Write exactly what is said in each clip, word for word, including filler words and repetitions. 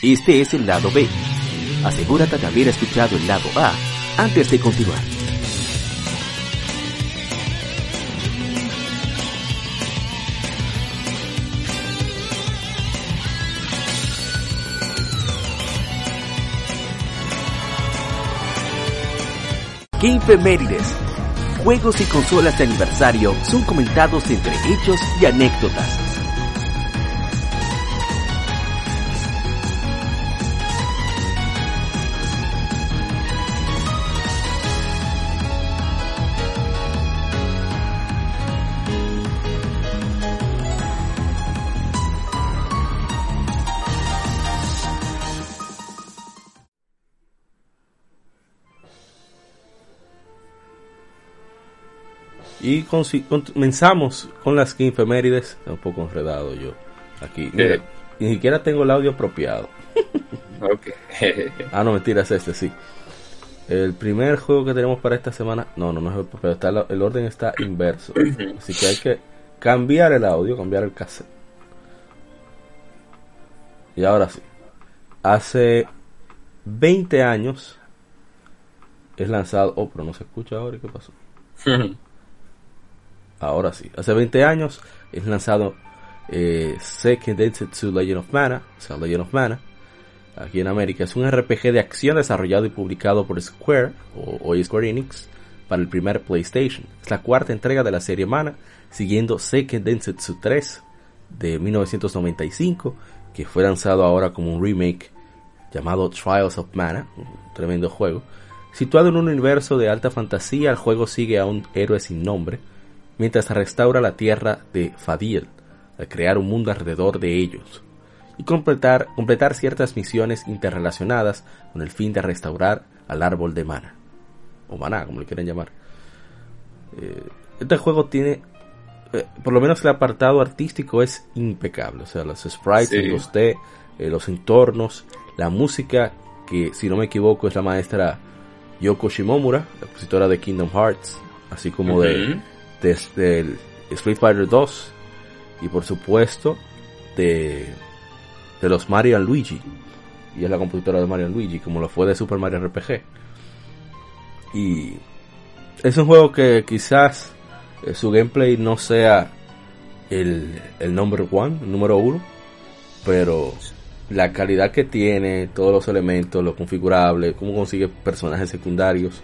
Este es el lado B. Asegúrate de haber escuchado el lado A antes de continuar. Gamefemérides. Juegos y consolas de aniversario son comentados entre hechos y anécdotas. Y con, comenzamos con las Gamefemérides. Está un poco enredado yo aquí. Mira, eh. ni siquiera tengo el audio apropiado. Ok. Ah, no, mentira, es este, sí. El primer juego que tenemos para esta semana. No, no, no es el apropiado. Está, el orden está inverso. Así que hay que cambiar el audio, cambiar el cassette. Y ahora sí. Hace veinte años es lanzado. Oh, pero no se escucha ahora. ¿Y qué pasó? Ahora sí, hace veinte años es lanzado eh, Seiken Densetsu Legend of Mana, o sea, Legend of Mana, aquí en América. Es un R P G de acción desarrollado y publicado por Square, o hoy Square Enix, para el primer PlayStation. Es la cuarta entrega de la serie Mana, siguiendo Seiken Densetsu tres de mil novecientos noventa y cinco, que fue lanzado ahora como un remake llamado Trials of Mana, un tremendo juego. Situado en un universo de alta fantasía, el juego sigue a un héroe sin nombre, mientras restaura la tierra de Fadil, al crear un mundo alrededor de ellos, y completar, completar ciertas misiones interrelacionadas con el fin de restaurar al árbol de Mana, o Maná, como le quieren llamar. Eh, este juego tiene, eh, por lo menos el apartado artístico es impecable, o sea, los sprites, sí. el dos D, eh, los entornos, la música, que si no me equivoco es la maestra Yoko Shimomura, la compositora de Kingdom Hearts, así como uh-huh. de... desde el Street Fighter dos y por supuesto de, de los Mario and Luigi, y es la compositora de Mario and Luigi como lo fue de Super Mario R P G. Y es un juego que quizás eh, su gameplay no sea el, el number one, el número uno, pero la calidad que tiene, todos los elementos, lo configurable, cómo consigue personajes secundarios,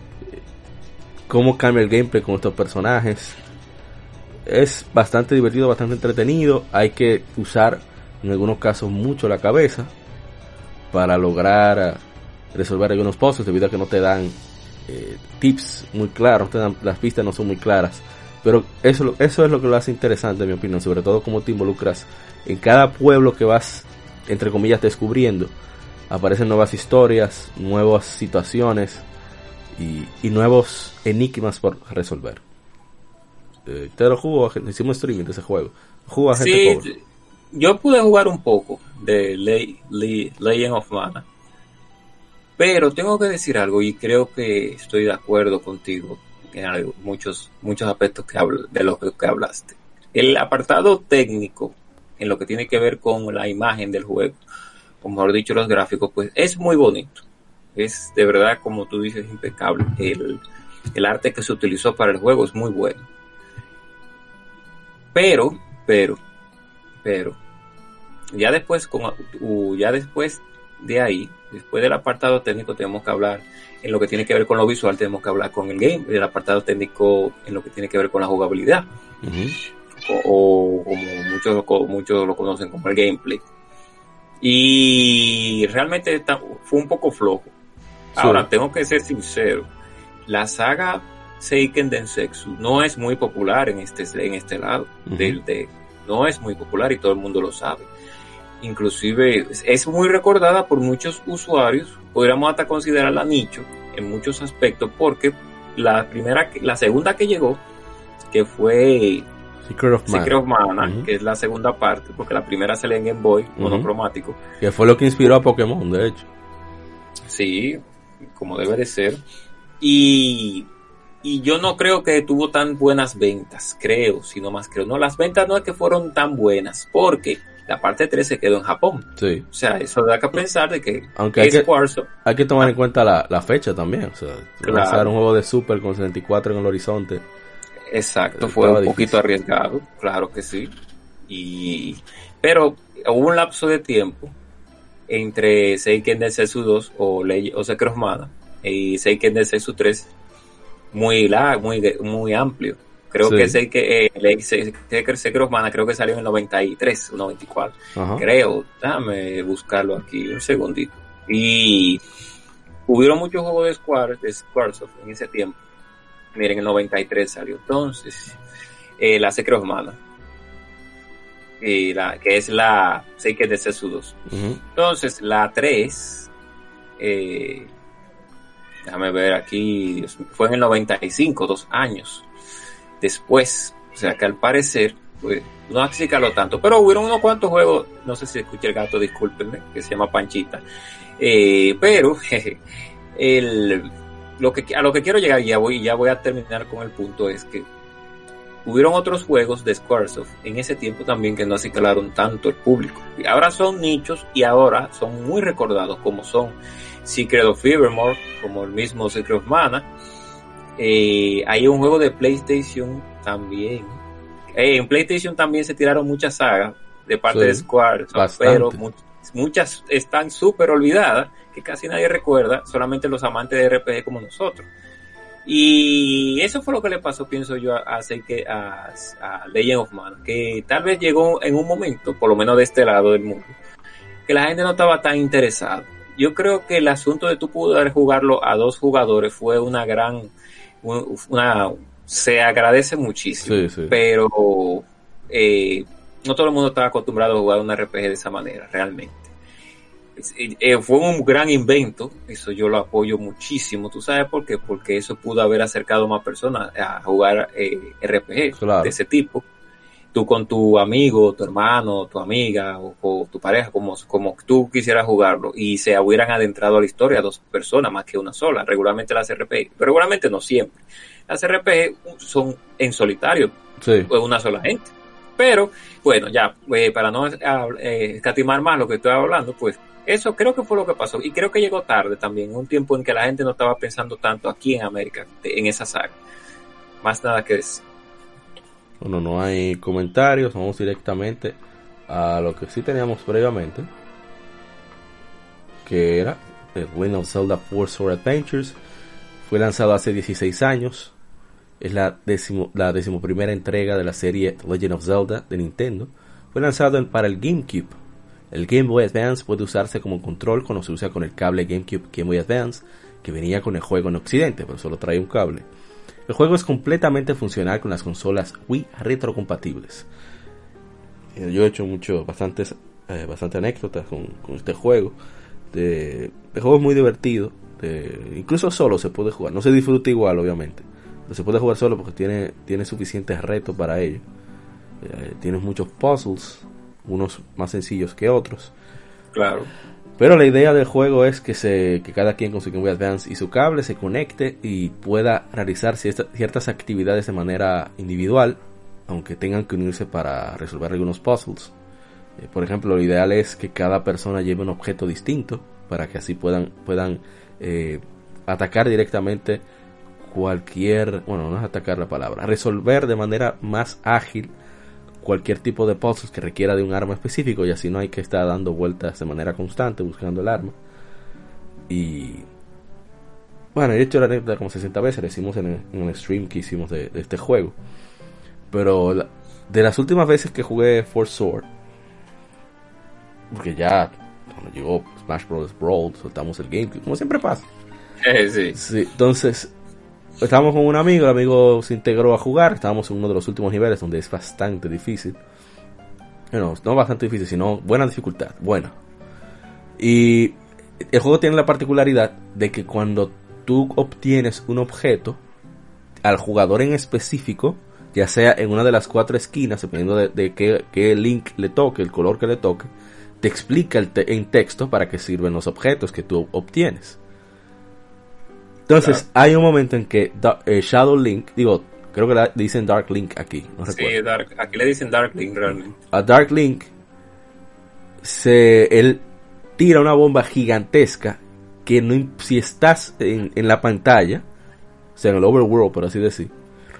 cómo cambia el gameplay con estos personajes, es bastante divertido, bastante entretenido. Hay que usar en algunos casos mucho la cabeza para lograr resolver algunos puzzles, debido a que no te dan eh, tips muy claros, no te dan, las pistas no son muy claras, pero eso, eso es lo que lo hace interesante, en mi opinión, sobre todo cómo te involucras en cada pueblo que vas, entre comillas, descubriendo. Aparecen nuevas historias, nuevas situaciones Y, y nuevos enigmas por resolver. Eh, te lo jugó, hicimos streaming de ese juego. Jugó a gente sí, pobre. Yo pude jugar un poco de Le- Le- Legend of Mana, pero tengo que decir algo y creo que estoy de acuerdo contigo en algo, muchos muchos aspectos que habl- de los que, que hablaste. El apartado técnico en lo que tiene que ver con la imagen del juego, o mejor dicho los gráficos, pues es muy bonito. Es de verdad, como tú dices, impecable. El, el arte que se utilizó para el juego es muy bueno. Pero, pero, pero, ya después, con, uh, ya después de ahí, después del apartado técnico, tenemos que hablar en lo que tiene que ver con lo visual, tenemos que hablar con el game, el apartado técnico en lo que tiene que ver con la jugabilidad. Uh-huh. O, o como muchos, muchos lo conocen como el gameplay. Y realmente está, fue un poco flojo. Ahora, sí. Tengo que ser sincero, la saga Seiken Densetsu no es muy popular en este, en este lado, uh-huh. del, de, no es muy popular y todo el mundo lo sabe. Inclusive es muy recordada por muchos usuarios, podríamos hasta considerarla nicho en muchos aspectos, porque la primera, la segunda que llegó, que fue Secret of Mana, Secret of Mana uh-huh. que es la segunda parte, porque la primera sale en Game Boy, uh-huh. monocromático. Que fue lo que inspiró a Pokémon, de hecho. Sí, como debe de ser. Y, y yo no creo que tuvo tan buenas ventas, creo, si no más creo. No, las ventas no es que fueron tan buenas, porque la parte tres se quedó en Japón. Sí. O sea, eso da que pensar de que aunque hay que, Squaresoft, hay que tomar en cuenta la, la fecha también. O sea, claro, lanzar un juego de Super con setenta y cuatro en el horizonte. Exacto, fue un difícil. Poquito arriesgado, claro que sí. Y pero hubo un lapso de tiempo entre Seiken Densetsu dos o, Ley, o Secret of Mana y Seiken Densetsu tres muy largo, muy, muy amplio. Creo sí. que Seiken, eh, Secret of Mana creo que salió en el noventa y tres o noventa y cuatro. Ajá. Creo, déjame buscarlo aquí un segundito. Y hubieron muchos juegos de Square, de Squaresoft en ese tiempo. Miren, el noventa y tres salió entonces eh, la Secret of Mana, y la, que es la Seiken Densetsu dos. Uh-huh. Entonces la tres, eh, déjame ver aquí, fue en el noventa y cinco, dos años después. O sea que al parecer pues, no así caló tanto, pero hubieron unos cuantos juegos, no sé si escuché el gato, discúlpenme, que se llama Panchita, eh, pero el Lo que, a lo que quiero llegar, ya voy, ya voy a terminar con el punto, es que hubieron otros juegos de Squaresoft en ese tiempo también que no acicalaron tanto el público. Y ahora son nichos y ahora son muy recordados, como son Secret of Evermore, como el mismo Secret of Mana. Eh, hay un juego de PlayStation también. Eh, en PlayStation también se tiraron muchas sagas de parte sí, de Squaresoft, pero muchas, muchas están súper olvidadas, que casi nadie recuerda, solamente los amantes de R P G como nosotros. Y eso fue lo que le pasó, pienso yo, a, a, a Legend of Mana, que tal vez llegó en un momento, por lo menos de este lado del mundo, que la gente no estaba tan interesada. Yo creo que el asunto de tú poder jugarlo a dos jugadores fue una gran, una, se agradece muchísimo, sí, sí. pero eh, no todo el mundo estaba acostumbrado a jugar un R P G de esa manera, realmente. Eh, fue un gran invento, eso yo lo apoyo muchísimo. ¿Tú sabes por qué? Porque eso pudo haber acercado más personas a jugar eh, R P G claro. de ese tipo. Tú con tu amigo, tu hermano, tu amiga o, o tu pareja, como, como tú quisieras jugarlo, y se hubieran adentrado a la historia dos personas más que una sola. Regularmente las R P G, pero regularmente no siempre. Las R P G son en solitario, sí. una sola gente. Pero, bueno, ya, eh, para no eh, escatimar más lo que estoy hablando, pues eso creo que fue lo que pasó, y creo que llegó tarde también, un tiempo en que la gente no estaba pensando tanto aquí en América en esa saga. Más nada que decir. Bueno, no hay comentarios, vamos directamente a lo que sí teníamos previamente, que era The Legend of Zelda Four Sword Adventures. Fue lanzado hace dieciséis años, es la décimo, la decimoprimera entrega de la serie The Legend of Zelda de Nintendo. Fue lanzado en, para el GameCube. El Game Boy Advance puede usarse como control cuando se usa con el cable GameCube Game Boy Advance, que venía con el juego en Occidente, pero solo trae un cable. El juego es completamente funcional con las consolas Wii retrocompatibles. Yo he hecho mucho, bastantes, eh, bastante anécdotas con, con este juego. De, el juego es muy divertido, de, incluso solo se puede jugar. No se disfruta igual, obviamente, pero se puede jugar solo porque tiene, tiene suficientes retos para ello. Eh, tienes muchos puzzles, unos más sencillos que otros. Claro. Pero la idea del juego es que se que cada quien con su Game Boy Advance y su cable se conecte y pueda realizar cierta, ciertas actividades de manera individual, aunque tengan que unirse para resolver algunos puzzles. Eh, por ejemplo, lo ideal es que cada persona lleve un objeto distinto para que así puedan puedan eh, atacar directamente cualquier, bueno, no es atacar la palabra, resolver de manera más ágil cualquier tipo de puzzles que requiera de un arma específico, y así no hay que estar dando vueltas de manera constante buscando el arma. Y bueno, he hecho la anécdota como sesenta veces, lo hicimos en, el, en un stream que hicimos de, de este juego. Pero la, de las últimas veces que jugué Four Sword, porque ya cuando llegó Smash Bros. Brawl soltamos el GameCube, como siempre pasa. Eh, sí. Sí, entonces estábamos con un amigo, el amigo se integró a jugar, estábamos en uno de los últimos niveles donde es bastante difícil. Bueno, no bastante difícil, sino buena dificultad, buena. Y el juego tiene la particularidad de que cuando tú obtienes un objeto, al jugador en específico, ya sea en una de las cuatro esquinas, dependiendo de, de qué, qué link le toque, el color que le toque, te explica el te- en texto para qué sirven los objetos que tú obtienes. Entonces, claro, hay un momento en que da- eh, Shadow Link, digo, creo que le dicen Dark Link aquí, no sí, recuerdo. Dark, aquí le dicen Dark Link realmente. A Dark Link se, él tira una bomba gigantesca que no, si estás en, en la pantalla, o sea, en el overworld, por así decir,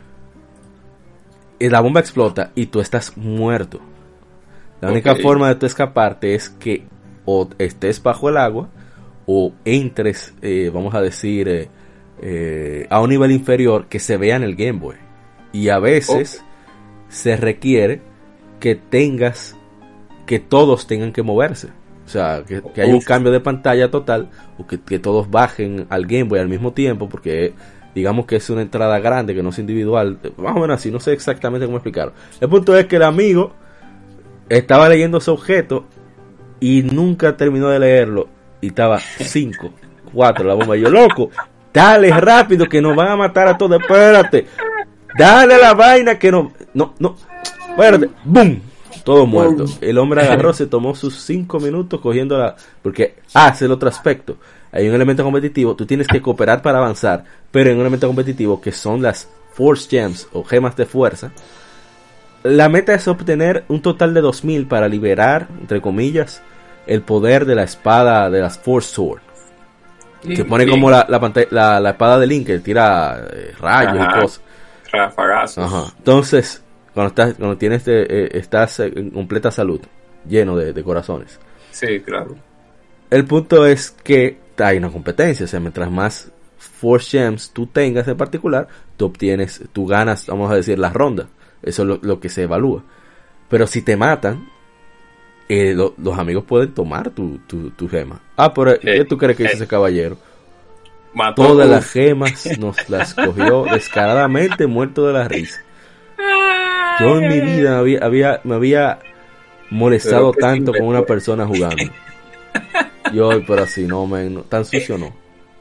la bomba explota y tú estás muerto. La única okay. forma de tú escaparte es que o estés bajo el agua o entres, eh, vamos a decir, eh, eh, a un nivel inferior que se vea en el Game Boy. Y a veces okay. se requiere que tengas, que todos tengan que moverse. O sea, que, que haya un cambio de pantalla total o que, que todos bajen al Game Boy al mismo tiempo, porque digamos que es una entrada grande, que no es individual. Más o menos así, no sé exactamente cómo explicarlo. El punto es que el amigo estaba leyendo ese objeto y nunca terminó de leerlo y estaba cinco, cuatro la bomba. Y yo, loco, dale rápido que nos van a matar a todos, espérate, dale a la vaina que no, no, no, espérate, boom, todo muerto. El hombre agarró, se tomó sus cinco minutos cogiendo la, porque hace el otro aspecto. Hay un elemento competitivo, tú tienes que cooperar para avanzar, pero en un elemento competitivo que son las Force Gems o gemas de fuerza. La meta es obtener un total de dos mil para liberar, entre comillas, el poder de la espada de las Force Sword. Sí, que pone sí. como la, la, pantalla, la, la espada de Link, que tira eh, rayos Ajá. y cosas. Rafagazos. Ajá. Entonces, cuando estás, cuando tienes de, eh, estás en completa salud, lleno de, de corazones. Sí, claro. El punto es que hay una competencia, o sea, mientras más Force Gems tú tengas en particular, tú obtienes, tú ganas, vamos a decir, la ronda. Eso es lo, lo que se evalúa. Pero si te matan, eh, lo, los amigos pueden tomar tu, tu, tu gema. Ah, pero ¿qué eh, tú crees que hizo eh, ese caballero? Mató Todas las gemas nos las cogió descaradamente, muerto de la risa. Yo en mi vida me había, había, me había molestado tanto con una persona jugando. Yo, pero así no, man, no, tan sucio no.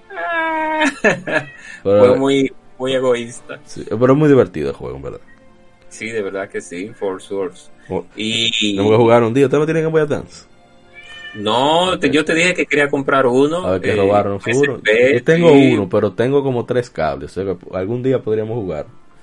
Pero, fue muy, muy egoísta. Sí, pero es muy divertido el juego, en verdad. Sí, de verdad que sí, Force Swords. Oh, y tengo que jugar un día. ¿Usted no tiene Game Boy Advance? No, te, yo te dije que quería comprar uno. A ver, que eh, robaron seguro. Yo tengo sí. uno, pero tengo como tres cables. O sea que algún día podríamos jugar.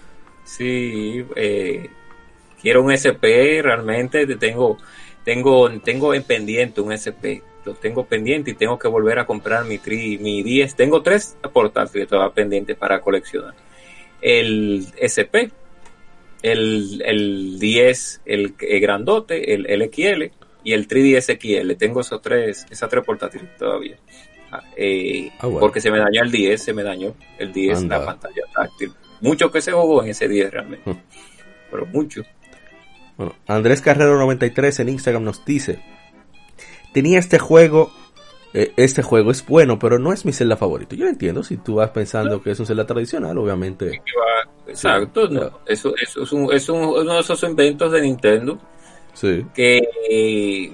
Sí, eh, quiero un S P, realmente tengo, tengo, tengo en pendiente un S P. Lo tengo pendiente y tengo que volver a comprar mi, tri, mi diez. Tengo tres portátiles todavía pendientes para coleccionar. El S P. El, el diez, el, el grandote, el, el X L y el tres D S X L. Tengo esos tres, esas tres portátiles todavía. Eh, ah, bueno. Porque se me dañó el diez, se me dañó el diez, Anda. La pantalla táctil. Mucho que se jugó en ese diez realmente. Hmm. Pero mucho. Bueno, Andrés Carrero noventa y tres en Instagram nos dice: tenía este juego. Este juego es bueno, pero no es mi Zelda favorito. Yo lo entiendo, si tú vas pensando que es un Zelda tradicional, obviamente. Exacto, sí, no. Eso, eso es, un, es un, uno de esos inventos de Nintendo. Sí. Que eh,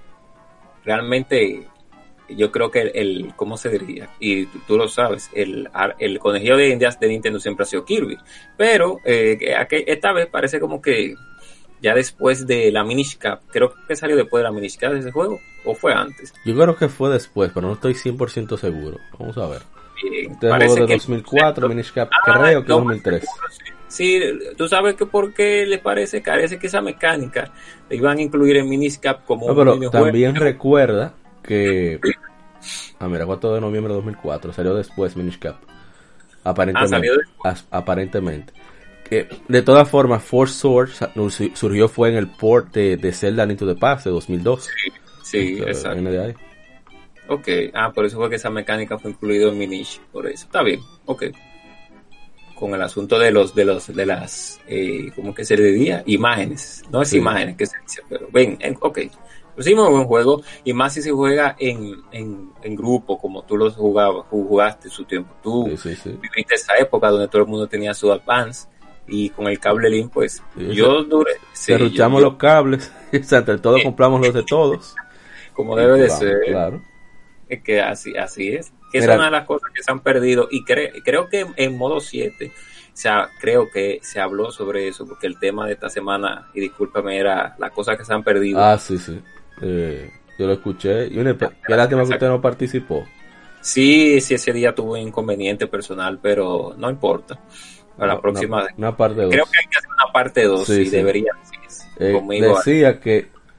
realmente yo creo que el, el, ¿cómo se diría? Y tú, tú lo sabes, el, el conejillo de indias de Nintendo siempre ha sido Kirby. Pero eh, que, esta vez parece como que ya después de la Minish Cap, creo que salió después de la Minish Cap de ese juego, o fue antes. Yo creo que fue después, pero no estoy cien por ciento seguro. Vamos a ver. Bien, este juego de dos mil cuatro, Minish Cap, ah, creo que no, dos mil tres. Sí, tú sabes que por qué le parece, parece que esa mecánica le iban a incluir en Minish Cap como no, pero un también recuerda que... Ah, mira, cuatro de noviembre de dos mil cuatro, salió después Minish Cap. Aparentemente. Ah, salió después. Aparentemente. Que de todas formas, Force Swords surgió fue en el port de, de Zelda Into the Past de dos mil dos. Sí, sí, entonces, exacto. Viene de ahí. Ok, ah, por eso fue que esa mecánica fue incluida en Minish, por eso. Está bien, ok. Con el asunto de los, de los, de las, eh, ¿cómo que se le diría? Imágenes. No es sí. imágenes que se dice, pero ven, ok. Pues sí, muy buen juego, y más si se juega en, en, en grupo, como tú los jugabas, jugaste en su tiempo. Tú sí, sí, sí. viviste esa época donde todo el mundo tenía su Advance. Y con el cable Link, pues, sí, yo duré... Sí, derruchamos yo, los cables, o sea, entre todos compramos los de todos. Como debe de ser. Claro. Es que así, así es. Que es una de las cosas que se han perdido. Y cre, creo que en modo siete, o sea, creo que se habló sobre eso, porque el tema de esta semana, y discúlpame, era las cosas que se han perdido. Ah, sí, sí. Eh, yo lo escuché. Y una, qué lástima que usted no participó. Sí, sí, ese día tuve un inconveniente personal, pero no importa. Para la próxima una, una parte dos. Creo que hay que hacer una parte dos sí, y sí. debería eh, conmigo decía que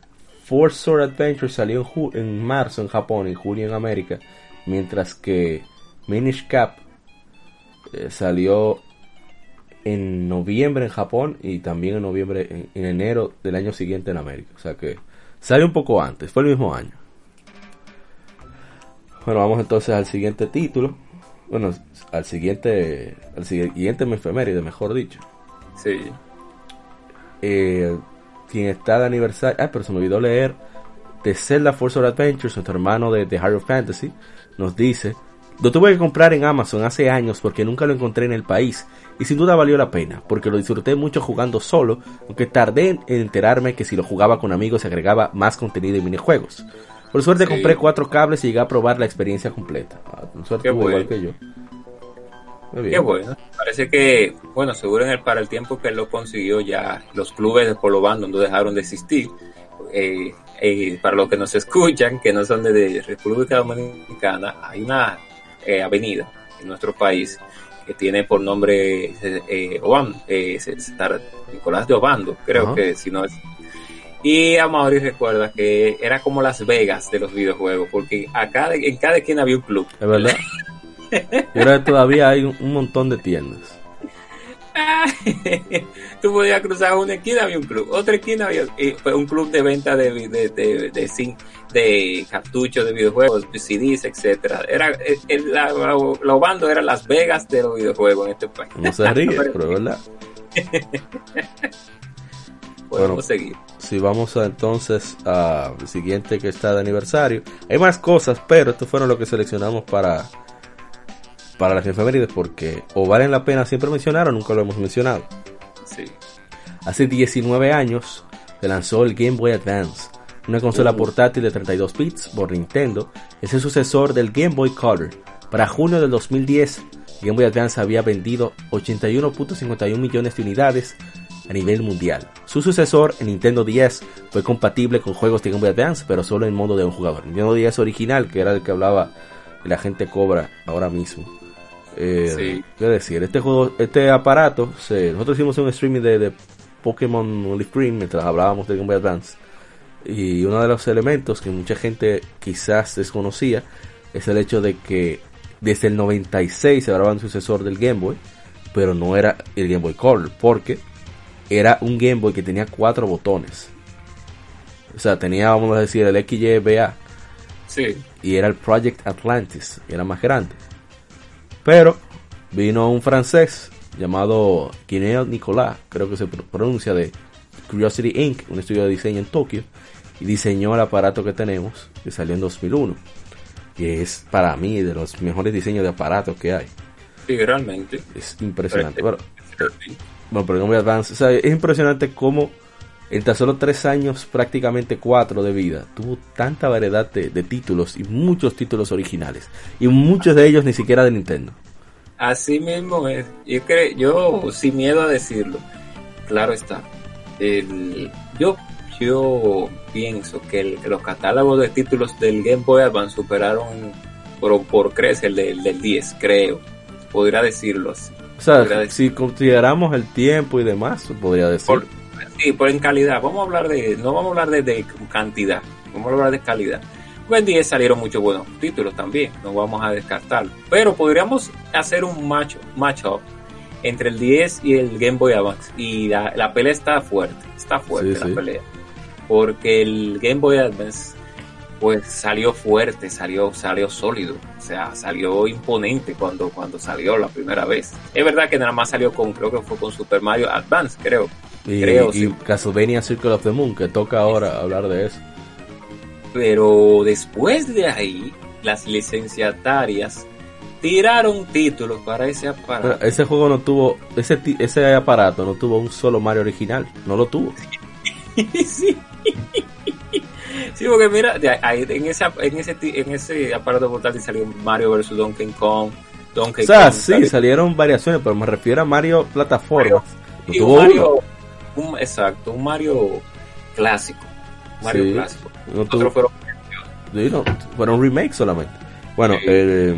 Four Sword Adventure salió en, ju- en marzo en Japón y junio en América, mientras que Minish Cap eh, salió en noviembre en Japón y también en noviembre en, en enero del año siguiente en América. O sea que salió un poco antes, fue el mismo año. Bueno, vamos entonces al siguiente título. Bueno, al siguiente al siguiente efeméride, mejor dicho. Sí. Eh, quien está de aniversario, ah, pero se me olvidó leer, de Zelda Force of Adventures, nuestro hermano de The Heart of Fantasy, nos dice: lo tuve que comprar en Amazon hace años porque nunca lo encontré en el país y sin duda valió la pena porque lo disfruté mucho jugando solo, aunque tardé en enterarme que si lo jugaba con amigos se agregaba más contenido y minijuegos. Por suerte sí. Compré cuatro cables y llegué a probar la experiencia completa. Ah, por suerte tuvo igual que yo. Muy bien. Qué bueno. Parece que, bueno, seguro en el, para el tiempo que él lo consiguió ya los clubes de polo bando no dejaron de existir. Eh, eh, para los que nos escuchan, que no son de, de República Dominicana, hay una eh, avenida en nuestro país que tiene por nombre eh, Obando, eh, Nicolás de Obando, creo uh-huh. que si no es. Y Amaury recuerda que era como Las Vegas de los videojuegos, porque acá en cada esquina había un club. Es verdad. Y ahora todavía hay un, un montón de tiendas. Tú podías cruzar una esquina, había un club, otra esquina había eh, un club de venta de de de, de, de, de cartuchos de videojuegos, C Ds, etcétera. Era el, la, la, la Obando era Las Vegas de los videojuegos en este país. No se ríe, pero es verdad. Podemos bueno, seguir. Si vamos a, entonces al siguiente que está de aniversario, hay más cosas, pero estos fueron los que seleccionamos para para las efemérides porque o valen la pena siempre mencionar o nunca lo hemos mencionado. Sí. Hace diecinueve años se lanzó el Game Boy Advance, una consola uh. portátil de treinta y dos bits por Nintendo. Es el sucesor del Game Boy Color. Para junio del dos mil diez, el Game Boy Advance había vendido ochenta y uno punto cincuenta y uno millones de unidades a nivel mundial. Su sucesor, el Nintendo D S, fue compatible con juegos de Game Boy Advance, pero solo en modo de un jugador. El Nintendo D S original, que era el que hablaba el agente Cobra ahora mismo. Eh, sí. ¿Qué decir? Este juego, este aparato, se, nosotros hicimos un streaming de, de Pokémon Leaf Green mientras hablábamos de Game Boy Advance. Y uno de los elementos que mucha gente quizás desconocía es el hecho de que desde el noventa y seis se hablaba un sucesor del Game Boy, pero no era el Game Boy Color, porque era un Game Boy que tenía cuatro botones. O sea, tenía, vamos a decir, el X Y B A. Sí. Y era el Project Atlantis, y era más grande. Pero vino un francés llamado Guinéo Nicolas, creo que se pronuncia, de Curiosity incorporated, un estudio de diseño en Tokio, y diseñó el aparato que tenemos, que salió en dos mil uno. Y es para mí de los mejores diseños de aparatos que hay. Sí, realmente. Es impresionante. Bueno, bueno, pero no voy a avanzar. O sea, es impresionante cómo en tan solo tres años, prácticamente cuatro de vida, tuvo tanta variedad de, de títulos y muchos títulos originales. Y muchos de ellos ni siquiera de Nintendo. Así mismo es. Yo, creo, yo sin miedo a decirlo, claro está. El, yo, yo pienso que, el, que los catálogos de títulos del Game Boy Advance superaron por, por crecer el del, del diez, creo. Podría decirlo así. O sea, si consideramos el tiempo y demás, podría decir. Por, sí, pero en calidad. Vamos a hablar de, no vamos a hablar de, de cantidad, vamos a hablar de calidad. En el diez salieron muchos buenos títulos también, no vamos a descartarlo. Pero podríamos hacer un match, match-up entre el diez y el Game Boy Advance. Y la, la pelea está fuerte, está fuerte sí, la sí. pelea. Porque el Game Boy Advance pues salió fuerte, salió, salió sólido, o sea, salió imponente cuando, cuando salió la primera vez. Es verdad que nada más salió con, creo que fue con Super Mario Advance, creo. Y, creo, y sí. Castlevania Circle of the Moon, que toca ahora sí. hablar de eso. Pero después de ahí, las licenciatarias tiraron títulos para ese aparato. Pero ese juego no tuvo, ese, ese aparato no tuvo un solo Mario original, no lo tuvo. Sí. Sí, porque mira, ahí, en, ese, en, ese, en ese aparato portátil salió Mario versus. Donkey Kong. Donkey o sea, Kong, sí, salió. salieron variaciones, pero me refiero a Mario plataformas. No tuvo un Mario, un, exacto, un Mario clásico. Mario sí, clásico. No tuvo, fueron, sí, no, fueron remakes solamente. Bueno, sí. eh,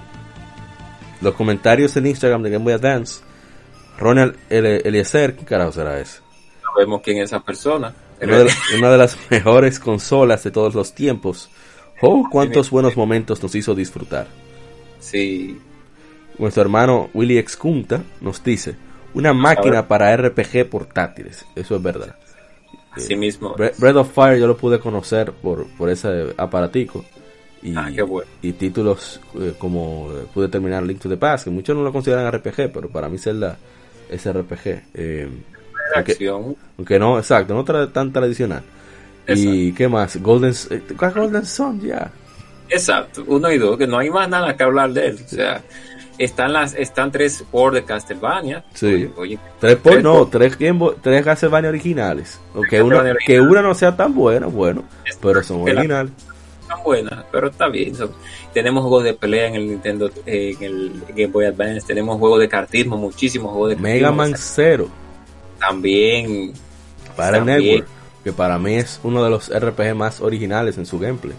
los comentarios en Instagram de Game Boy Advance. Ronald Eliezer, ¿qué carajo será ese? Sabemos quién es esa persona. Una de, una de las mejores consolas de todos los tiempos. Oh, cuántos buenos momentos nos hizo disfrutar. Sí. Nuestro hermano Willy Excunta nos dice: una máquina para R P G portátiles. Eso es verdad. Así eh, mismo. Breath of Fire yo lo pude conocer por, por ese aparatico. Y, ah, qué bueno. Y títulos eh, como eh, pude terminar Link to the Past, que muchos no lo consideran R P G, pero para mí Zelda es R P G. Eh, aunque, aunque no, exacto, no tra- tan tradicional. Exacto. Y qué más, Golden, eh, Golden Sun, ya. Yeah. Exacto, uno y dos, que no hay más nada que hablar de él. Sí. O sea, están las, están tres por de Castlevania. Sí. Oye, tres por, tres no, por. tres Game Boy, tres Castlevania originales. Aunque una, original. que una no sea tan buena, bueno, es pero son originales. Tan buenas, pero está bien. Son, tenemos juegos de pelea en el Nintendo, eh, en el Game Boy Advance, tenemos juegos de cartismo, muchísimos juegos de cartismo. Mega Man Zero. También. Para el Network, que para mí es uno de los R P G más originales en su gameplay.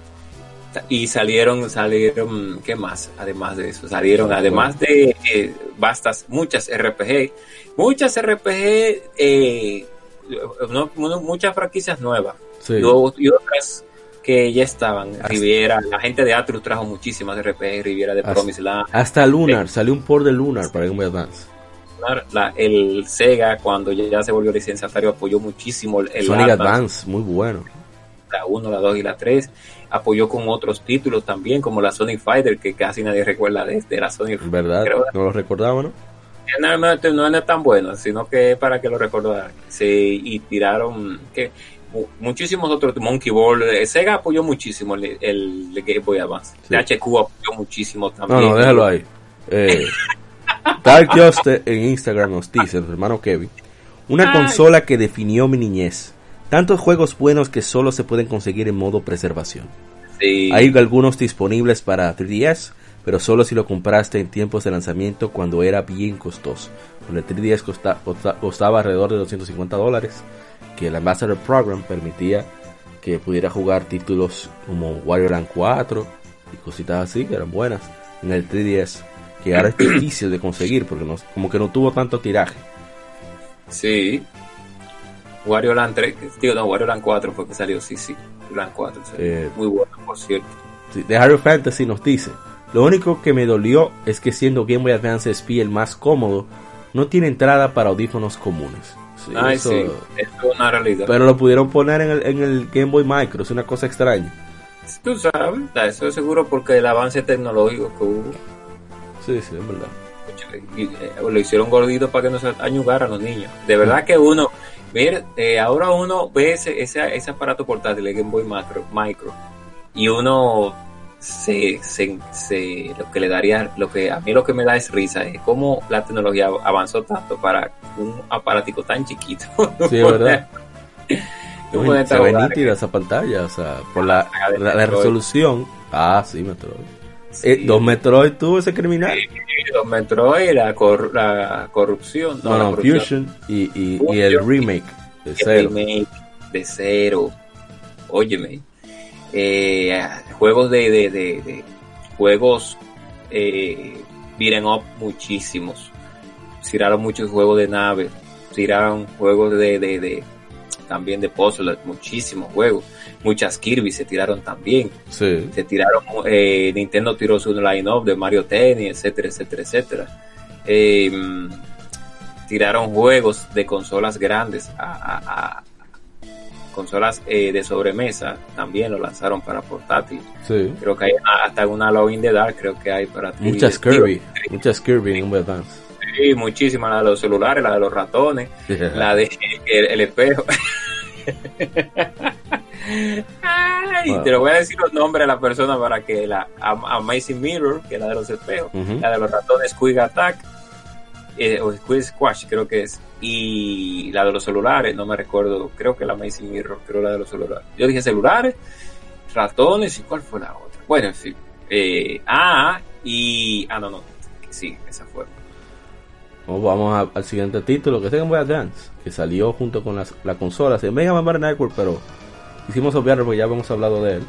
Y salieron, salieron, ¿qué más? Además de eso, salieron, además de eh, bastas, muchas R P G, muchas R P G, eh, no, no, muchas franquicias nuevas, sí. y, y otras que ya estaban. Hasta Riviera, la gente de Atlus trajo muchísimas R P G, Riviera de Promised Land. Hasta Lunar, eh, salió un port de Lunar para Game Boy Advance. La, el Sega, cuando ya se volvió licenciatario, apoyó muchísimo el, el Sonic Advance, Advance, muy bueno. La uno, la dos y la tres. Apoyó con otros títulos también, como la Sonic Fighter, que casi nadie recuerda de, de la Sonic Fighter. ¿Verdad? Creo, no lo recordaba, ¿no? No, no, no, no es tan bueno, sino que para que lo recordaran. Sí, y tiraron que muchísimos otros, Monkey Ball. Sega apoyó muchísimo el, el, el Game Boy Advance. Sí. H Q apoyó muchísimo también. No, no, déjalo ahí. Eh, Dark Justice en Instagram nos dice, el hermano Kevin: una Ay. consola que definió mi niñez. Tantos juegos buenos que solo se pueden conseguir en modo preservación. Sí. Hay algunos disponibles para tres D S, pero solo si lo compraste en tiempos de lanzamiento cuando era bien costoso. Con el tres D S costa, costa, costaba alrededor de doscientos cincuenta dólares, que el Ambassador Program permitía que pudiera jugar títulos como Wario Land cuatro y cositas así, que eran buenas, en el tres D S, que ahora es difícil de conseguir porque no, como que no tuvo tanto tiraje. Sí. Wario Land tres, digo, no, Wario Land cuatro fue que salió, sí, sí, Land cuatro, eh, muy bueno, por cierto. Sí, The Hero Fantasy nos dice: lo único que me dolió es que siendo Game Boy Advance S P el más cómodo, no tiene entrada para audífonos comunes. Sí, Ay, eso, sí, es una realidad. Pero lo pudieron poner en el, en el Game Boy Micro, es una cosa extraña. Tú sabes, eso es seguro porque el avance tecnológico que hubo. Sí, sí, es verdad. Y, eh, lo hicieron gordito para que no se añugaran los niños. De verdad que uno... Mira, eh, ahora uno ve ese, ese, ese aparato portátil, el Game Boy Micro, micro y uno se, se, se, lo que le daría, lo que a mí lo que me da es risa, es cómo la tecnología avanzó tanto para un aparatico tan chiquito. Sí, ¿verdad? Uy, se ve nítida esa pantalla, o sea, por la, la, la resolución. Ah, sí, Metroid. Sí. Eh, dos Metroid tuvo ese criminal. Sí, dos Metroid, la, cor, la corrupción. No, no, no Fusion y, y, y el remake de cero. El remake de cero. Óyeme. Eh, juegos de, de, de, de juegos eh, beat'em up muchísimos. Tiraron muchos juegos de nave. Tiraron juegos de, de, de también de puzzle, muchísimos juegos. Muchas Kirby se tiraron también. Sí. Se tiraron, eh, Nintendo tiró su line-up de Mario Tennis, etcétera, etcétera, etcétera. Eh, tiraron juegos de consolas grandes a, a, a consolas eh, de sobremesa, también lo lanzaron para portátil. Sí. Creo que hay una, hasta una Alone in the Dark, creo que hay para ti. Muchas Kirby, muchas Kirby en Game Boy Advance. Sí, muchísimas, la de los celulares, la de los ratones, yeah. la de el, el espejo. Ay, wow. Te lo voy a decir los nombres de la persona para que la Amazing Mirror, que es la de los espejos, uh-huh. la de los ratones Squig Attack, eh, o Squig Squash creo que es, y la de los celulares, no me recuerdo, creo que la Amazing Mirror, creo la de los celulares. Yo dije celulares, ratones, ¿y cuál fue la otra? Bueno, en fin. Eh, ah, y... Ah, no, no, sí, esa fue. Vamos a, al siguiente título, que es Game Boy Advance, que salió junto con las, la consola. Se Mega Man Battle Network, pero hicimos obviarlo porque ya habíamos hablado de él.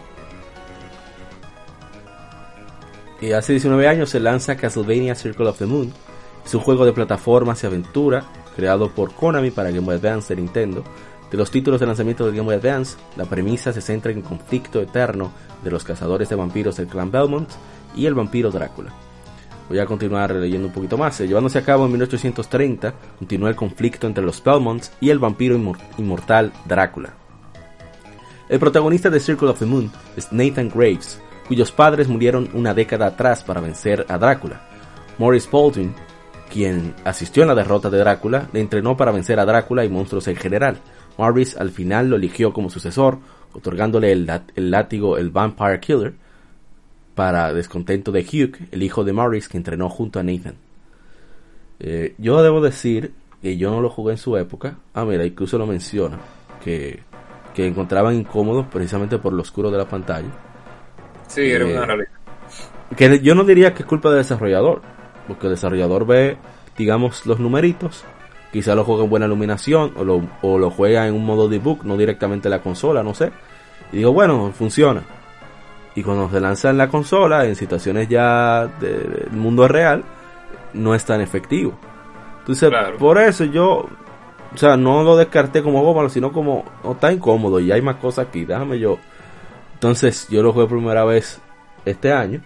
Y hace diecinueve años se lanza Castlevania Circle of the Moon. Es un juego de plataformas y aventura creado por Konami para Game Boy Advance de Nintendo, De los títulos de lanzamiento del Game Boy Advance, la premisa se centra en el conflicto eterno de los cazadores de vampiros del clan Belmont y el vampiro Drácula. Voy a continuar leyendo un poquito más. Llevándose a cabo en mil ochocientos treinta, continúa el conflicto entre los Belmonts y el vampiro inmor- inmortal Drácula. El protagonista de Circle of the Moon es Nathan Graves, cuyos padres murieron una década atrás para vencer a Drácula. Maurice Baldwin, quien asistió en la derrota de Drácula, le entrenó para vencer a Drácula y monstruos en general. Maurice al final lo eligió como sucesor, otorgándole el, lat- el látigo el Vampire Killer, para descontento de Hugh, el hijo de Maurice que entrenó junto a Nathan. Eh, yo debo decir que yo no lo jugué en su época. Ah, mira, incluso lo menciona, que, que encontraban incómodos precisamente por lo oscuro de la pantalla. Sí, era eh, una realidad. Que yo no diría que es culpa del desarrollador, porque el desarrollador ve, digamos, los numeritos, quizá lo juega en buena iluminación, o lo, o lo juega en un modo debug, no directamente en la consola, no sé. Y digo, bueno, funciona. Y cuando se lanza en la consola, en situaciones ya del mundo real, no es tan efectivo. Entonces, claro, por eso yo, o sea, no lo descarté como algo malo, sino como, no, está incómodo y hay más cosas aquí, déjame yo. Entonces, yo lo jugué por primera vez este año.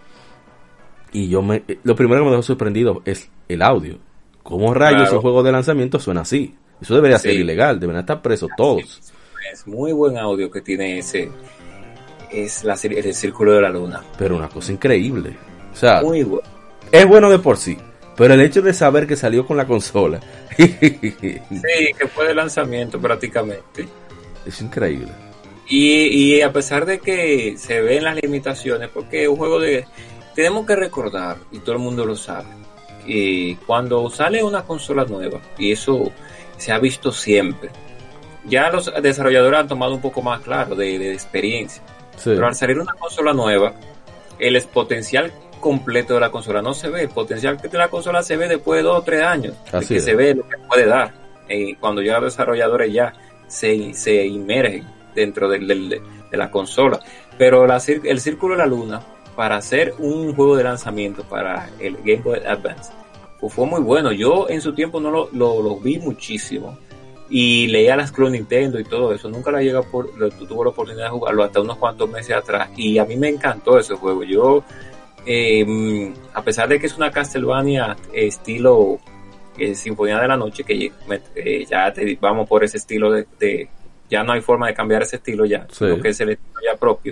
Y yo me, lo primero que me dejó sorprendido es el audio. ¿Cómo rayos claro. un juego de lanzamiento suena así? Eso debería sí. ser ilegal, deberían estar presos todos. Es muy buen audio que tiene ese... Es la, el Círculo de la Luna. Pero una cosa increíble. O sea, muy bueno. Es bueno de por sí. Pero el hecho de saber que salió con la consola. Sí, que fue de lanzamiento prácticamente. Es increíble. Y, y a pesar de que se ven las limitaciones, porque es un juego de... Tenemos que recordar, y todo el mundo lo sabe, que cuando sale una consola nueva, y eso se ha visto siempre, ya los desarrolladores han tomado un poco más claro de, de experiencia. Sí. Pero al salir una consola nueva, el potencial completo de la consola no se ve. El potencial de la consola se ve después de dos o tres años. Así de que es. Se ve lo que puede dar. Eh, cuando ya los desarrolladores ya se, se inmergen dentro de, de, de la consola. Pero la, el Círculo de la Luna, para hacer un juego de lanzamiento para el Game Boy Advance, pues fue muy bueno. Yo en su tiempo no lo, lo, lo vi muchísimo. Y leía las Club Nintendo y todo eso. Nunca la llega por, tuve la oportunidad de jugarlo hasta unos cuantos meses atrás. Y a mí me encantó ese juego. Yo, eh, a pesar de que es una Castlevania estilo eh, Sinfonía de la Noche, que eh, ya te, vamos por ese estilo de, de... Ya no hay forma de cambiar ese estilo ya. Sí. Sino que es el estilo ya propio.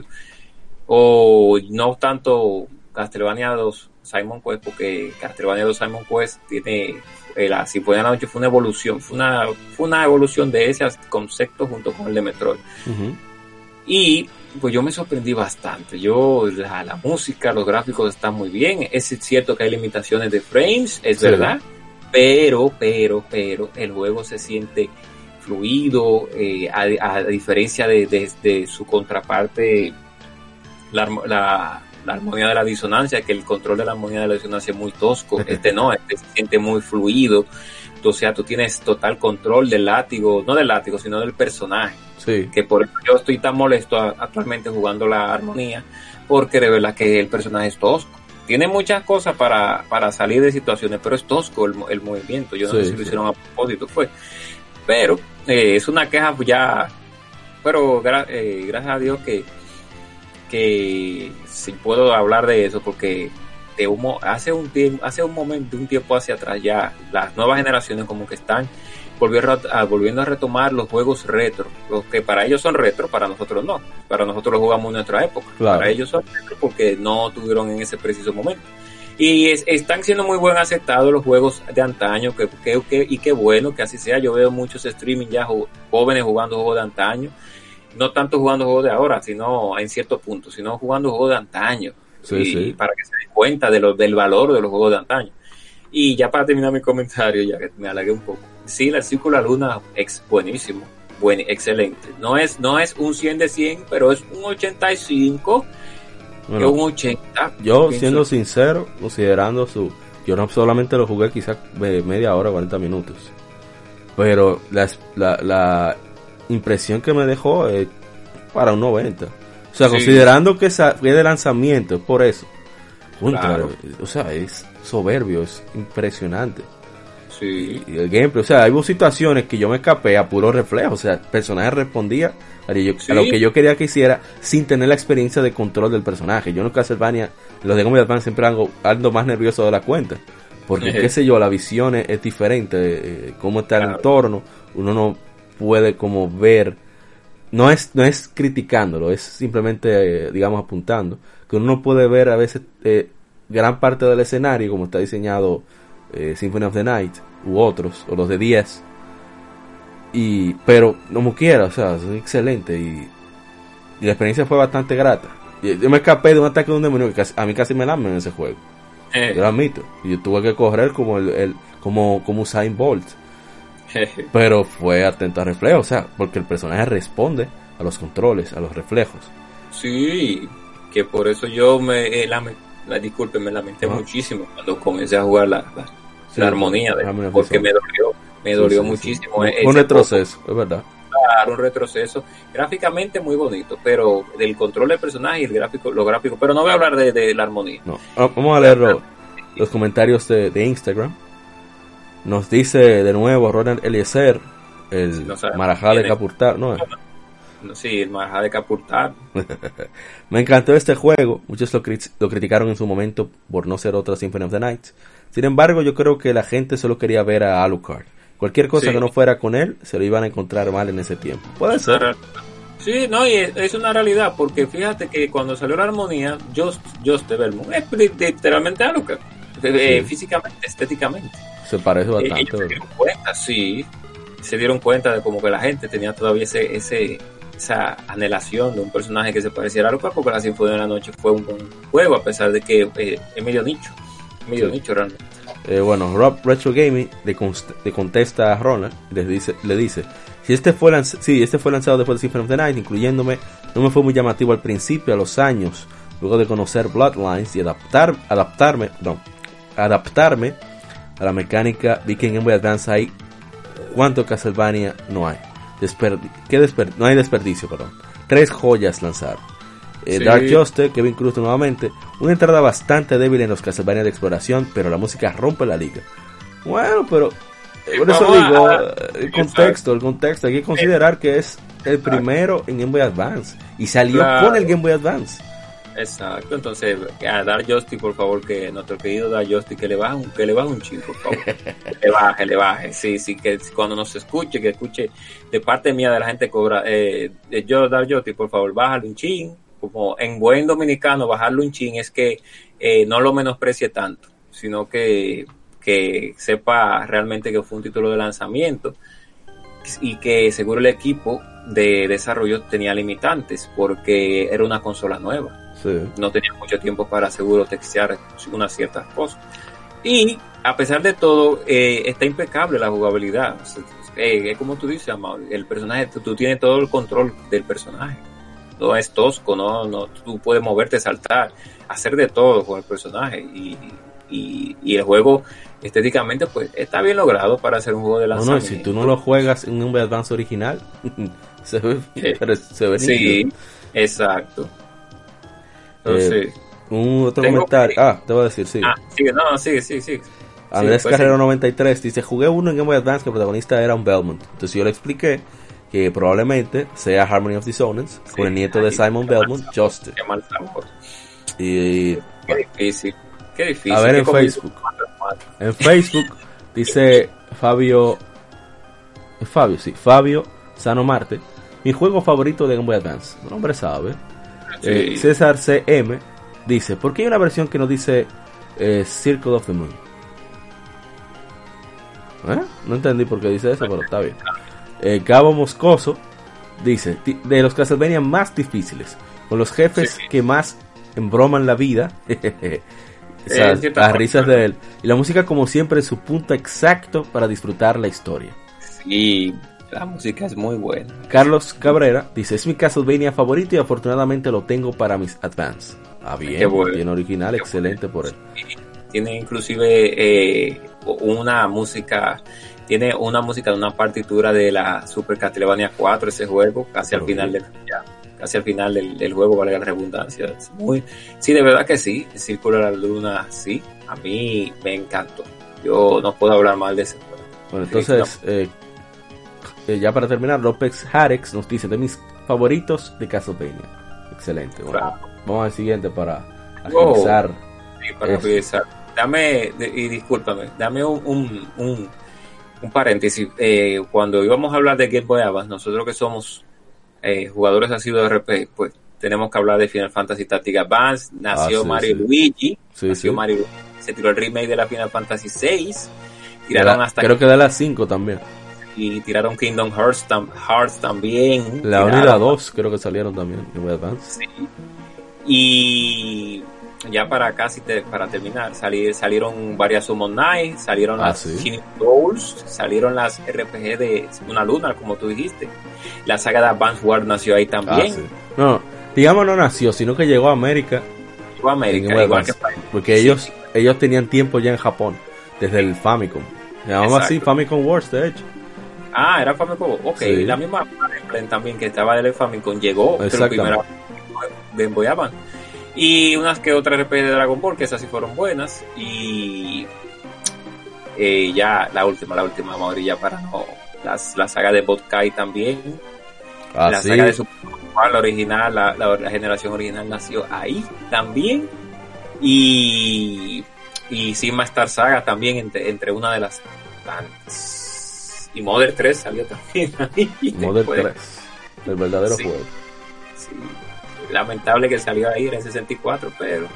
O no tanto Castlevania dos Simon Quest, porque Castlevania dos Simon Quest tiene... La Sinfonía de la Noche fue una evolución, fue una, fue una evolución de ese concepto junto con el de Metroid. Uh-huh. Y pues yo me sorprendí bastante. Yo, la, la música, los gráficos están muy bien. Es cierto que hay limitaciones de frames, es sí. verdad, pero, pero, pero, el juego se siente fluido, eh, a, a diferencia de, de, de su contraparte, la, la la armonía de la disonancia, que el control de la armonía de la disonancia es muy tosco. Este no, este se siente muy fluido. O sea, tú tienes total control del látigo, no del látigo, sino del personaje. Sí. Que por eso yo estoy tan molesto a, actualmente jugando la armonía, porque de verdad que el personaje es tosco. Tiene muchas cosas para, para salir de situaciones, pero es tosco el, el movimiento. Yo no sí, sé si sí. lo hicieron a propósito, fue. Pero eh, es una queja ya, pero gra, eh, gracias a Dios que que si puedo hablar de eso, porque de humo, hace un tiempo, hace un momento, un tiempo hacia atrás ya, las nuevas generaciones como que están volviendo a, volviendo a retomar los juegos retro, los que para ellos son retro, para nosotros no, para nosotros los jugamos en nuestra época, claro. Para ellos son retro porque no tuvieron en ese preciso momento. Y es, están siendo muy buen aceptados los juegos de antaño, que, que, que, y qué bueno que así sea. Yo veo muchos streaming ya jo, jóvenes jugando juegos de antaño, no tanto jugando juegos de ahora, sino en ciertos puntos, sino jugando juegos de antaño, sí, y sí. para que se den cuenta de lo, del valor de los juegos de antaño. Y ya para terminar mi comentario, ya que me alargué un poco, sí, el Círculo de la Luna es buenísimo, buen, excelente. No es, no es un cien de cien, pero es un ochenta y cinco, bueno, un ochenta. Yo, siendo sincero, considerando su... Yo no solamente lo jugué quizás media hora, cuarenta minutos, pero la... la, la impresión que me dejó es para un noventa. O sea, sí. Considerando que es de lanzamiento, por eso. Claro. O sea, es soberbio, es impresionante. Sí. Y el gameplay, o sea, hubo situaciones que yo me escapé a puro reflejo, o sea, el personaje respondía a lo, yo, sí. a lo que yo quería que hiciera sin tener la experiencia de control del personaje. Yo en Castlevania, los de Game Boy Advance siempre ando, ando más nervioso de la cuenta, porque qué sé yo, la visión es, es diferente, eh, cómo está claro. el entorno, uno no puede como ver, no es no es criticándolo, es simplemente, eh, digamos, apuntando, que uno no puede ver a veces eh, gran parte del escenario como está diseñado eh, Symphony of the Night u otros, o los de diez, y pero como quiera, o sea, es excelente y, y la experiencia fue bastante grata. Y yo me escapé de un ataque de un demonio que casi, a mí casi me lamen en ese juego, eh. yo lo admito, y yo tuve que correr como el, el como como Usain Bolt, pero fue atento a reflejos, o sea, porque el personaje responde a los controles, a los reflejos. Sí, que por eso yo me eh, lamenté, la, disculpe, me lamenté ah. muchísimo cuando comencé a jugar la, la, sí, la armonía, de, la porque me dolió, me dolió sí, sí, muchísimo. Sí. Un retroceso, poco. Es verdad. Claro, un retroceso. Gráficamente muy bonito, pero del control del personaje y el gráfico, lo gráfico, pero no voy a hablar de, de la armonía. No, vamos a leer los, los comentarios de, de Instagram. Nos dice de nuevo Ronald Eliezer, el no Marajá de Capurtar, ¿no? Sí, el Marajá de Capurtar. Me encantó este juego, muchos lo, crit- lo criticaron en su momento por no ser otra Symphony of the Night. Sin embargo, yo creo que la gente solo quería ver a Alucard. Cualquier cosa sí. que no fuera con él, se lo iban a encontrar mal en ese tiempo. Puede ser. Sí, no, y es una realidad, porque fíjate que cuando salió la armonía, Just, Just de Belmont es literalmente Alucard, sí. físicamente, estéticamente. Se parece bastante. Ellos se dieron cuenta, sí, se dieron cuenta de como que la gente tenía todavía ese, ese, esa anhelación de un personaje que se pareciera a Alucard, porque la Sinfonía de la Noche fue un buen juego, a pesar de que eh, es medio nicho, medio sí. nicho realmente. Eh, bueno, Rob Retro Gaming le, const- le contesta a Ronald, le dice, le dice, si este fue lanz- sí, este fue lanzado después de Symphony of the Night, incluyéndome, no me fue muy llamativo al principio, a los años, luego de conocer Bloodlines y adaptar, adaptarme, no, adaptarme a la mecánica, vi que en Game Boy Advance hay cuánto Castlevania no hay. Desperdi- ¿qué desper- no hay desperdicio, perdón. Tres joyas lanzaron. Eh, sí. Dark Justice, Kevin Cruz nuevamente. Una entrada bastante débil en los Castlevania de exploración, pero la música rompe la liga. Bueno, pero eh, por eso digo, a... el contexto, el contexto. Hay que considerar que es el primero en Game Boy Advance y salió claro. con el Game Boy Advance. Exacto, entonces a Dark Justice, por favor, que nuestro querido Dark Justice que le baje un, que le baje un chin, por favor. Que le baje, le baje, sí, sí, que cuando nos escuche, que escuche de parte mía de la gente cobra, eh, yo Dark Justice, por favor, bájale un chin, como en buen dominicano, bajarle un chin es que eh, no lo menosprecie tanto, sino que, que sepa realmente que fue un título de lanzamiento y que seguro el equipo de desarrollo tenía limitantes porque era una consola nueva. Sí. No tenía mucho tiempo para seguro textear unas ciertas cosas. Y a pesar de todo, eh, está impecable la jugabilidad. Es eh, eh, como tú dices, Amado, el personaje, tú, tú tienes todo el control del personaje. No es tosco, no, no, tú puedes moverte, saltar, hacer de todo con el personaje. Y, y, y el juego estéticamente pues está bien logrado para hacer un juego de lanzamiento. No, no, si tú no lo juegas en un Advance original, se ve, eh, se ve sí, nítido. Exacto. Entonces, eh, un otro comentario. Que... Ah, te voy a decir, sí. Ah, sigue, no, sigue, sigue, sigue. Andrés sí, Carrero sí. noventa y tres dice, jugué uno en Game Boy Advance que el protagonista era un Belmont. Entonces yo le expliqué que probablemente sea Harmony of Dissonance, sí, con el nieto de Simon Belmont, Justice. Qué mal sabor. Y... Qué difícil, qué difícil. A ver en Facebook. En Facebook dice Fabio... Fabio, sí, Fabio Sano Marte. Mi juego favorito de Game Boy Advance. Un hombre sabe. Sí. Eh, César C M dice, ¿por qué hay una versión que no dice eh, Circle of the Moon? ¿Eh? No entendí por qué dice eso, pero está bien. eh, Gabo Moscoso dice, de los Castlevania más difíciles, con los jefes sí. que más embroman la vida. Esas, eh, las risas de él. Y la música como siempre en su punto exacto para disfrutar la historia. Sí, la música es muy buena. Carlos Cabrera dice, es mi Castlevania favorito y afortunadamente lo tengo para mis Advance. Ah, bien, bueno. Tiene original, qué excelente bueno. por él. Tiene inclusive eh, una música, tiene una música de una partitura de la Super Castlevania cuatro, ese juego, casi Pero al final del, ya, casi al final del, del juego, valga la redundancia. Es muy, sí, de verdad que sí, Circular Luna, sí, a mí me encantó. yo no puedo hablar mal de ese juego. Bueno, entonces, eh, eh, ya para terminar, López Jarex nos dice de mis favoritos de Castlevania. Excelente. Bueno, claro. Vamos al siguiente para agilizar. Oh, sí, para agilizar. Dame, y discúlpame, dame un, un, un, un paréntesis. Eh, cuando íbamos a hablar de Game Boy Advance, nosotros que somos eh, jugadores así de R P G, pues tenemos que hablar de Final Fantasy Tactics Advance. Nació ah, sí, Mario sí. Luigi. Sí, nació sí. Mario Se tiró el remake de la Final Fantasy seis. Tiraron la, hasta creo que de las cinco también. Y tiraron Kingdom Hearts, tam, Hearts también. La uno y la dos creo que salieron también en Game Boy Advance. Sí. Y ya para casi te, para terminar, sali, salieron varias Summon Night, salieron ah, las ¿sí? Shining Souls, salieron las R P G de Una Luna, como tú dijiste. La saga de Advance Wars nació ahí también. Ah, sí. No, digamos no nació, sino que llegó a América. Llegó a América, igual que porque sí. ellos ellos tenían tiempo ya en Japón, desde el Famicom. Se llamaba así Famicom Wars, de hecho. Ah, era Famicom, ok. Sí. La misma también que estaba del Famicom llegó, pero primero Game Boy Advance. Y unas que otras R P G de Dragon Ball, que esas sí fueron buenas. Y eh, ya la última, la última, Mauri, ya para no. Las, la saga de Botkai también. Ah, la sí. saga de Super Mario, la original, la, la, la generación original nació ahí también. Y, y Sigma Star Saga también, entre, entre una de las tantas. Y Mother tres salió también ahí. Mother tres, el verdadero sí. juego. Sí. Lamentable que salió ahí en el sesenta y cuatro, pero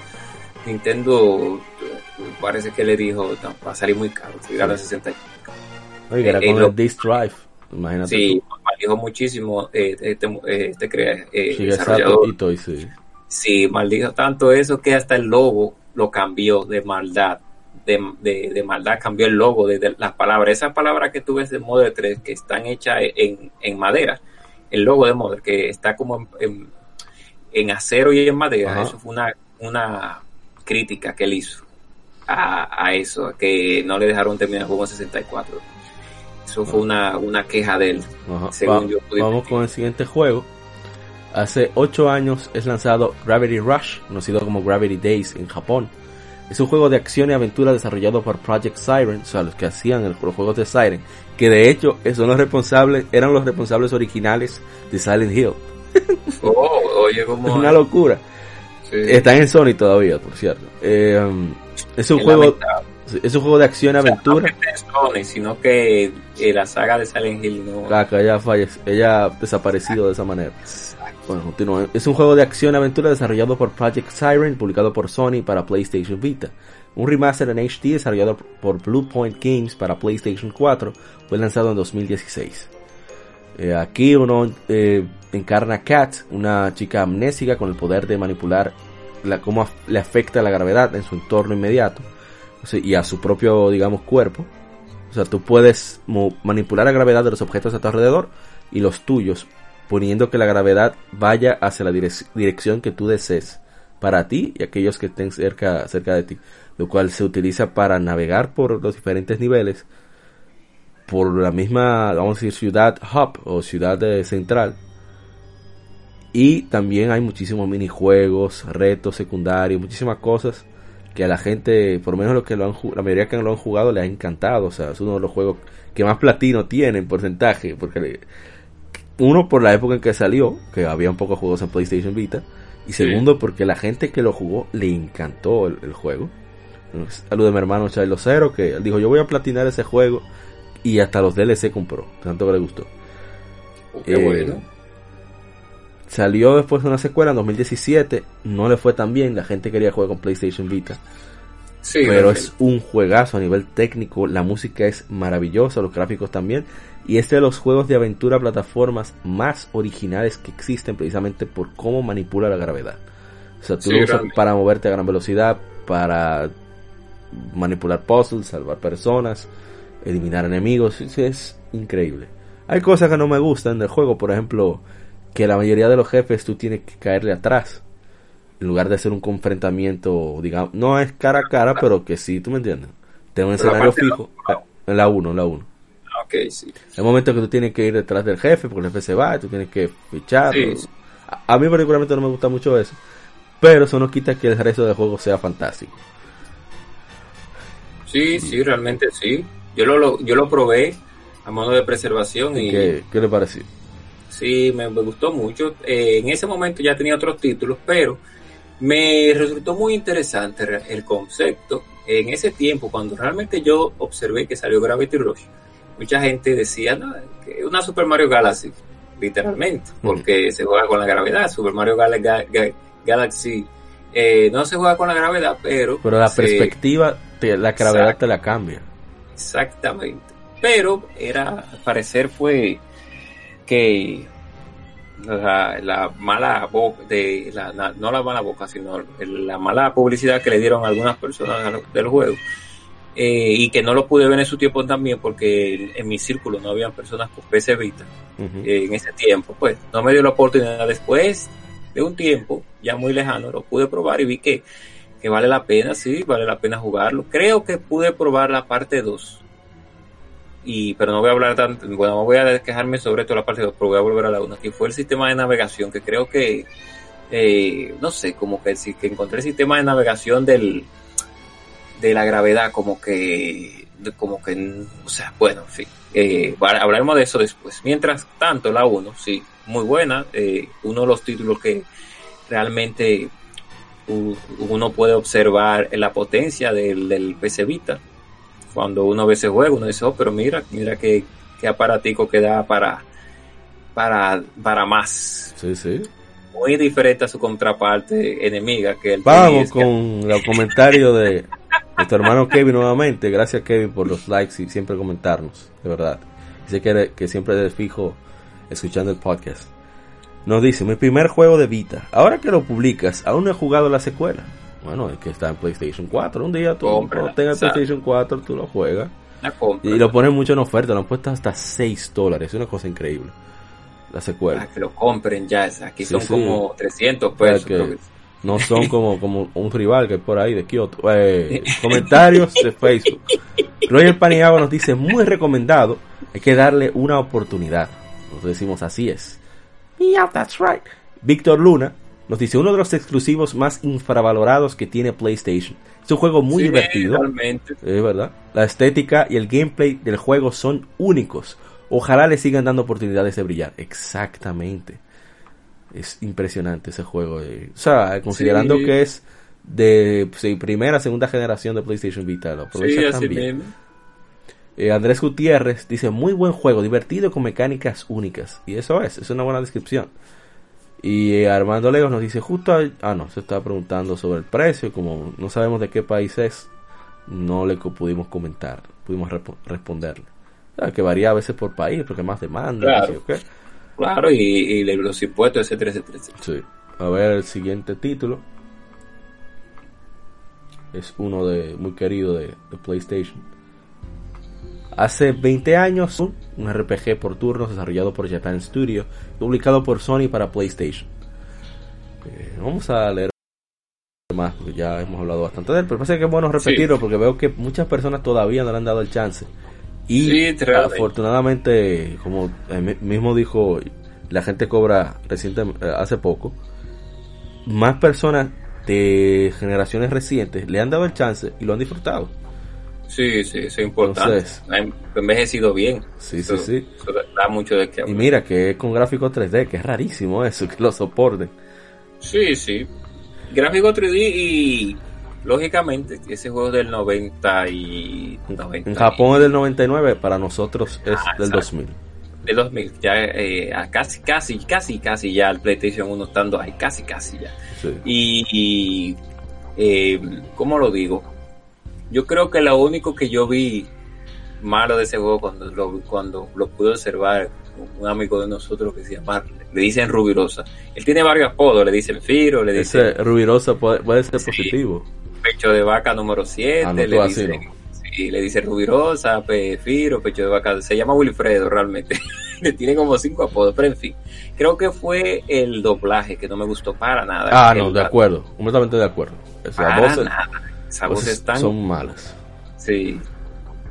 Nintendo parece que le dijo no, va a salir muy caro, salir a la sesenta y cuatro. Oye, era eh, con el Disk Drive, imagínate. Sí, maldijo muchísimo eh, este, este crea, eh, desarrollador. Itoy, sí. sí, maldijo tanto eso que hasta el logo lo cambió de maldad. De, de, de maldad cambió el logo de, de las palabras. Esas palabras que tú ves de Mother tres que están hechas en, en madera, el logo de Mother que está como en, en en acero y en madera. Ajá. Eso fue una, una crítica que él hizo a, a eso, que no le dejaron terminar el juego en sesenta y cuatro. Eso fue una, una queja de él. Según Va, yo pude vamos con el siguiente juego. Hace ocho años es lanzado Gravity Rush, conocido como Gravity Days en Japón. Es un juego de acción y aventura desarrollado por Project Siren, o sea, los que hacían el, los juegos de Siren, que de hecho son los responsables, eran los responsables originales de Silent Hill. Oh, oye, como es una locura. Sí. Está en Sony todavía, por cierto. Eh, es un es juego, es un juego de acción y o sea, aventura. No que esté en Sony, sino que eh, la saga de Silent Hill no. Claro, que ella fallece, ella ha desaparecido de esa manera. Bueno, continúa. Es un juego de acción y aventura desarrollado por Project Siren, publicado por Sony para PlayStation Vita. Un remaster en H D desarrollado por Blue Point Games para PlayStation cuatro fue lanzado en dos mil dieciséis. Eh, aquí uno eh, encarna a Kat, una chica amnésica con el poder de manipular la, cómo af- le afecta la gravedad en su entorno inmediato, o sea, y a su propio, digamos, cuerpo. O sea, tú puedes mo- manipular la gravedad de los objetos a tu alrededor y los tuyos, poniendo que la gravedad vaya hacia la direc- dirección que tú desees para ti y aquellos que estén cerca, cerca de ti, lo cual se utiliza para navegar por los diferentes niveles, por la misma, vamos a decir, ciudad hub o ciudad de central. Y también hay muchísimos minijuegos, retos secundarios, muchísimas cosas que a la gente, por lo menos los que lo han, la mayoría que lo han jugado, les ha encantado. O sea, es uno de los juegos que más platino tiene en porcentaje, porque uno, por la época en que salió, que había un poco de juegos en PlayStation Vita, y segundo, porque la gente que lo jugó le encantó el, el juego. Saludos de mi hermano Charlo Cero, que él dijo, yo voy a platinar ese juego, y hasta los D L C compró, tanto que le gustó. Oh, qué eh, bueno. Salió después de una secuela en dos mil diecisiete, no le fue tan bien, la gente quería jugar con PlayStation Vita. Sí, pero es un juegazo a nivel técnico, la música es maravillosa, los gráficos también, y es de los juegos de aventura plataformas más originales que existen, precisamente por cómo manipula la gravedad. O sea, tú sí, lo usas realmente para moverte a gran velocidad, para manipular puzzles, salvar personas, eliminar enemigos. Es, es increíble. Hay cosas que no me gustan del juego, por ejemplo, que la mayoría de los jefes tú tienes que caerle atrás en lugar de hacer un confrontamiento, digamos, no es cara a cara, pero que sí, tú me entiendes. Tengo un escenario fijo en la uno, en la uno. Ok, sí. El momento que tú tienes que ir detrás del jefe, porque el jefe se va, tú tienes que ficharlo. Sí. A, a mí particularmente no me gusta mucho eso, pero eso no quita que el resto del juego sea fantástico. Sí, sí, realmente sí. Yo lo, lo yo lo probé a modo de preservación y ¿Qué, qué le pareció? Sí, me, me gustó mucho. Eh, en ese momento ya tenía otros títulos, pero me resultó muy interesante el concepto. En ese tiempo, cuando realmente yo observé que salió Gravity Rush, mucha gente decía, no, que una Super Mario Galaxy, literalmente, porque uh-huh. se juega con la gravedad. Super Mario Gal- Gal- Gal- Galaxy eh, no se juega con la gravedad, pero... Pero la se... perspectiva, te, la gravedad Exacto. te la cambia. Exactamente. Pero era, al parecer fue que la, la mala boca, de la, la, no la mala boca, sino la mala publicidad que le dieron a algunas personas del juego, eh, y que no lo pude ver en su tiempo también, porque en mi círculo no habían personas con P S Vita uh-huh. eh, en ese tiempo, pues no me dio la oportunidad. Después de un tiempo ya muy lejano lo pude probar y vi que, que vale la pena, sí, vale la pena jugarlo. Creo que pude probar la parte dos, y pero no voy a hablar tanto, bueno, no voy a quejarme sobre toda la parte dos, pero voy a volver a la uno, que fue el sistema de navegación, que creo que eh, no sé, como que sí, que encontré el sistema de navegación del de la gravedad, como que como que, o sea, bueno, en fin, eh, hablaremos de eso después. Mientras tanto, la uno, sí, muy buena, eh, uno de los títulos que realmente uh, uno puede observar la potencia del, del P S Vita. Cuando uno ve ese juego, uno dice, oh, pero mira, mira qué, qué aparatico que da para, para, para más. Sí, sí. Muy diferente a su contraparte enemiga, que el Vamos con que... los comentarios de nuestro hermano Kevin nuevamente. Gracias, Kevin, por los likes y siempre comentarnos, de verdad. Dice que, que siempre eres fijo escuchando el podcast. Nos dice, mi primer juego de Vita. Ahora que lo publicas, aún no he jugado la secuela. Bueno, es que está en PlayStation cuatro. Un día tú cuando tengas PlayStation cuatro, tú lo juegas. Y lo ponen mucho en oferta. Lo han puesto hasta seis dólares. Es una cosa increíble. La secuela. Para que lo compren ya. Aquí sí, son sí. como trescientos pesos. Que no son como, como un rival que hay por ahí de Kyoto. Eh, comentarios de Facebook. Roger Paniagua nos dice, muy recomendado. Hay que darle una oportunidad. Nos decimos, así es. Yeah, that's right. Víctor Luna nos dice, uno de los exclusivos más infravalorados que tiene PlayStation. Es un juego muy sí, divertido. Realmente. Es verdad. La estética y el gameplay del juego son únicos. Ojalá le sigan dando oportunidades de brillar. Exactamente. Es impresionante ese juego. De, o sea, considerando sí. que es de sí, primera, segunda generación de PlayStation Vita. Lo aprovecha sí, también. Eh, Andrés Gutiérrez dice, muy buen juego, divertido con mecánicas únicas. Y eso es, es una buena descripción. Y eh, Armando Legos nos dice justo a, ah no, se está preguntando sobre el precio, como no sabemos de qué país es, no le pudimos comentar, pudimos rep- responderle. O sea, que varía a veces por país, porque más demanda. Claro, ¿sí, okay? claro y, y los impuestos, etcétera, etcétera, etcétera. Sí. A ver el siguiente título. Es uno de muy querido de, de PlayStation. Hace veinte años, un R P G por turnos desarrollado por Japan Studio, publicado por Sony para PlayStation. Eh, vamos a leer más, porque ya hemos hablado bastante de él, pero parece que es bueno repetirlo, sí. porque veo que muchas personas todavía no le han dado el chance. Y sí, afortunadamente, como mismo dijo, la gente cobra recientemente, hace poco, más personas de generaciones recientes le han dado el chance y lo han disfrutado. Sí, sí, eso es importante. Entonces, ha envejecido bien. Sí, eso, sí, sí. Eso da mucho de qué hablar. Y mira que es con gráficos tres D, que es rarísimo eso, que lo soporten. Sí, sí. Gráficos tres D y, lógicamente, ese juego es del noventa y... noventa en Japón es del noventa y nueve, para nosotros es ah, del exacto. dos mil. Del dos mil, ya eh, casi, casi, casi, casi ya el PlayStation uno estando ahí, casi, casi ya. Sí. Y, y eh, ¿cómo lo digo? Yo creo que lo único que yo vi malo de ese juego cuando lo, cuando lo pude observar, un amigo de nosotros que se llama, le dicen Rubirosa. Él tiene varios apodos, le dicen Firo, le dicen... Ese Rubirosa puede, puede ser sí, positivo. Pecho de vaca número siete, ah, no, le dicen... No. Sí, le dice Rubirosa, Pe, Firo, Pecho de vaca, se llama Wilfredo realmente. Le tiene como cinco apodos, pero en fin. Creo que fue el doblaje que no me gustó para nada. Ah, no, de acuerdo, completamente de acuerdo. Para voces, nada. Esas voces están... son malas. Sí.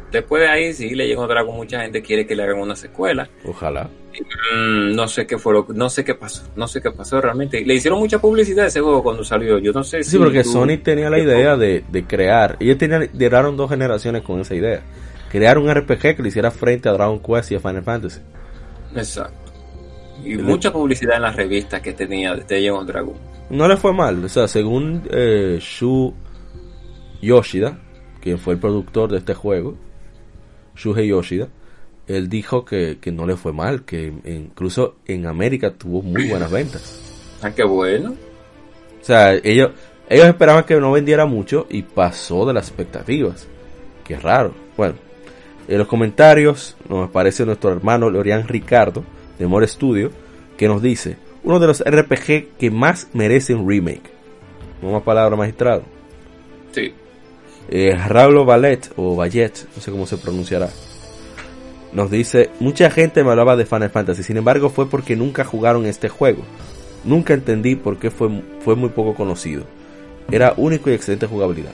Después de ahí, sí, Legend of Dragon, mucha gente quiere que le hagan una secuela. Ojalá. Mm, no sé qué fue lo, no sé qué pasó, no sé qué pasó realmente. Le hicieron mucha publicidad a ese juego cuando salió. Yo no sé si. Sí, porque tú, Sony tenía la idea de, de crear. Ellos tenían, duraron dos generaciones con esa idea. Crear un R P G que le hiciera frente a Dragon Quest y a Final Fantasy. Exacto. Y el mucha publicidad en las revistas que tenía de Legend of Dragon. No le fue mal. O sea, según eh, Shu Yoshida, quien fue el productor de este juego, Shuhei Yoshida, él dijo que, que no le fue mal, que incluso en América tuvo muy buenas ventas. Ah, qué bueno. O sea, ellos, ellos esperaban que no vendiera mucho y pasó de las expectativas. Qué raro. Bueno, en los comentarios nos aparece nuestro hermano Lorian Ricardo de More Studio, que nos dice: uno de los R P G que más merece un remake. Una palabra, magistrado. Sí. Eh, Raúl Ballet o Ballet, no sé cómo se pronunciará, nos dice: mucha gente me hablaba de Final Fantasy, sin embargo fue porque nunca jugaron este juego. Nunca entendí por qué fue, fue muy poco conocido. Era único y excelente jugabilidad.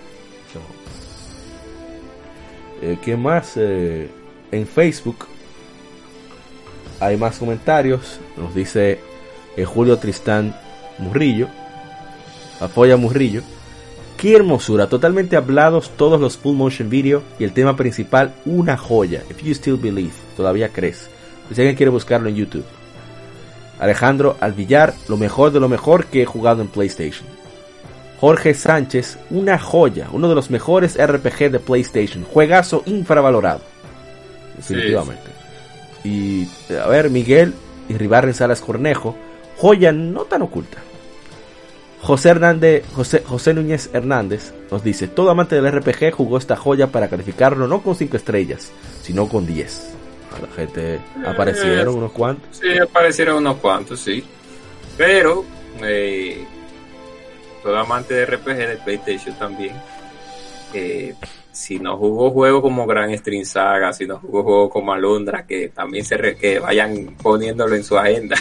Eh, ¿Qué más? Eh, en Facebook hay más comentarios. Nos dice eh, Julio Tristán Murrillo. Apoya Murrillo. Qué hermosura, totalmente hablados todos los full motion video y el tema principal, una joya. If you still believe, todavía crees. Si alguien quiere buscarlo en YouTube. Alejandro Alvillar, lo mejor de lo mejor que he jugado en PlayStation. Jorge Sánchez, una joya, uno de los mejores R P G de PlayStation, juegazo infravalorado. Definitivamente. Sí. Y a ver, Miguel Irribarren Salas Cornejo, joya no tan oculta. José Hernández, José, José Núñez Hernández nos dice: todo amante del R P G jugó esta joya para calificarlo no con cinco estrellas, sino con diez. A la gente aparecieron eh, unos cuantos. Sí, aparecieron unos cuantos, sí. Pero eh, todo amante de R P G de PlayStation también, eh, si no jugó juegos como Grand Stream Saga, si no jugó juegos como Alundra, que también se re, que vayan poniéndolo en su agenda.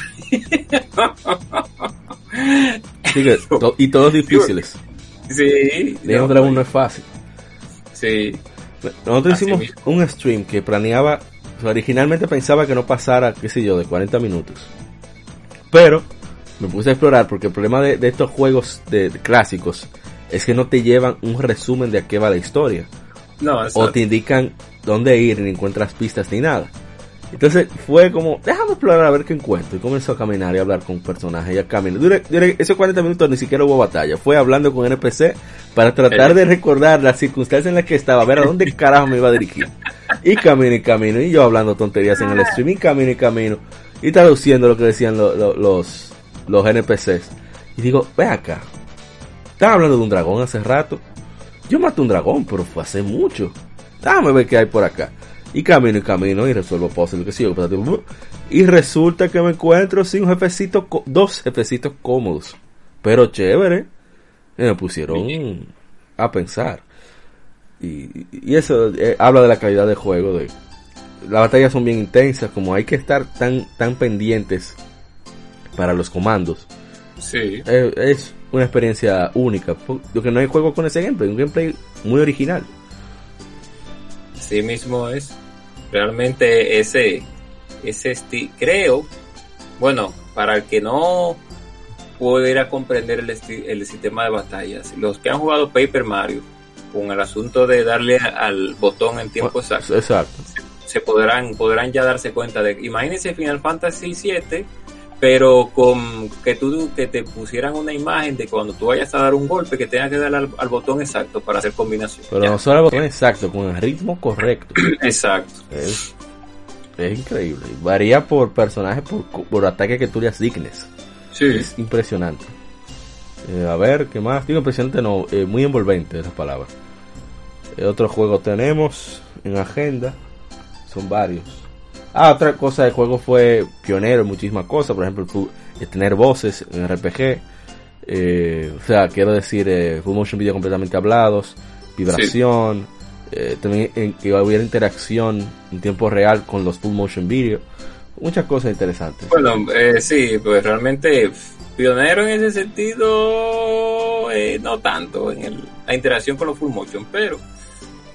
Sí, que to, y todos difíciles. Sí. Legend of Dragon no es fácil. Sí. Nosotros Así hicimos mismo. un stream que planeaba, o sea, originalmente pensaba que no pasara, qué sé yo, de cuarenta minutos. Pero me puse a explorar porque el problema de, de estos juegos de, de clásicos es que no te llevan un resumen de a qué va la historia. No, o te indican dónde ir, ni encuentras pistas ni nada. Entonces fue como, déjame explorar a ver qué encuentro. Y comenzó a caminar y a hablar con personajes y a caminar. Durante, durante esos cuarenta minutos ni siquiera hubo batalla. Fue hablando con N P C para tratar de recordar las circunstancias en las que estaba. A ver a dónde carajo me iba a dirigir. Y camino y camino. Y yo hablando tonterías en el stream. Y camino y camino. Y traduciendo lo que decían lo, lo, los, los N P Cs. Y digo, ve acá. Estaba hablando de un dragón hace rato. Yo maté un dragón, pero fue hace mucho. Déjame ver qué hay por acá. Y camino y camino y resuelvo puzzles, que sí, y resulta que me encuentro sin un jefecito, dos jefecitos cómodos, pero chévere. Y me pusieron a pensar. Y, y eso eh, habla de la calidad del juego. De, las batallas son bien intensas, como hay que estar tan, tan pendientes para los comandos. Sí. Eh, es una experiencia única, porque no hay juego con ese gameplay, un gameplay muy original. Sí mismo es. Realmente ese, ese esti- creo, bueno, para el que no pudiera comprender el, esti- el sistema de batallas, los que han jugado Paper Mario, con el asunto de darle al botón en tiempo exacto, exacto. Se, se podrán, podrán ya darse cuenta de, imagínense Final Fantasy siete, pero con que tú que te pusieran una imagen de cuando tú vayas a dar un golpe que tengas que darle al, al botón exacto para hacer combinación. Pero ya. No solo al botón exacto, con el ritmo correcto. Exacto. Es, es increíble. Varía por personaje, por, por ataque que tú le asignes. Sí. Es impresionante. Eh, a ver, ¿qué más? Digo impresionante, no, eh, muy envolvente esas palabras. Eh, otro juego tenemos en agenda. Son varios. Ah, otra cosa del juego fue pionero en muchísimas cosas, por ejemplo, el tener voces en R P G, eh, o sea, quiero decir, eh, full motion video completamente hablados, vibración, sí. eh, también en, que hubiera interacción en tiempo real con los full motion video, muchas cosas interesantes. Bueno, eh, sí, pues realmente pionero en ese sentido, eh, no tanto en el, la interacción con los full motion, pero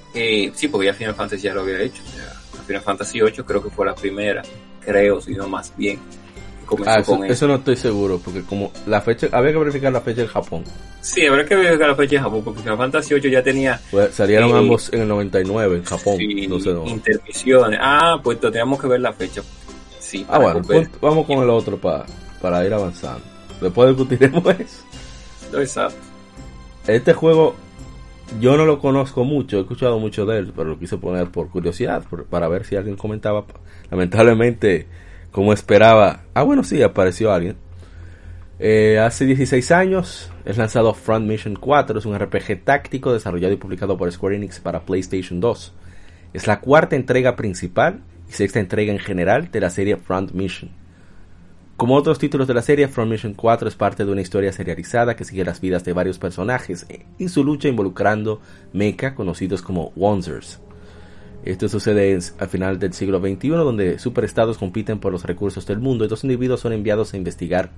Eh, sí, porque ya Final Fantasy ya lo había hecho. O sea, Final Fantasy ocho creo que fue la primera, creo, si no más bien. Comenzó ah, eso, con eso no estoy seguro, porque como la fecha, había que verificar la fecha en Japón. Sí, habrá que verificar la fecha en Japón, porque Final Fantasy ocho ya tenía... Pues salieron eh, ambos en el noventa y nueve en Japón. Sí, no sé, no. intermisiones. Ah, pues teníamos que ver la fecha. Sí, ah, bueno, pues, vamos con el otro para para ir avanzando. Después discutiremos eso. Exacto. Este juego yo no lo conozco mucho, he escuchado mucho de él, pero lo quise poner por curiosidad, por, para ver si alguien comentaba. Lamentablemente, como esperaba, ah bueno, sí, apareció alguien. Eh, hace dieciséis años es lanzado Front Mission cuatro, es un R P G táctico desarrollado y publicado por Square Enix para PlayStation dos. Es la cuarta entrega principal y sexta entrega en general de la serie Front Mission. Como otros títulos de la serie, Front Mission cuatro es parte de una historia serializada que sigue las vidas de varios personajes y su lucha involucrando mecha conocidos como Wanzers. Esto sucede al final del siglo veintiuno, donde superestados compiten por los recursos del mundo y dos individuos son enviados a investigar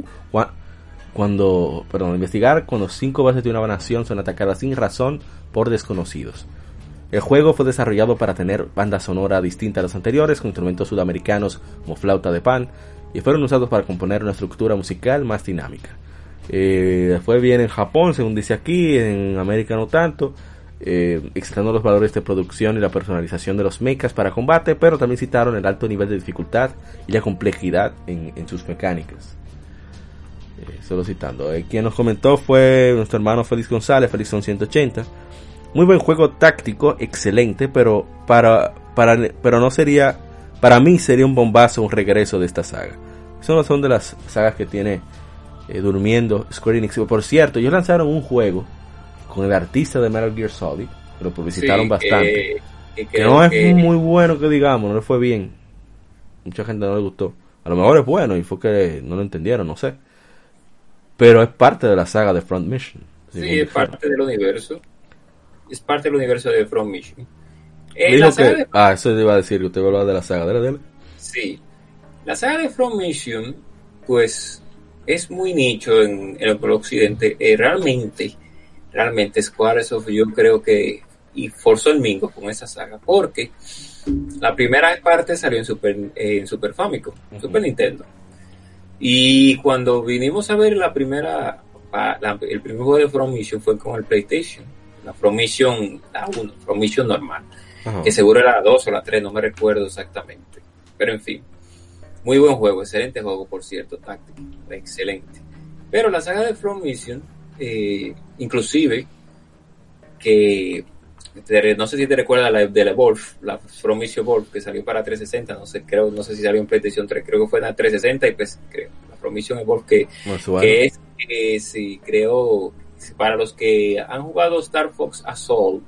cuando, perdón, investigar cuando cinco bases de una nación son atacadas sin razón por desconocidos. El juego fue desarrollado para tener banda sonora distinta a las anteriores, con instrumentos sudamericanos como flauta de pan, y fueron usados para componer una estructura musical más dinámica. Eh, fue bien en Japón, según dice aquí, en América no tanto, eh, exaltando los valores de producción y la personalización de los mechas para combate, pero también citaron el alto nivel de dificultad y la complejidad en, en sus mecánicas. Eh, solo citando, eh, quien nos comentó fue nuestro hermano Félix González, Felixson ciento ochenta. Muy buen juego táctico, excelente, pero para, para, pero no sería, para mí sería un bombazo un regreso de esta saga. Esas no son de las sagas que tiene eh, durmiendo Square Enix. Por cierto, ellos lanzaron un juego con el artista de Metal Gear Solid, que lo publicitaron sí, bastante, que, que no es que... muy bueno que digamos, no le fue bien, mucha gente no le gustó, a lo mejor es bueno y fue que no lo entendieron, no sé, pero es parte de la saga de Front Mission. Sí, es parte del universo, es parte del universo de Front Mission. Eh, la saga que... de... Ah, eso iba a decir, que usted va a hablar de la saga, dale, dale. Sí, la saga de Front Mission, pues, es muy nicho en, en el occidente, eh, realmente... Realmente Squaresoft yo creo que y forzó el mingo con esa saga, porque la primera parte salió en Super, eh, en Super Famicom, uh-huh. Super Nintendo, y cuando vinimos a ver la primera la, el primer juego de Front Mission fue con el PlayStation, la Front Mission, la uno, Front Mission normal, uh-huh. Que seguro era la dos o la tres, no me recuerdo exactamente, pero en fin, muy buen juego, excelente juego por cierto, táctico, excelente, pero la saga de Front Mission Eh, inclusive que te, no sé si te recuerdas la de la Wolf, la Front Mission Wolf que salió para trescientos sesenta, no sé, creo, no sé si salió en PlayStation tres, creo que fue en la trescientos sesenta y pues creo, la Front Mission Wolf que, que es, eh, sí, creo, para los que han jugado Star Fox Assault,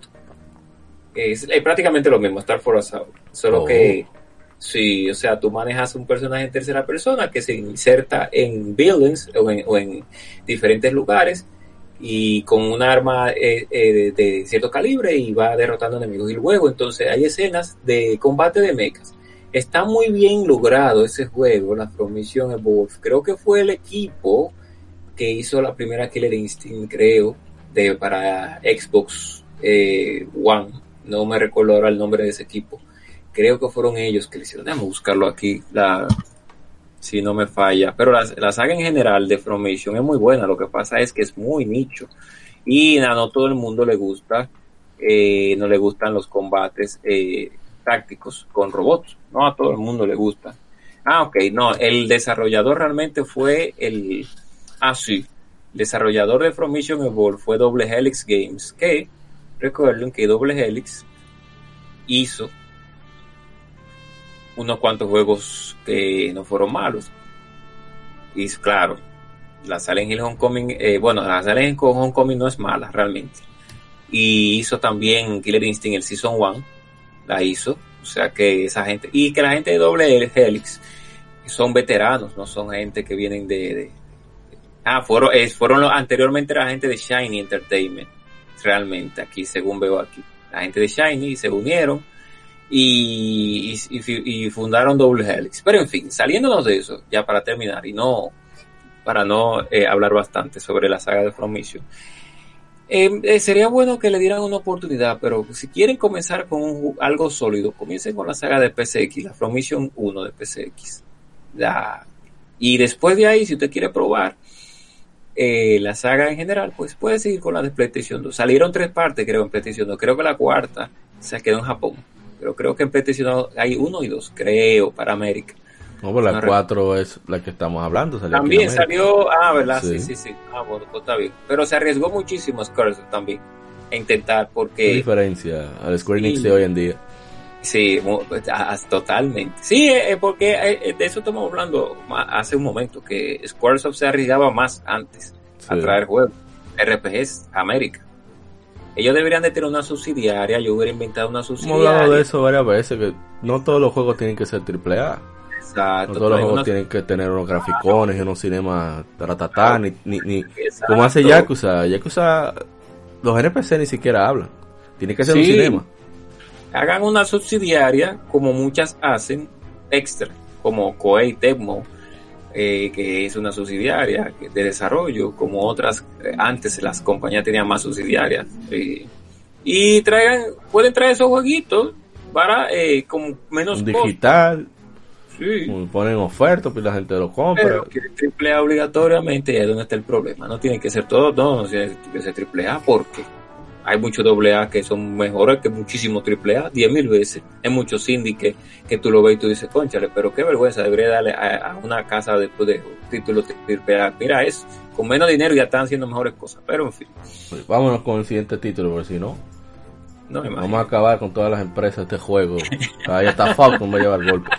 es eh, prácticamente lo mismo, Star Fox Assault, solo oh. que sí, o sea, tú manejas un personaje en tercera persona que se inserta en buildings o en, o en diferentes lugares y con un arma eh, eh, de, de cierto calibre y va derrotando enemigos. Y luego entonces hay escenas de combate de mechas. Está muy bien logrado ese juego, la Front Mission Evolve. Creo que fue el equipo que hizo la primera Killer Instinct, creo, de para Xbox eh, One. No me recuerdo ahora el nombre de ese equipo. Creo que fueron ellos que le hicieron. Déjame buscarlo aquí, la, si no me falla. Pero la, la saga en general de Front Mission es muy buena. Lo que pasa es que es muy nicho. Y a no todo el mundo le gusta. Eh, no le gustan los combates eh, tácticos con robots. No a todo el mundo le gusta. Ah, ok. No, el desarrollador realmente fue el... Ah, sí. El desarrollador de Front Mission Evolve fue Double Helix Games. Que, recuerden que Double Helix hizo unos cuantos juegos que no fueron malos. Y claro, la Silent Hill Homecoming, eh, bueno, la Silent Hill Homecoming no es mala realmente. Y hizo también Killer Instinct el Season uno, la hizo. O sea que esa gente, y que la gente de Double Helix son veteranos, no son gente que vienen de... de ah, fueron, eh, fueron los, anteriormente la gente de Shiny Entertainment, realmente, aquí según veo aquí. La gente de Shiny se unieron Y, y, y fundaron Double Helix. Pero en fin, saliéndonos de eso, ya para terminar y no para no eh, hablar bastante sobre la saga de Front Mission, Eh, eh, sería bueno que le dieran una oportunidad, pero si quieren comenzar con un, algo sólido, comiencen con la saga de P C X, la From Mission uno de P C X. La, y después de ahí, si usted quiere probar eh, la saga en general, pues puede seguir con la de PlayStation dos. Salieron tres partes, creo, en PlayStation dos. Creo que la cuarta se quedó en Japón. Pero creo que en PlayStation dos hay uno y dos, creo, para América. No, pues la cuatro es la que estamos hablando. Salió también salió, ah, ¿verdad? Sí. sí, sí, sí. Ah, bueno, pues está bien. Pero se arriesgó muchísimo Squaresoft también a intentar, porque... ¿Qué diferencia al Square Enix sí, de hoy en día? Sí, totalmente. Sí, eh, porque eh, de eso estamos hablando hace un momento, que Squaresoft se arriesgaba más antes sí. a traer juegos, R P Gs a América. Ellos deberían de tener una subsidiaria, yo hubiera inventado una subsidiaria. Hemos hablado de eso varias veces, que no todos los juegos tienen que ser triple A. Exacto, no todos los juegos una... tienen que tener unos graficones y unos cinemas tatatá, ni, ni, ni como hace Yakuza. Yakuza, los N P C ni siquiera hablan. Tiene que ser sí. un cinema. Hagan una subsidiaria, como muchas hacen, extra, como Koei Tecmo, eh, que es una subsidiaria de desarrollo, como otras, eh, antes las compañías tenían más subsidiarias. Eh, y traigan, pueden traer esos jueguitos para, eh, con menos digital. Costo. Sí. Ponen ofertas, pues la gente lo compra. Pero que triple A obligatoriamente, y ahí es donde está el problema. No tiene que ser todo, no, no tiene que ser triple A, porque hay muchos doble A que son mejores que muchísimos triple A, diez mil veces. Hay muchos indie que, que tú lo ves y tú dices, cónchale, pero qué vergüenza, debería darle a, a una casa después de títulos triple A. Mira, es con menos dinero ya están haciendo mejores cosas, pero en fin. Pues vámonos con el siguiente título, porque si no, no me vamos a acabar con todas las empresas de este juego. Ahí está Falcon, va a llevar golpes.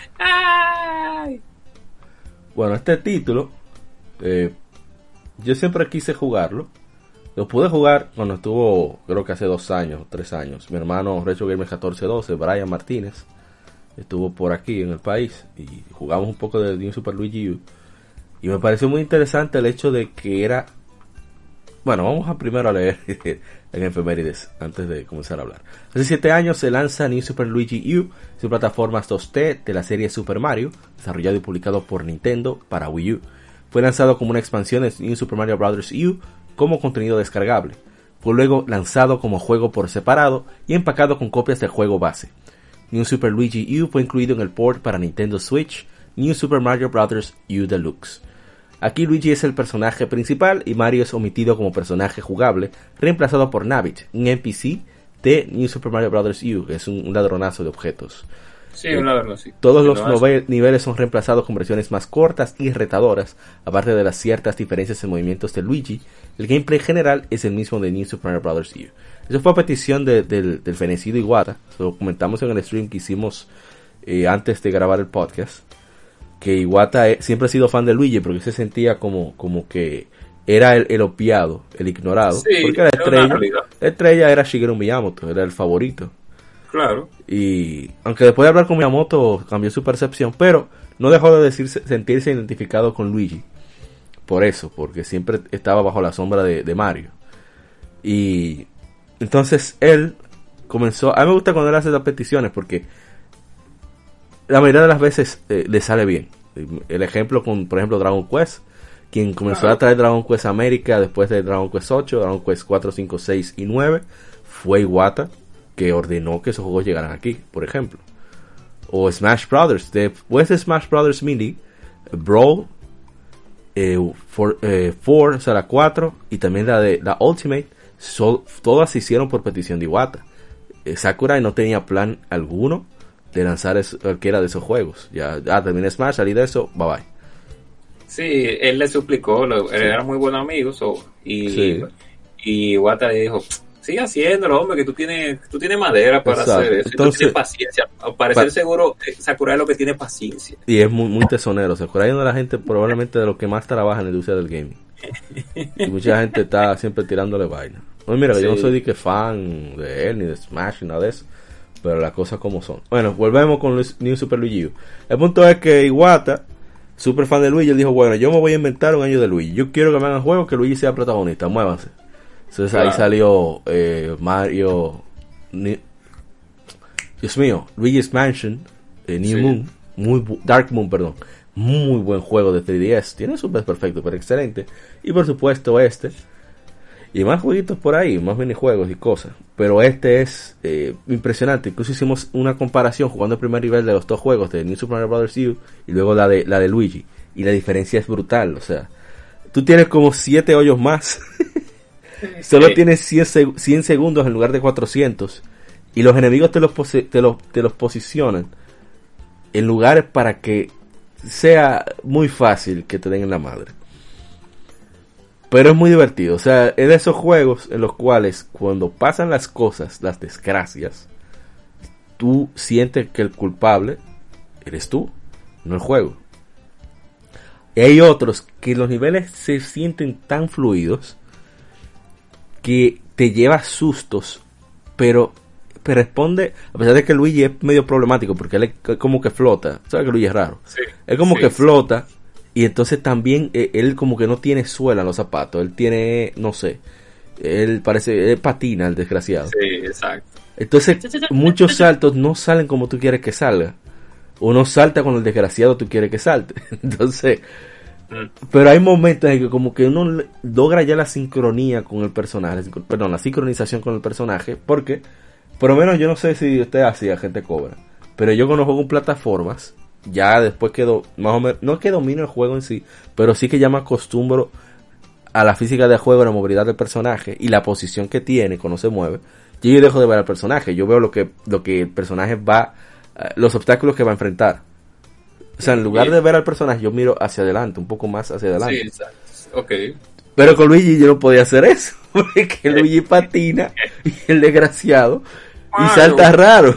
Ay. Bueno, este título eh, yo siempre quise jugarlo. Lo pude jugar cuando estuvo, creo que hace dos años, tres años. Mi hermano Retro Gamer catorce doce, Brian Martínez, estuvo por aquí en el país y jugamos un poco de New Super Luigi U. Y me pareció muy interesante el hecho de que era... Bueno, vamos a primero a leer en efemérides antes de comenzar a hablar. Hace siete años se lanza New Super Luigi U, en plataformas dos D de la serie Super Mario, desarrollado y publicado por Nintendo para Wii U. Fue lanzado como una expansión de New Super Mario Bros. U como contenido descargable. Fue luego lanzado como juego por separado y empacado con copias del juego base. New Super Luigi U fue incluido en el port para Nintendo Switch, New Super Mario Bros. U Deluxe. Aquí Luigi es el personaje principal y Mario es omitido como personaje jugable, reemplazado por Nabbit, un N P C de New Super Mario Bros. U, que es un, un ladronazo de objetos. Sí, un ladrón, sí. Todos los nove- niveles son reemplazados con versiones más cortas y retadoras, aparte de las ciertas diferencias en movimientos de Luigi. El gameplay general es el mismo de New Super Mario Bros. U. Eso fue a petición de, de, del fenecido Iwata, lo comentamos en el stream que hicimos eh, antes de grabar el podcast. Que Iwata eh, siempre ha sido fan de Luigi porque se sentía como, como que era el, el opiado, el ignorado. Sí, porque la estrella, la estrella era Shigeru Miyamoto, era el favorito. Claro. Y aunque después de hablar con Miyamoto cambió su percepción, pero no dejó de decirse, sentirse identificado con Luigi. Por eso, porque siempre estaba bajo la sombra de, de Mario. Y entonces él comenzó... A mí me gusta cuando él hace las peticiones porque... la mayoría de las veces eh, le sale bien. El ejemplo con, por ejemplo, Dragon Quest. Quien comenzó claro. a traer Dragon Quest a América después de Dragon Quest ocho, Dragon Quest cuatro, cinco, seis y nueve fue Iwata, que ordenó que esos juegos llegaran aquí, por ejemplo. O Smash Brothers. Después de Smash Brothers Melee, Brawl, eh, for, eh, four, o sea, la cuatro, y también la de la Ultimate, so, todas se hicieron por petición de Iwata. Eh, Sakurai no tenía plan alguno de lanzar es, cualquiera de esos juegos. Ya, ya terminé Smash, salí de eso, bye bye. Sí, él le suplicó, lo, sí. Era muy buen amigo, so, y, sí. y Iwata le dijo, sigue haciéndolo, hombre, que tú tienes, tú tienes madera para Exacto. hacer eso, Entonces, tú tienes paciencia, al parecer pa- seguro, Sakurai es lo que tiene paciencia. Y es muy, muy tesonero, Sakurai es una de la gente probablemente de los que más trabaja en la industria del gaming. Y mucha gente está siempre tirándole vaina. Oye, mira, sí. yo no soy de que fan de él, ni de Smash, ni nada de eso. Pero las cosas como son. Bueno, volvemos con New Super Luigi U. El punto es que Iwata, super fan de Luigi, él dijo, bueno, yo me voy a inventar un año de Luigi. Yo quiero que me hagan juegos que Luigi sea protagonista, muévanse. Entonces claro. ahí salió eh, Mario... Ni, Dios mío, Luigi's Mansion, eh, New sí. Moon, muy bu- Dark Moon, perdón. Muy buen juego de tres D S. Tiene super perfecto, pero excelente. Y por supuesto este. Y más jueguitos por ahí, más minijuegos y cosas. Pero este es eh, impresionante. Incluso hicimos una comparación jugando el primer nivel de los dos juegos, de New Super Mario Bros. U y luego la de, la de Luigi. Y la diferencia es brutal. O sea, tú tienes como siete hoyos más. Solo sí. tienes cien, cien segundos en lugar de cuatrocientos. Y los enemigos te los, pose- te, los, te los posicionan en lugares para que sea muy fácil que te den en la madre. Pero es muy divertido, o sea, es de esos juegos en los cuales cuando pasan las cosas, las desgracias, tú sientes que el culpable eres tú, no el juego. Y hay otros que los niveles se sienten tan fluidos que te lleva sustos, pero, pero responde, a pesar de que Luigi es medio problemático porque él es como que flota, ¿sabes que Luigi es raro? Sí, es como sí, que sí. flota. Y entonces también eh, él como que no tiene suela en los zapatos. Él tiene, no sé, él parece, él patina el desgraciado. Sí, exacto. Entonces muchos saltos no salen como tú quieres que salga. Uno salta cuando el desgraciado tú quieres que salte. Entonces, mm. pero hay momentos en que como que uno logra ya la sincronía con el personaje. Perdón, la sincronización con el personaje. Porque, por lo menos yo no sé si usted hacía gente cobra. Pero yo cuando juego en plataformas, ya después quedo más o menos, no es que domino el juego en sí, pero sí que ya me acostumbro a la física del juego, a la movilidad del personaje y la posición que tiene cuando se mueve. Y yo dejo de ver al personaje, yo veo lo que lo que el personaje va, uh, los obstáculos que va a enfrentar. O sea, en lugar de ver al personaje, yo miro hacia adelante, un poco más hacia adelante. Sí, exacto. Ok. Pero con Luigi yo no podía hacer eso, porque Luigi patina y el desgraciado y salta raro.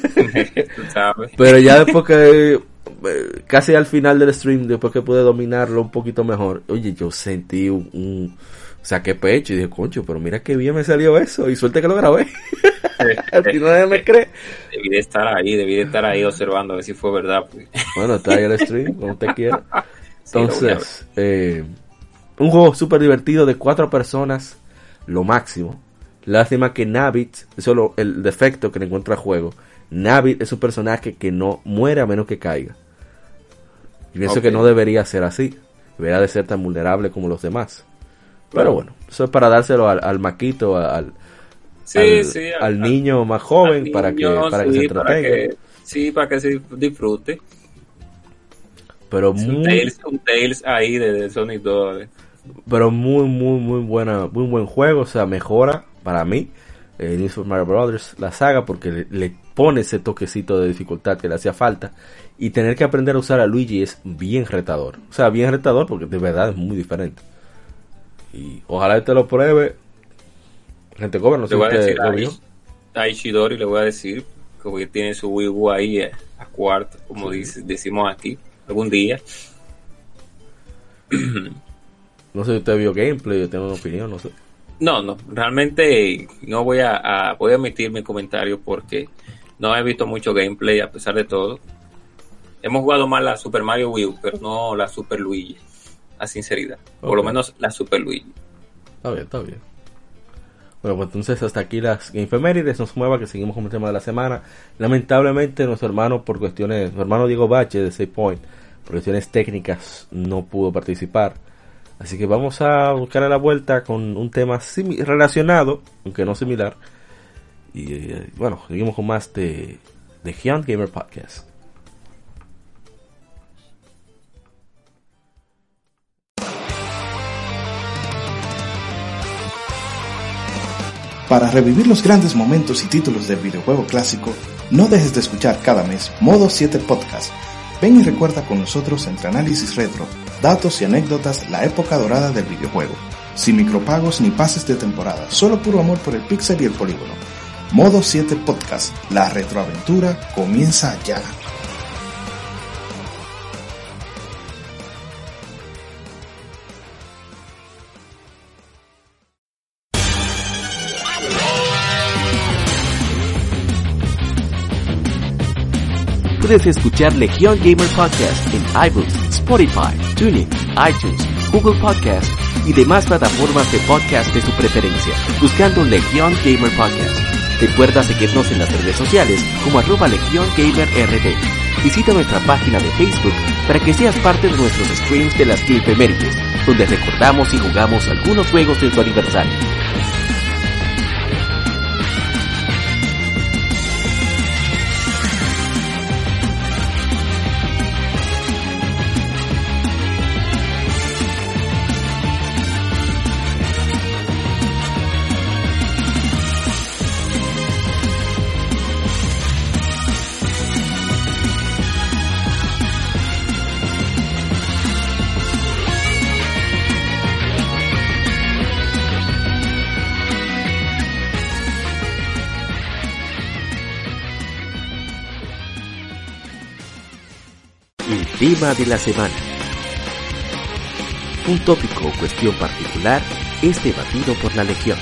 Pero ya después que casi al final del stream, después que pude dominarlo un poquito mejor, oye, yo sentí un, un saqué pecho y dije, concho, pero mira qué bien me salió eso, y suerte que lo grabé. Si no, nadie me cree. Debí de estar ahí, debí de estar ahí observando a ver si fue verdad. Pues. Bueno, está ahí el stream, como usted quiera. Entonces, eh, un juego súper divertido de cuatro personas, lo máximo. Lástima que Nabbit, eso es lo, el defecto que le encuentra al juego. Nabbit es un personaje que no muere a menos que caiga. Y pienso okay. que no debería ser así. Debería de ser tan vulnerable como los demás. Pero bueno, bueno eso es para dárselo al, al maquito, al, sí, al, sí, al, al niño más joven, niño, para que para sí, que se entretenga. Para que, sí, para que se disfrute. Pero es muy... Un Tales, un Tales ahí de, de Sonic dos. Pero muy, muy, muy buena, muy buen juego. O sea, mejora para mí eh, New Super Mario Bros. La saga porque le, le pone ese toquecito de dificultad que le hacía falta. Y tener que aprender a usar a Luigi es bien retador. O sea, bien retador porque de verdad es muy diferente. Y ojalá te lo pruebe. Gente cobra, no sé si usted lo vio. A Ishidori le voy a decir que tiene su Wii U ahí a, a cuarto, como sí. dice, decimos aquí, algún día. No sé si usted vio gameplay, yo tengo una opinión, no sé. No, no, realmente no voy a, a voy a omitir mi comentario porque no he visto mucho gameplay a pesar de todo. Hemos jugado más la Super Mario Wii U, pero no la Super Luigi, a sinceridad. Por okay. lo menos la Super Luigi. Está bien, está bien. Bueno, pues entonces hasta aquí las Gamefemérides. Nos mueva que seguimos con el tema de la semana. Lamentablemente nuestro hermano, por cuestiones, nuestro hermano Diego Bache de Save Point, por cuestiones técnicas no pudo participar. Así que vamos a buscar a la vuelta con un tema simi- relacionado, aunque no similar. Y eh, bueno, seguimos con más de, de Hyun Gamer Podcast. Para revivir los grandes momentos y títulos del videojuego clásico, no dejes de escuchar cada mes Modo siete Podcast. Ven y recuerda con nosotros entre análisis retro, datos y anécdotas la época dorada del videojuego. Sin micropagos ni pases de temporada, solo puro amor por el pixel y el polígono. Modo siete Podcast, la retroaventura comienza ya. Puedes escuchar Legion Gamer Podcast en iBooks, Spotify, TuneIn, iTunes, Google Podcast y demás plataformas de podcast de su preferencia, buscando Legion Gamer Podcast. Recuerda seguirnos en las redes sociales como arroba Legion Gamer R D. Visita nuestra página de Facebook para que seas parte de nuestros streams de las Gamefemérides, donde recordamos y jugamos algunos juegos de su aniversario. Tema de la semana. Un tópico o cuestión particular es debatido por la Legión.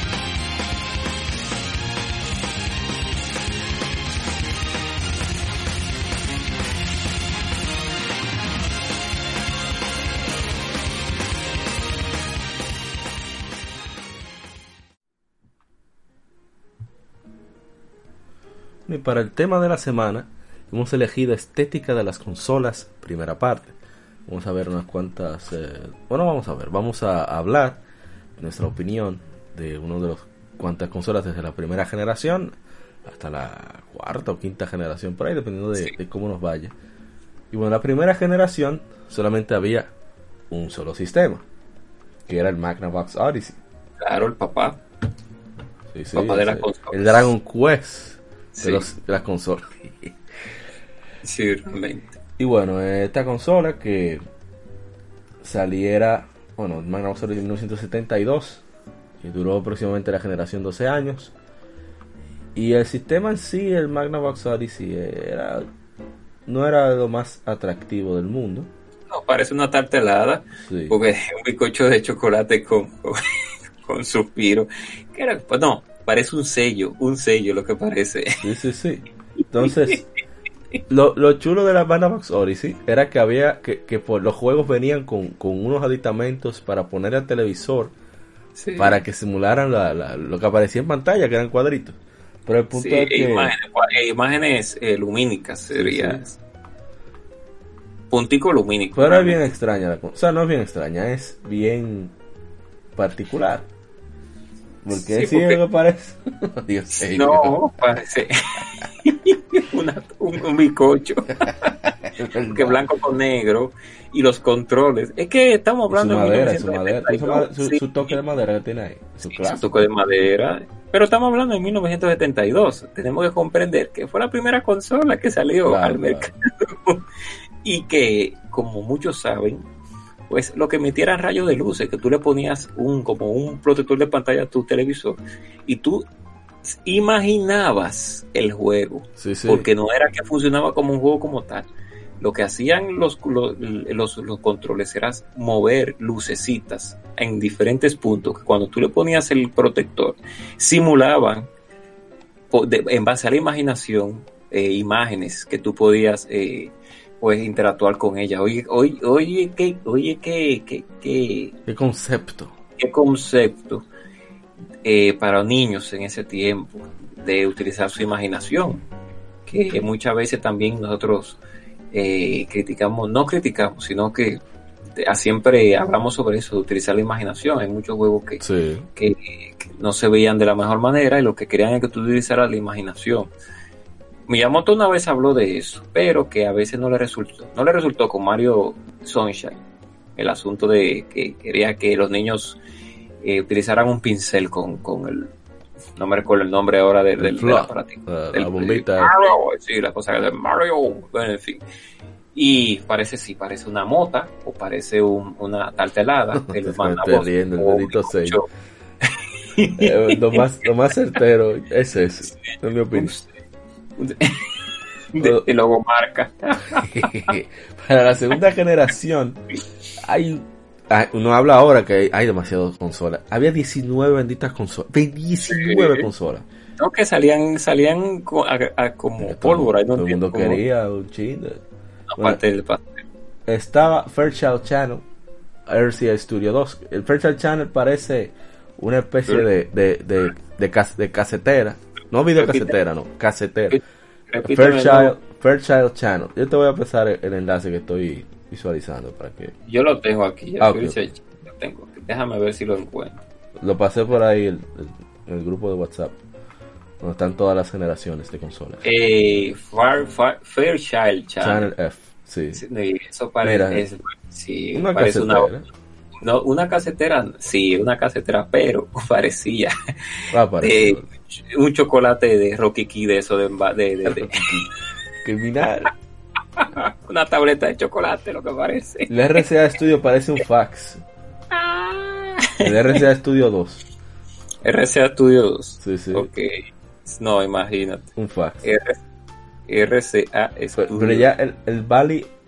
Y para el tema de la semana hemos elegido estética de las consolas, primera parte. Vamos a ver unas cuantas, eh, bueno vamos a ver, vamos a hablar de nuestra opinión de uno de los cuantas consolas desde la primera generación hasta la cuarta o quinta generación, por ahí dependiendo de, de cómo nos vaya. Y bueno, la primera generación solamente había un solo sistema, que era el Magnavox Odyssey. Claro, el papá. Sí, sí, papá de sí, las consolas. el Dragon Quest. Sí. De, los, de las consolas. Sí, realmente. Y bueno, esta consola que saliera, bueno, Magnavox Odyssey en mil novecientos setenta y dos, que duró aproximadamente la generación doce años. Y el sistema en sí, el Magnavox Odyssey, era, no era lo más atractivo del mundo. No, parece una tartelada, Sí. porque es un bizcocho de chocolate con, con, con suspiro. Que era, pues no, parece un sello, un sello lo que parece. Sí, sí, sí. Entonces, lo, lo chulo de la Magnavox Odyssey era que había que, que por los juegos venían con, con unos aditamentos para poner al televisor, Sí. para que simularan la, la, lo que aparecía en pantalla, que eran cuadritos. Pero el punto Sí, es que imágenes, eh, imágenes eh, lumínicas sería. Sí, sí. Puntico lumínico. Pero es bien extraña la cosa. O sea, no es bien extraña, es bien particular. Porque Sí, sí, porque- es lo que parece. Dios mío. No, parece una- un, un bizcocho que blanco con negro y los controles. Es que estamos Y su hablando madera, de su madera, su, madera- su, sí, su toque de madera que tiene ahí, su sí, clase. su toque de madera. Pero estamos hablando de mil novecientos setenta y dos. Tenemos que comprender que fue la primera consola que salió Claro, al mercado y que, como muchos saben, pues lo que emitía eran rayos de luces, que tú le ponías un como un protector de pantalla a tu televisor y tú imaginabas el juego, Sí, sí. porque no era que funcionaba como un juego como tal. Lo que hacían los, los, los, los controles era mover lucecitas en diferentes puntos, que cuando tú le ponías el protector, simulaban po- de- en base a la imaginación eh, imágenes que tú podías eh, pues interactuar con ella. Oye, oye, oye, qué, oye, qué, qué, qué, ¿Qué concepto? qué concepto eh, para niños en ese tiempo de utilizar su imaginación, que muchas veces también nosotros eh, criticamos, no criticamos, sino que eh, siempre hablamos sobre eso, de utilizar la imaginación. Hay muchos juegos que, Sí. que, que no se veían de la mejor manera y lo que querían es que tú utilizaras la imaginación. Miyamoto una vez habló de eso, pero que a veces no le resultó. No le resultó con Mario Sunshine, el asunto de que quería que los niños eh, utilizaran un pincel con, con el... No me recuerdo el nombre ahora del, del, del Flop, aparatico. la- Del- la bombita. del Mario, sí, la cosa de Mario, bueno, en fin. Y parece, sí, parece una mota o parece un, una tartelada. Te El estás Magnavox riendo, el o dedito bizcocho. Eh, lo, más, lo más certero es eso, en mi opinión. de, de logomarca. Para la segunda generación, hay, hay- uno habla ahora que hay, hay demasiadas consolas. Había diecinueve benditas consolas. diecinueve Sí. consolas. No, que salían, salían co- a- a- como Todo- pólvora. No Todo el mundo entiendo cómo- quería un chin. de- aparte del pastel. Estaba Fairchild Channel, R C A Studio dos. El Fairchild Channel parece una especie de, de, de, de, cas- de casetera. No videocasetera, no, casetera. Repíteme, Fairchild, Fairchild Channel. Yo te voy a pasar el, el enlace que estoy visualizando para que no, yo lo tengo aquí. Ah, yo ok. lo tengo aquí. Déjame ver si lo encuentro. lo pasé por ahí el, el- en el grupo de WhatsApp donde están todas las generaciones de consolas. Eh, Far, Far- Fairchild Channel Channel. F, sí. Sí, eso parece, Mira, es- sí, Una parece una, casetera. no, una casetera, sí, una casetera, pero parecía Va a aparecer. de un chocolate de Rocky Key de eso de, enva- de, de- de- Criminal. una tableta de chocolate, lo que parece. El R C A Studio parece un fax. El R C A Studio dos. R C A Studio dos. Sí, sí. Ok. No, imagínate. Un fax. R- RCA Pero, Studio. pero ya el, el Bally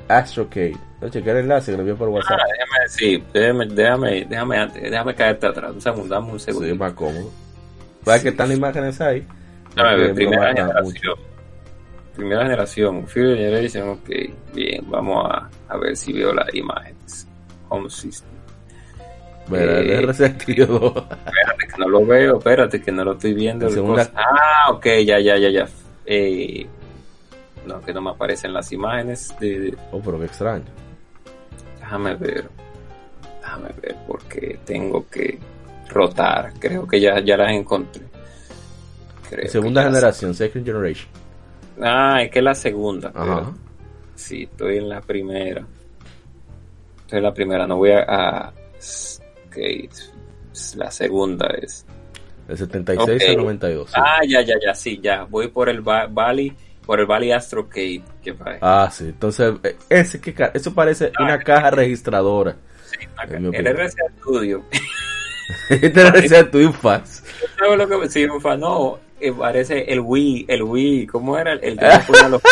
Astrocade. No, chequear el enlace que lo envió por WhatsApp. Ah, déjame, sí, déjame, déjame, déjame antes, déjame caerte atrás. Un segundo, dame un segundo. Sí, es más cómodo. ¿Sabes que están las imágenes ahí? Déjame ver, No primera marca generación. mucho. Primera generación, Future Generation, ok, bien, vamos a, a ver si veo las imágenes. Home System. Mira, el Eh, R C T dos. Espérate que no lo veo, espérate que no lo estoy viendo. La el segunda- cosa. Ah, ok, ya, ya, ya, ya. Eh, no, que no me aparecen las imágenes. De, de- Oh, pero qué extraño. déjame ver. Déjame ver porque tengo que rotar. Creo que ya, ya las encontré. Creo que Segunda ya las- generación, Second Generation. Ah, es que es la segunda. Ajá. pero- Sí, estoy en la primera. Estoy en la primera, no voy a... a ok, la segunda es... El setenta y seis Ok. al noventa y dos. Sí. Ah, ya, ya, ya, sí, ya. Voy por el Va- Valley, por el Valley Astrocade. Que va- Ah, sí. Entonces, eh, ese que ca- eso parece una caja registradora. sí, en mi el opinión. R C A Studio. Este era el tu infax. ¿Sabes lo que sí, ufa, no, eh, parece el Wii, el Wii, ¿cómo era? El, el que le ponía los...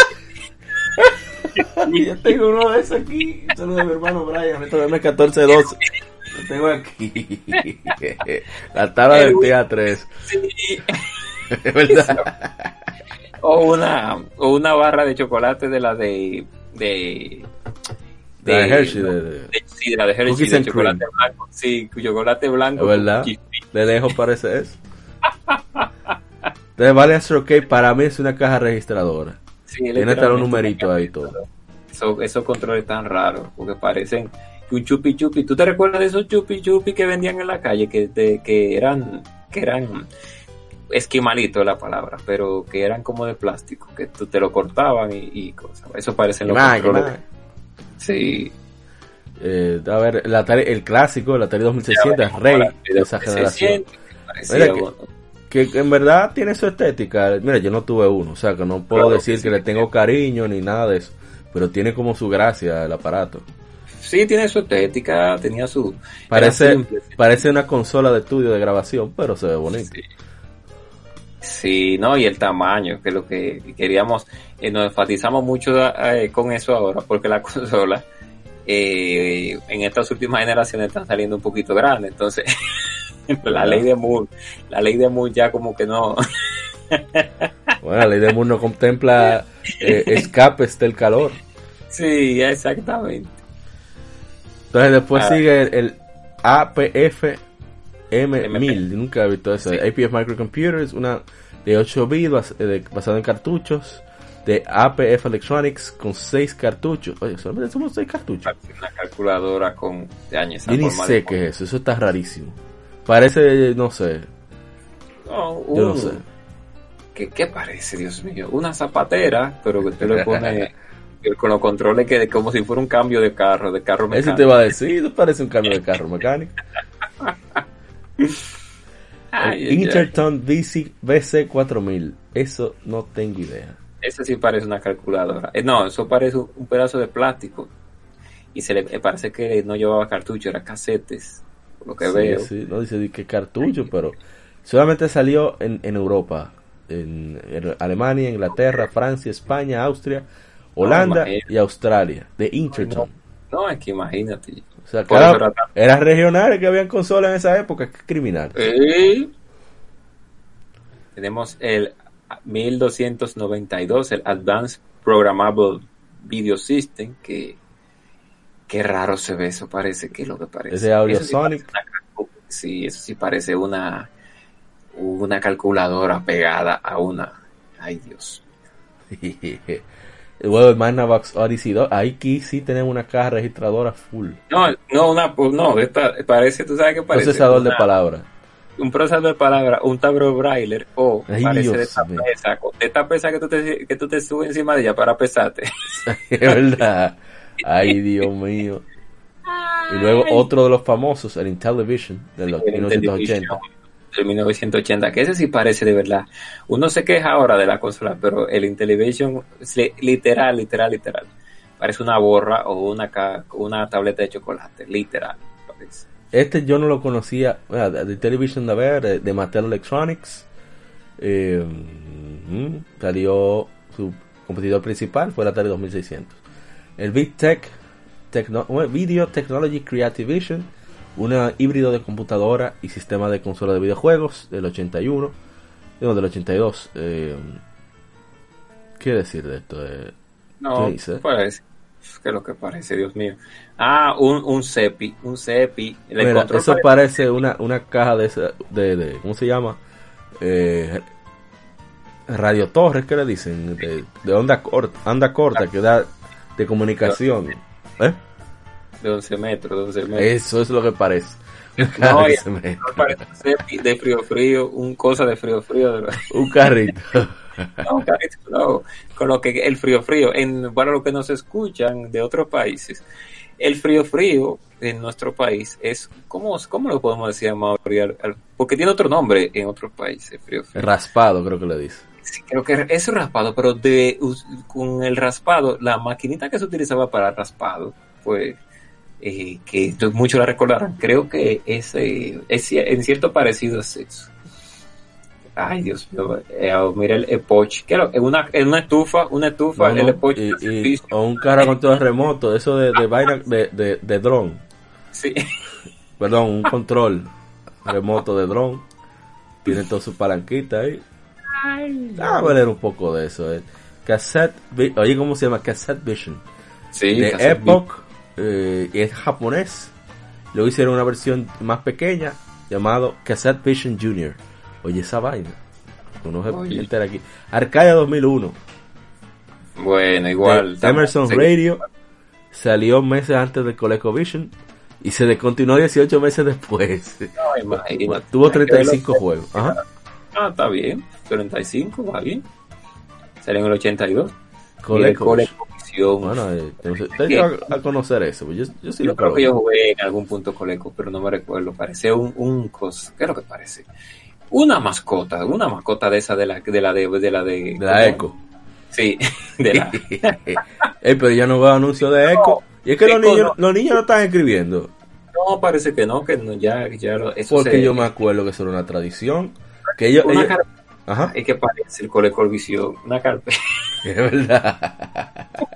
Yo tengo uno de esos aquí. Saludos de mi hermano Brian. Esto es M catorce doce. Lo tengo aquí. La tabla del T A tres. Sí. Es verdad. O una, o una barra de chocolate de la de... de La de Hershey. no, De, de- de- sí, de la de Hershey, Cookies de and chocolate cream. blanco. Sí, chocolate blanco. Es verdad. con chispitas. De lejos parece eso. Entonces, Valley Astrocade para mí es una caja registradora. Sí, Tiene hasta los literalmente. numeritos ahí todo. Eso- esos controles tan raros, porque parecen que un chupi chupi. ¿Tú te recuerdas de esos chupi chupi que vendían en la calle? Que, de, que eran, que eran esquimalitos la palabra, pero que eran como de plástico, que tú te lo cortaban y, y cosas. Eso parecen los Más, controles. más. Sí. Eh, a ver, el, Atari, el clásico, el Atari dos mil seiscientos, rey de esa generación. Parecía Mira que- uno. Que en verdad tiene su estética. Mira, yo no tuve uno, o sea que no puedo Claro que decir sí. que le tengo cariño ni nada de eso. Pero tiene como su gracia el aparato. Sí, tiene su estética, tenía su... era Parece, simple. parece una consola de estudio de grabación, pero se ve bonito. Sí. Sí, no, y el tamaño, que es lo que queríamos, eh, nos enfatizamos mucho eh, con eso ahora, porque la consola eh, en estas últimas generaciones están saliendo un poquito grandes, entonces la ley de Moore, la ley de Moore ya como que no. Bueno, la ley de Moore no contempla eh, escapes del calor. Sí, exactamente. Entonces después Ah. sigue el, el A P F M M P. mil, nunca he visto eso. Sí. A P F Microcomputers, una de ocho bits bas- eh, de- basada en cartuchos. De A P F Electronics con seis cartuchos. Oye, solamente somos seis cartuchos. Una calculadora con de años. Yo ni sé qué es eso, eso está rarísimo. Parece, no sé, No, yo no un- sé. ¿Qué, ¿Qué parece, Dios mío? Una zapatera, pero que usted le pone con los controles que como si fuera un cambio de carro, de carro Eso mecánico. te va a decir, eso parece un cambio de carro mecánico. Ay, El ay, Interton D C B C cuatro mil, eso no tengo idea. Ese sí parece una calculadora. Eh, no, eso parece un, un pedazo de plástico. Y se le eh, parece que no llevaba cartucho, era casetes, por lo que Sí, veo. sí, no dice que cartucho, pero solamente salió en, en Europa, en, en Alemania, Inglaterra, Francia, España, Austria, Holanda imagínate. y Australia, de Interton. No, es que imagínate. O sea, Por cada- eso era tan- eran regionales que habían consolas en esa época, que criminal. Eh, Tenemos el mil doscientos noventa y dos, el Advanced Programmable Video System, que qué raro se ve eso, parece, ¿qué es lo que parece? Ese Audio Eso sí Sonic. parece una calcu- sí, eso sí parece una una calculadora pegada a una. Ay, Dios. Luego el Magnavox Odyssey dos, aquí sí tenemos una caja registradora full. No, no, una, no, esta, parece, tú sabes qué parece. Procesador de Una- palabras. Un procesador de palabras, un tablero braille, o Ay, parece Dios de esta mío. pesa, de esta pesa que tú te, que tú te subes encima de ella para pesarte. Es verdad. Ay, Dios mío. Y luego otro de los famosos, el Intellivision, de los El mil novecientos ochenta. Del mil novecientos ochenta, que ese sí parece de verdad. Uno se queja ahora de la consola, pero el Intellivision, sí, literal, literal, literal. Parece una borra o una, ca- una tableta de chocolate, literal. Parece. Este yo no lo conocía, bueno, de de Television de ver, de, de Mattel Electronics. Eh, ujú, salió su competidor principal, fue el Atari dos mil seiscientos. El Big Tech Techno- Video Technology Creative Vision, un híbrido de computadora y sistema de consola de videojuegos del ochenta y uno, no, del ochenta y dos. Eh, ¿Qué decir de esto? Eh, no, parece. ¿Qué es lo que parece, Dios mío? Ah, un, un C E P I, un C E P I. Mira, eso parece, parece una, una caja de, de, de, ¿cómo se llama? Eh, radio torres, ¿qué le dicen? De, de onda corta, onda corta que da de comunicación. ¿Eh? De once metros, de once metros. Eso es lo que parece. No, ya, no parece un C E P I de frío frío, un cosa de frío frío. De... un carrito. No, carrito, no. Con lo que el frío frío, en, para los que nos escuchan de otros países, el frío frío en nuestro país es, ¿cómo, cómo lo podemos decir, Mauri? Porque tiene otro nombre en otros países, frío frío. Raspado, creo que le dice. Sí, creo que es raspado, pero de con el raspado, la maquinita que se utilizaba para raspado, pues, eh, que muchos la recordarán, creo que es, eh, es en cierto parecido es eso. Ay, Dios mío, eh, mira el Epoch, claro, en una, en una estufa, una estufa, no, no, el Epoch. Y, y, o un carro con todo remoto, eso de, de vaina, de, de, de dron. Sí. Perdón, un control remoto de dron. Tiene toda su palanquita ahí. Ay, ah, voy a leer un poco de eso. Eh. Cassette, oye, ¿cómo se llama? Cassette Vision. Sí, de Epoch, eh, y es japonés. Luego hicieron una versión más pequeña llamado Cassette Vision Junior. Oye, esa vaina. Uno se entera aquí. Arcadia dos mil uno. Bueno, igual. De Emerson sí. Radio salió meses antes del ColecoVision y se descontinuó dieciocho meses después. No, imagínate. Tuvo treinta y cinco juegos. Ajá. Ah, está bien. treinta y cinco, va bien. Salió en el ochenta y dos. ColecoVision. Bueno, eh, usted llegó a conocer eso. Yo, yo sí yo lo creo que yo jugué en algún punto Coleco, pero no me recuerdo. Parece un, un cos. ¿Qué es lo que parece? Una mascota, una mascota de esa de la de la de, de la de, de la Echo. Sí, de la. Ey, pero ya no veo anuncios de Echo. Y es que los niños, no. los niños no están escribiendo. No, parece que no, que no, ya, ya lo, eso porque se, yo me acuerdo que eso era una tradición. Que ellos, una ellos... Car... Ajá. Es que parece el ColecoVision, una carpeta. Es verdad.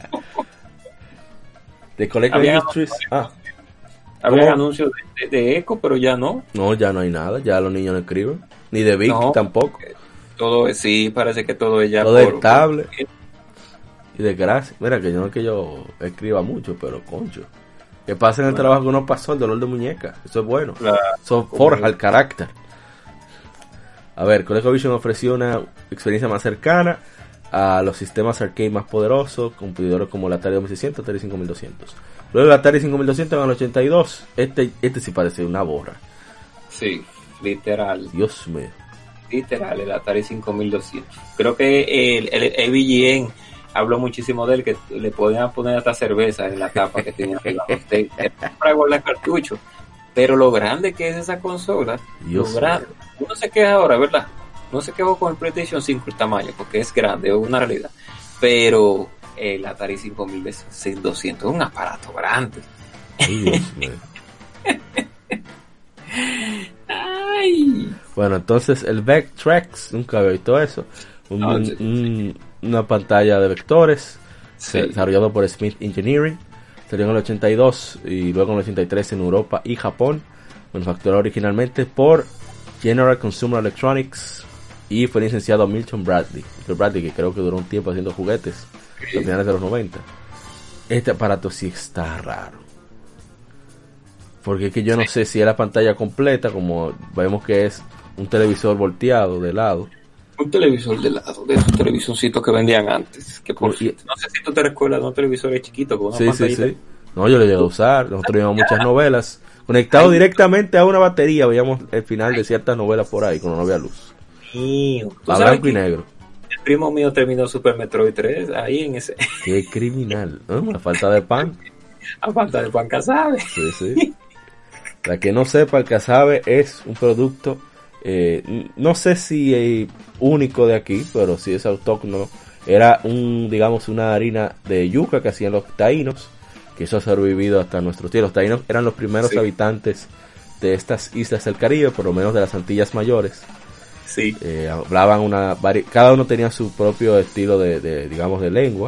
De Coleco Industries. Ah. Había anuncios de, de, de Echo, pero ya no. No, ya no hay nada, ya los niños no escriben. Ni de Vic no, tampoco. Todo es, sí, parece que todo es ya todo por, es tablet. Por... Y de gracia. Mira, que yo no es que yo escriba mucho, pero concho. Que pasen el bueno. trabajo que uno pasó, el dolor de muñeca. Eso es bueno. Claro. Eso forja el carácter. A ver, ColecoVision ofreció una experiencia más cercana a los sistemas arcade más poderosos, competidores como el Atari dos mil seiscientos, Atari cinco mil doscientos. Luego el Atari cinco mil doscientos en el ochenta y dos. Este, este sí parece una borra. Sí, literal. Dios mío. Literal, el Atari cinco mil doscientos. Creo que el, el, el A V G N habló muchísimo de él, que le podían poner hasta cerveza en la tapa que tenía para guardar cartuchos. Pero lo grande que es esa consola, Dios lo grande. Uno se queja ahora, ¿verdad? No se quejó con el PlayStation cinco el tamaño, porque es grande, es una realidad. Pero el Atari cinco mil doscientos es un aparato grande. Dios mío. Ay. Bueno, entonces el Vectrex, nunca había visto eso. Un, oh, sí, un, sí. Una pantalla de vectores, sí. desarrollado por Smith Engineering. Salió en el ochenta y dos y luego en el ochenta y tres en Europa y Japón. Manufacturado originalmente por General Consumer Electronics y fue licenciado a Milton Bradley. Milton Bradley, que creo que duró un tiempo haciendo juguetes sí. a finales de los noventa. Este aparato sí está raro. Porque es que yo no sé si es la pantalla completa, como vemos que es un televisor volteado de lado. Un televisor de lado, de esos televisorcitos que vendían antes. Que por, y, no sé si tú te recuerdas de un televisor chiquito con una sí, pantallita. Sí, sí. No, yo lo llegué a usar. Nosotros veíamos muchas novelas. Conectado Ay, directamente a una batería, veíamos el final de ciertas novelas por ahí, cuando no había luz. Mío. A blanco y negro. El primo mío terminó Super Metroid tres ahí en ese. Qué criminal, ¿no? La falta de pan. A falta de pan, Casabe. Sí, sí. La que no sepa, el Casabe es un producto, eh, no sé si es único de aquí, pero sí es autóctono. Era un, digamos, una harina de yuca que hacían los taínos, que eso ha sobrevivido hasta nuestros días. Los taínos eran los primeros sí. habitantes de estas islas del Caribe, por lo menos de las Antillas Mayores. Sí. Eh, hablaban una, cada uno tenía su propio estilo de, de, digamos, de lengua,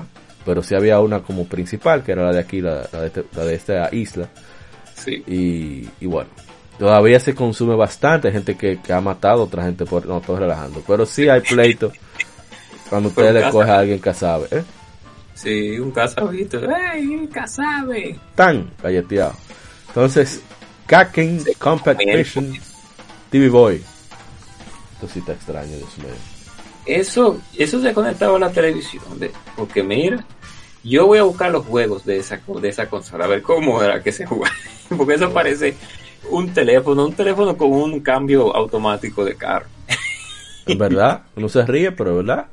pero sí había una como principal, que era la de aquí, la, la, de, este, la de esta isla. Sí. Y, y bueno, todavía se consume bastante, hay gente que, que ha matado a otra gente por, no, estoy relajando, pero sí hay pleitos cuando usted le coge a alguien casabe, ¿eh? Sí, un casabito, ¡ey, casabe! Tan galleteado. Entonces, Kaken sí, Compact Vision T V Boy. Esto sí está extraño, Dios mío. Eso, eso se conectaba a la televisión, de, porque mira, yo voy a buscar los juegos de esa, de esa consola, a ver cómo era que se jugaba, porque eso parece un teléfono, un teléfono con un cambio automático de carro. Es verdad, uno se ríe, pero es verdad.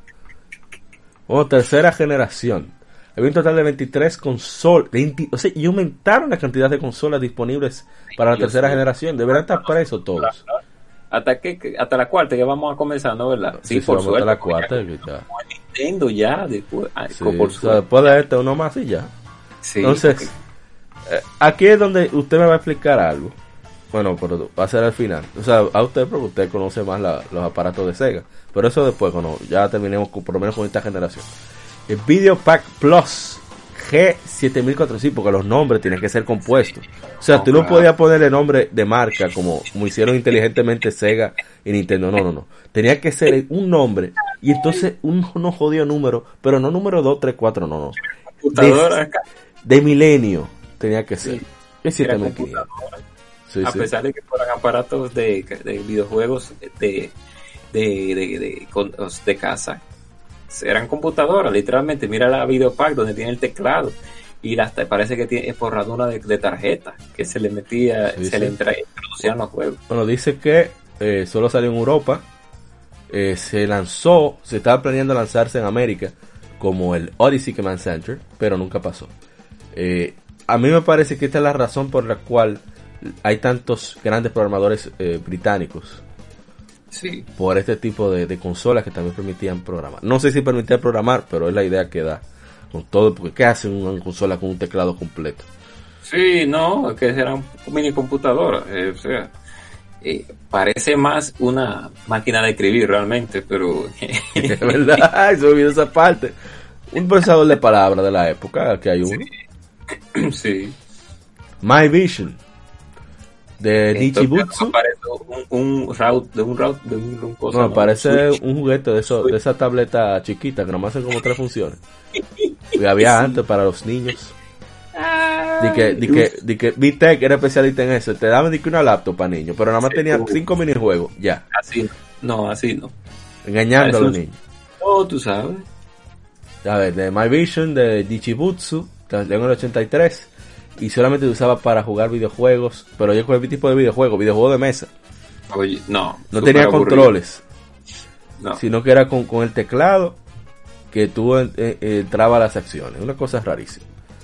Bueno, tercera generación. Había un total de veintitrés consolas, o sea, y aumentaron la cantidad de consolas disponibles para la Dios tercera Dios. generación. Deberán estar presos todos. Hasta que hasta la cuarta que vamos a comenzar, ¿no? ¿Verdad? Sí, sí por suerte. Hasta la cuarta. Ya. Nintendo ya, después, sí, por suerte. O sea, después de este uno más y ya. Sí. Entonces, eh, aquí es donde usted me va a explicar algo. Bueno, pero va a ser al final. O sea, a usted porque usted conoce más la, los aparatos de Sega. Pero eso después, cuando ya terminemos con, por lo menos con esta generación. El Video Pack Plus G siete mil cuatrocientos, sí, porque los nombres tienen que ser compuestos. O sea, no, tú no claro. podías ponerle nombre de marca como, como hicieron inteligentemente Sega y Nintendo. No, no, no. Tenía que ser un nombre y entonces un, unos jodidos números, pero no número dos, tres, cuatro, no, no. De, de milenio tenía que ser. Es siete mil quinientos. Sí, a sí. pesar de que fueran aparatos de, de videojuegos de, de, de, de, de, de casa, eran computadoras, literalmente. Mira la Videopack donde tiene el teclado y las, parece que tiene forradura de, de tarjeta que se le metía, sí, se sí. le introducían los juegos. Bueno, dice que eh, solo salió en Europa, eh, se lanzó, se estaba planeando lanzarse en América como el Odyssey Command Center, pero nunca pasó. Eh, a mí me parece que esta es la razón por la cual hay tantos grandes programadores eh, británicos. Sí. Por este tipo de, de consolas que también permitían programar. No sé si permitía programar, pero es la idea que da con todo, porque ¿qué hace una consola con un teclado completo? Sí, no, que eran mini computadoras, eh, o sea, eh, parece más una máquina de escribir realmente, pero es verdad, se olvidó esa parte. Un procesador de palabras de la época, que hay uno. Sí. sí. My Vision de Nichibutsu. Parece un, un route de un route de un, un cosa, no, no, parece un juguete de eso, de esa tableta chiquita que nomás hacen como tres funciones. Y había sí. antes para los niños. Di que, di que, di que VTech era especialista en eso. Te daban di que una laptop para niños, pero nada más sí, tenía tú. cinco minijuegos, ya. Así no, así no. Engañando a los niños. No, tú sabes. A ver, de My Vision de Nichibutsu, en el ochenta y tres. Y solamente se usaba para jugar videojuegos, pero yo con el tipo de videojuego, videojuego de mesa. Oye, no. No tenía aburrido. controles. No. Sino que era con, con el teclado que tú eh, eh, entraba a las acciones. Una cosa rarísima.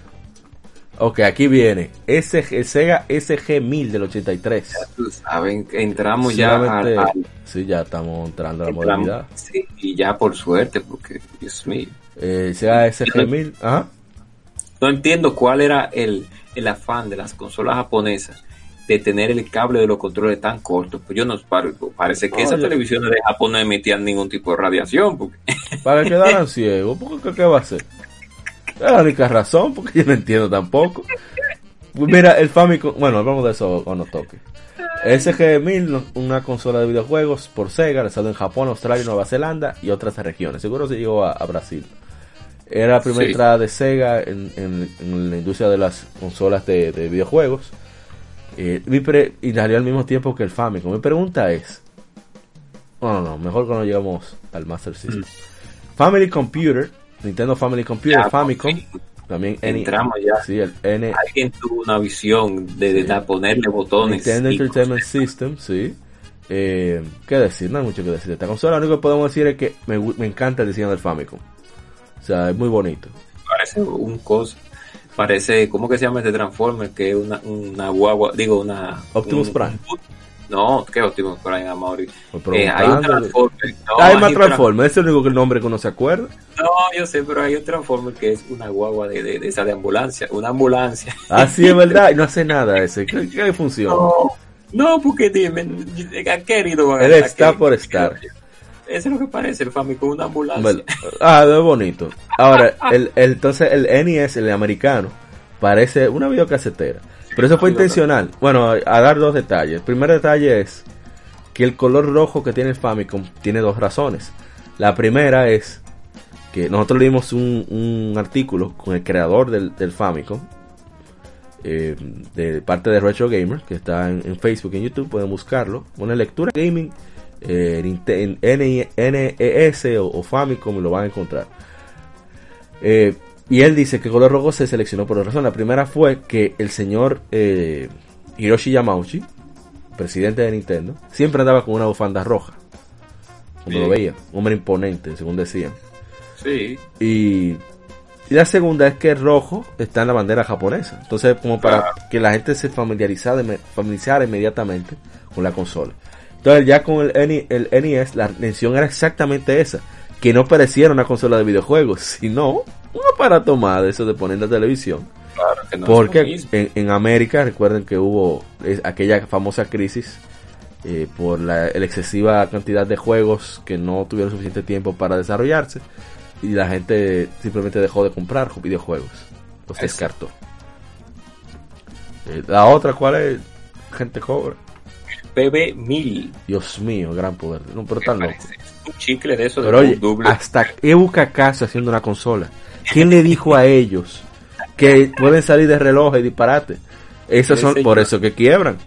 Ok, aquí viene. S G, el Sega S G mil del ochenta y tres. Ya tú sabes, entramos ya al, al... Sí, ya estamos entrando a la modalidad. Sí, y ya por suerte, porque, Dios mío. Eh, Sega S G mil, ajá. No entiendo cuál era el, el afán de las consolas japonesas de tener el cable de los controles tan corto. Pues yo no parece que oh, esas yo... televisiones de Japón no emitían ningún tipo de radiación. Porque... Para que quedaran ciegos, ¿qué, ¿qué va a hacer? Es la única razón, porque yo no entiendo tampoco. Mira, el Famicom, bueno, hablamos de eso cuando toque. S G mil, una consola de videojuegos por Sega, lanzado en Japón, Australia, Nueva Zelanda y otras regiones. Seguro se llegó a, a Brasil. Era la primera sí. entrada de Sega en, en, en la industria de las consolas de, de videojuegos. Eh, pre- y salió al mismo tiempo que el Famicom. Mi pregunta es... No, no, no. Mejor cuando llegamos al Master System. Mm. Family Computer. Nintendo Family Computer. Ya, Famicom. Sí. También entramos N- ya. Sí, el N- Alguien tuvo una visión de, de, sí. de ponerle botones. Nintendo Entertainment System, sí. Eh, ¿Qué decir? No hay mucho que decir de esta consola. Lo único que podemos decir es que me, me encanta el diseño del Famicom. O sea, es muy bonito. Parece un coso. Parece, ¿cómo que se llama este Transformer? Que es una, una guagua, digo, una... Optimus un, Prime. Un, no, ¿qué Optimus Prime, Amaury? Eh, hay un Transformer. No, hay más Transformer, ese es el único nombre que uno se acuerda. No, yo sé, pero hay un Transformer que es una guagua de, de, de esa de ambulancia, una ambulancia. Ah, sí, es verdad, y no hace nada ese. ¿Qué, qué funciona? No, no, porque dime, ¿a qué herido van a Él está por estar. Eso es lo que parece el Famicom, una ambulancia. Bueno, ah, es bonito. Ahora, el, el, entonces el N E S, el americano, parece una videocasetera. Pero eso fue intencional. Bueno, a, a dar dos detalles. El primer detalle es que el color rojo que tiene el Famicom tiene dos razones. La primera es que nosotros leímos un, un artículo con el creador del, del Famicom, eh, de parte de Retro Gamer, que está en, en Facebook y en YouTube, pueden buscarlo. Una lectura gaming eh, en N E S o, o Famicom y lo van a encontrar. Eh, y él dice que el color rojo se seleccionó por dos razones. La primera fue que el señor eh, Hiroshi Yamauchi, presidente de Nintendo, siempre andaba con una bufanda roja. Cuando sí. Lo veía, un hombre imponente, según decían. Sí. Y, y la segunda es que el rojo está en la bandera japonesa. Entonces, como para claro. que la gente se familiarizara, familiarizara inmediatamente con la consola. Entonces, ya con el, N, el N E S, la intención era exactamente esa. Que no pareciera una consola de videojuegos, sino un aparato más de eso de poner en la televisión. Claro que no. Porque en, en América, recuerden que hubo es, aquella famosa crisis eh, por la, la excesiva cantidad de juegos que no tuvieron suficiente tiempo para desarrollarse. Y la gente simplemente dejó de comprar videojuegos. Los Eso. descartó. Eh, la otra, ¿cuál es? Gente cobra. P B mil. Dios mío, gran poder. No, pero tan loco. Un chicle de eso. Pero de oye, doble. hasta que busca casa haciendo una consola. ¿Quién le dijo a ellos que pueden salir de reloj y disparate? Esos son, por eso que quiebran.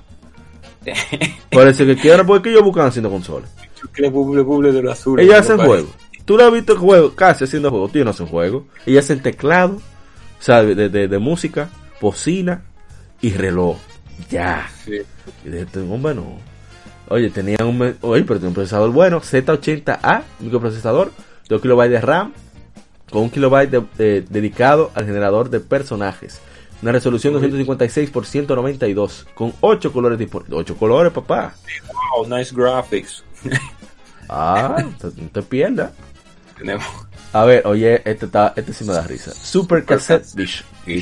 Por eso que quiebran, porque ellos buscan haciendo consolas. Chicle buble buble de lo azul. Ellos hacen juegos. Tú lo has visto en juego, casi haciendo juegos. Tú no hacen juegos. Ellos hacen teclado, o sea, de, de, de música, bocina y reloj. Ya. Sí. Y de este hombre no. Oye, tenía un, oye, pero tiene un procesador bueno, Z ochenta A, microprocesador, dos kilobytes de RAM, con un kilobyte de, de, dedicado al generador de personajes. Una resolución de doscientos cincuenta y seis por ciento noventa y dos, con ocho colores disponibles. ocho colores, papá. Wow, nice graphics. Ah, no te, te pierdas. Tenemos. A ver, oye, este está, este sí me da risa. Super Cassette Vision.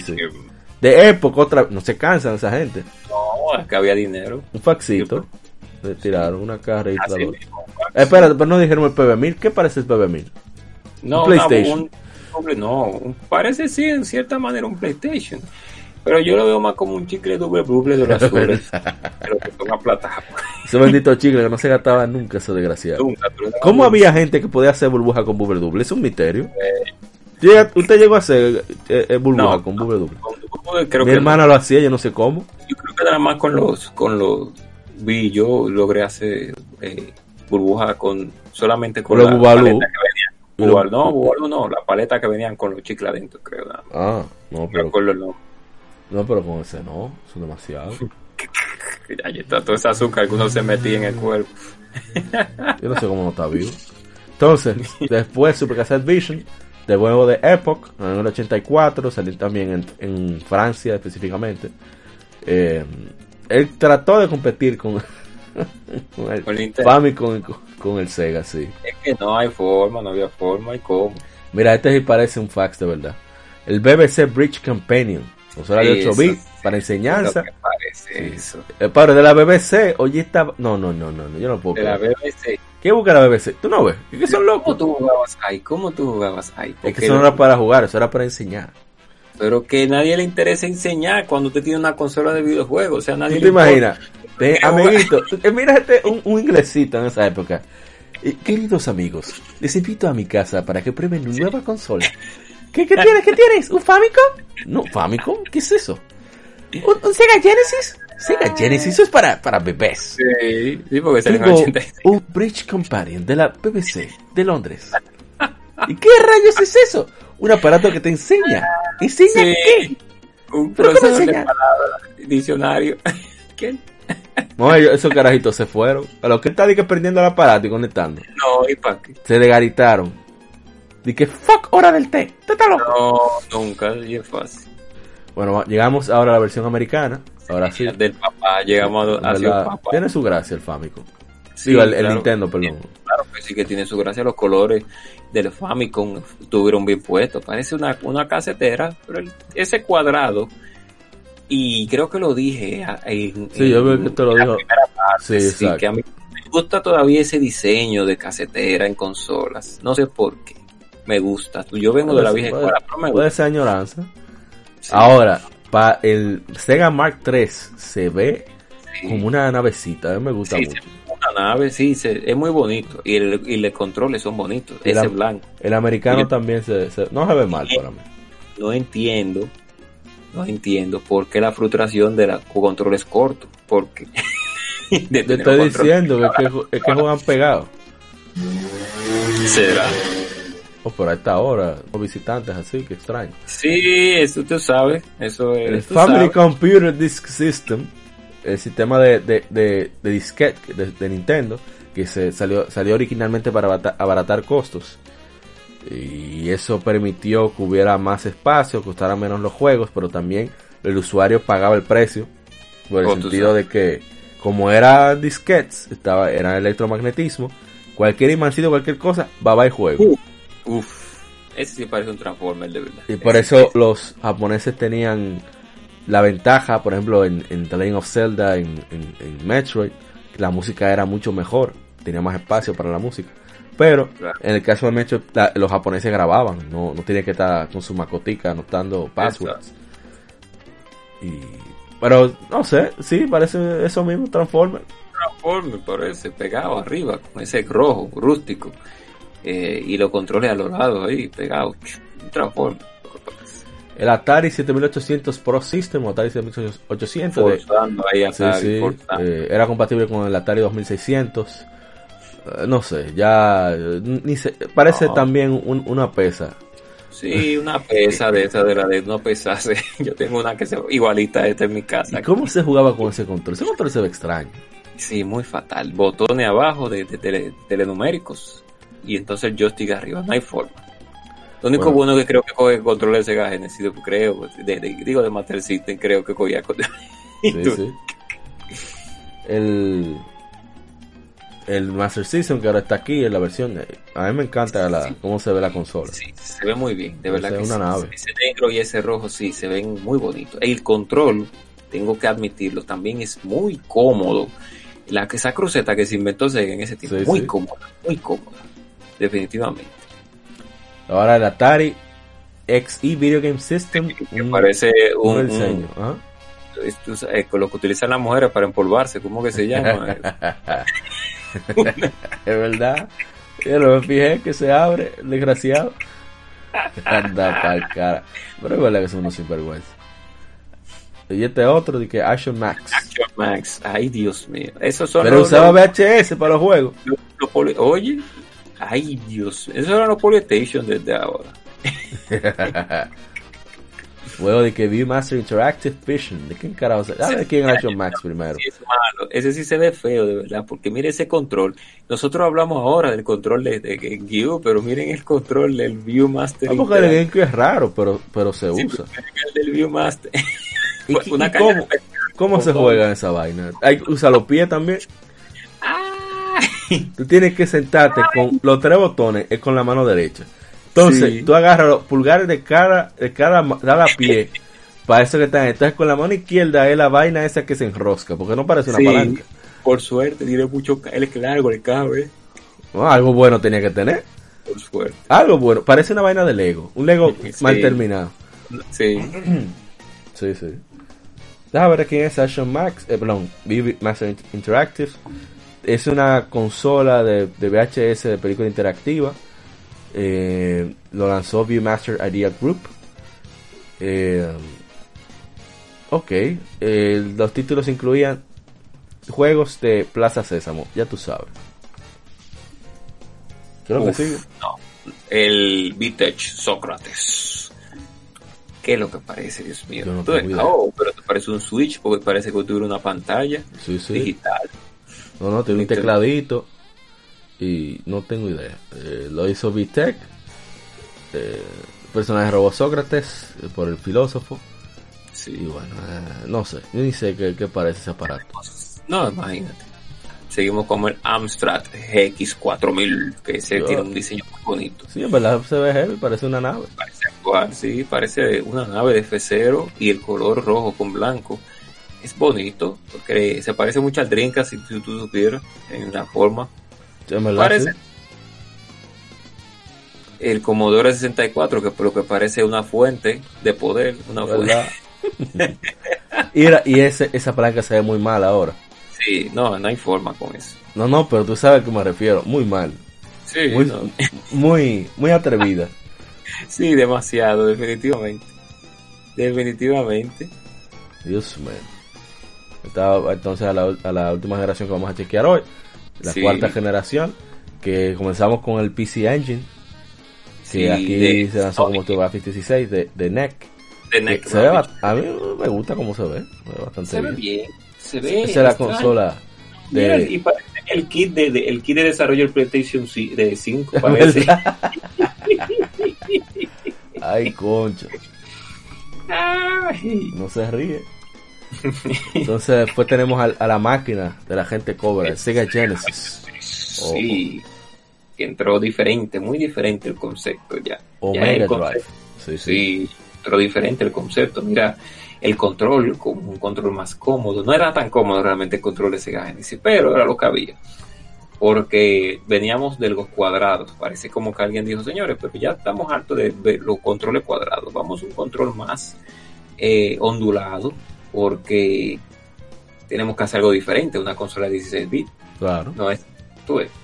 De época, otra, no se cansan esa gente. No, acá había dinero. Un faxito. Le tiraron una caja registradora. Eh, espérate, pero no dijeron el P B mil. ¿Qué parece el P B mil? No, un PlayStation. No, un, no, un, parece sí, en cierta manera un PlayStation. Pero yo lo veo más como un chicle doble doble de los azules. Pero que toma plata. Ese bendito chicle que no se gastaba nunca, eso desgraciado. Nunca, ¿cómo no, había gente que podía hacer burbuja con bubble double? Es un misterio. Eh, Llega, ¿Usted llegó a hacer eh, eh, burbuja no, con bubble double? Mi hermana no. lo hacía, yo no sé cómo. Yo creo que nada más con los, con los vi, yo logré hacer eh, burbuja con solamente con, con la paleta que venían. Bubalú, no, Bubalú no, la paleta que venían con los chicles adentro, creo. ¿No? Ah, no, pero. No, no. no, pero con ese no, son demasiado. Ya está todo ese azúcar que uno se metía en el cuerpo. Yo no sé cómo no está vivo. Entonces, después Super Cassette Vision, de nuevo de Epoch, en el ochenta y cuatro, salió también en, en Francia específicamente. Eh, él trató de competir con, con el con Famicom, con, con el Sega, sí. Es que no hay forma, no había forma y cómo. Mira, este sí parece un fax de verdad. El B B C Bridge Companion, consola de ocho bits, sí, para enseñanza. ¿Qué parece eso? El padre de la B B C, oye, está... No, no, no, no, no, yo no puedo. De la B B C. ¿Qué busca la B B C? ¿Tú no ves? Es que son locos. ¿Cómo tú jugabas ahí? ¿Cómo tú jugabas ahí? Es que eso no era para jugar, eso era para enseñar. Pero que a nadie le interesa enseñar cuando usted tiene una consola de videojuegos. O sea, nadie ¿tú te imaginas? Te, amiguito, mira este, un, un inglesito en esa época. Eh, queridos amigos, les invito a mi casa para que prueben una sí. nueva consola. ¿Qué, qué tienes? ¿Qué tienes? ¿Un Famicom? No, Famicom, ¿qué es eso? ¿Un, un Sega Genesis? Sega Genesis, eso es para, para bebés. Sí, sí, porque salió en ochenta y seis. Un Bridge Companion de la B B C de Londres. ¿Y qué rayos es eso? Un aparato que te enseña. ¿Enseña sí, qué? Un profesor de palabras, diccionario. ¿Qué? No, ellos, esos carajitos se fueron. A lo que está que perdiendo el aparato y conectando. No, ¿y para qué? Se desgaritaron. Dije, fuck, hora del té. ¿Tú estás loco? No, nunca, y es fácil. Bueno, llegamos ahora a la versión americana. Ahora sí. Del papá, llegamos a hacia el papá. Tiene su gracia el Famicom. Sí, Digo, el, claro, el Nintendo, perdón. Claro que sí que tiene su gracia. Los colores del Famicom estuvieron bien puestos. Parece una, una casetera, pero el, ese cuadrado, y creo que lo dije en, sí, en, yo veo que te lo dijo. Sí, sí, exacto. Que a mí me gusta todavía ese diseño de casetera en consolas. No sé por qué. me gusta. Yo vengo de la vieja puede, escuela, pero me puede gusta. ser añoranza. Sí. Ahora, para el Sega Mark tres se ve Sí. como una navecita, a mí me gusta Sí, mucho. se- una nave, sí, se- es muy bonito. Y, el, y los controles son bonitos. Y Ese la- blanco. El americano Yo- también se, se- no se ve mal para mí. No entiendo, no entiendo por qué la frustración de la con controles cortos. Porque de Te tener estoy un control- diciendo que, es que, es que juegan pegados. será. Oh, pero a esta hora, los visitantes así, que extraño. Sí, eso tú sabes. Eso es. El tú Family sabes. Computer Disk System, el sistema de, de, de, de disquete de, de Nintendo, que se salió, salió originalmente para abata- abaratar costos. Y eso permitió que hubiera más espacio, costaran menos los juegos, pero también el usuario pagaba el precio. Por el Oh, tú sentido sabes. de que, como era disquetes, estaba, era electromagnetismo, cualquier imancito, cualquier cosa, va a juego. Uh, Uf, ese sí parece un Transformer de verdad. Y por Ese- eso los japoneses tenían la ventaja, por ejemplo, en, en The Legend of Zelda, en, en, en Metroid, la música era mucho mejor, tenía más espacio para la música. Pero Claro. en el caso de Metroid, la- los japoneses grababan, no, no tenían que estar con su macotica anotando passwords. Y, pero no sé, sí, parece eso mismo, Transformer. Transformer parece pegado arriba con ese rojo rústico eh, y los controles a los lados ahí pegados. Un Transformer. El Atari siete mil ochocientos Pro System o Atari siete mil ochocientos de, Forzando ahí a sí, Atari, sí, forzando. eh, era compatible con el Atari dos mil seiscientos. Eh, no sé, ya eh, ni se, parece No. también un- una pesa. Sí, una pesa de esa de la de no pesarse. Yo tengo una que se igualita a esta en mi casa. ¿Y cómo se jugaba con ese control? Ese control se ve extraño. Sí, muy fatal. Botones abajo de, de tele- telenuméricos y entonces el joystick arriba. No hay forma. Lo único Bueno. bueno que creo que coge el control de Sega Genesis, creo, de, de- digo de Master System, creo que cogía con- Sí, sí. El, el Master System que ahora está aquí en la versión. eh, A mí me encanta la, cómo se ve la consola. Sí, se ve muy bien, de verdad Se que ve una sí. nave. Ese negro y ese rojo sí, se ven muy bonitos. El control, tengo que admitirlo, también es muy cómodo. La esa cruceta que se inventó Sega en ese tiempo, Sí, muy sí. cómoda, muy cómoda, definitivamente. Ahora el Atari X E Video Game System. Que un- parece un un, un- diseño. ¿ah? esto es, eh, con lo que utilizan las mujeres para empolvarse, ¿cómo que se llama? Es verdad. Yo no me fijé que se abre, el desgraciado. Anda pa'l cara. Pero es verdad que son unos sinvergüenza. Y este otro, de que Action Max. Action Max, ay Dios mío, esos son Pero los, usaba los- V H S para los juegos. los- los poli- oye, ay Dios, esos eran los PlayStation desde ahora. Juego de que Viewmaster Interactive Vision. ¿De quién carajo se? Dale de quién es Action Max primero. Sí, es malo. Ese sí se ve feo, de verdad, porque mire ese control. Nosotros hablamos ahora del control de, de GameCube, pero miren el control del Viewmaster. No, porque el Interactive. GameCube es raro, pero, pero se Sí, usa. el del Viewmaster. ¿Y, Fue y una caña cómo, de- cómo se con- juega esa vaina? Hay que usar los pies también. ¡Ay! Tú tienes que sentarte con los tres botones, es con la mano derecha. Entonces, Sí. tú agarras los pulgares de cada, de cada, ma- cada pie. Para eso que están. Entonces, con la mano izquierda es la vaina esa que se enrosca, porque no parece una Sí, palanca. por suerte, tiene mucho. ca- Él es largo el cable, No, algo bueno tenía que tener. por suerte. Algo bueno. Parece una vaina de Lego. Un Lego Sí. mal terminado. Sí, Sí, sí. Déjame ver quién es Action Max. Eh, perdón, Viewmaster Interactive. Es una consola de, de V H S de película interactiva. Eh, lo lanzó Viewmaster Idea Group. Eh, ok. Eh, los títulos incluían juegos de Plaza Sésamo. Ya tú sabes. Creo que Uf, sigue. no. El Vitech Sócrates. ¿Qué es lo que parece, Dios mío? Yo no Tú- tengo idea. oh, pero te parece un Switch porque parece que tuviera una pantalla Sí, sí. digital. No, no, tiene un Nintendo. tecladito. Y no tengo idea. Eh, lo hizo VTech. Eh, personaje robó Sócrates eh, por el filósofo. Y Sí. bueno, eh, no sé. Yo ni sé qué, qué parece ese aparato. No, imagínate. Seguimos con el Amstrad G X cuatro mil, que ese Yo- tiene un diseño muy bonito. Sí, en verdad se ve heavy, parece una nave. Parece actual, sí, parece una nave de F cero y el color rojo con blanco. Es bonito, porque se parece mucho al Dreamcast, si tú, tú supieras, en la forma. En verdad, Parece. sí. el Commodore sesenta y cuatro, que por lo que parece una fuente de poder, una fuente. y era, y ese, esa palanca se ve muy mal ahora. Sí, no, no hay forma con eso. No, no, pero tú sabes a qué me refiero, muy mal. Sí, muy, no. muy, muy atrevida. Sí, demasiado, definitivamente. Definitivamente. Dios mío. Estaba entonces a la, a la última generación que vamos a chequear hoy, la sí. cuarta generación, que comenzamos con el P C Engine, que sí, aquí de, se lanzó como TurboGrafx dieciséis de, de N E C. De N E C se ve, a mí me gusta cómo se ve, se ve bastante se bien. Ve bien. Se ve Esa es la consola de... Mira, y parece el kit de, de el kit de desarrollo del PlayStation de cinco parece. Ay, concha. Ay. No se ríe. Entonces después tenemos a, a la máquina de la gente Cobra, el Sega Genesis. Sí, oh. Que entró diferente, muy diferente el concepto ya. Omega ya Drive. Sí, sí. sí, entró diferente el concepto. Mira, el control, como un control más cómodo. No era tan cómodo realmente el control de Sega Genesis, pero era lo que había. Porque veníamos de los cuadrados. Parece como que alguien dijo, señores, pero ya estamos hartos de, de los controles cuadrados. Vamos a un control más eh, ondulado, porque tenemos que hacer algo diferente. Una consola de dieciséis bits. Claro. No es, tú ves.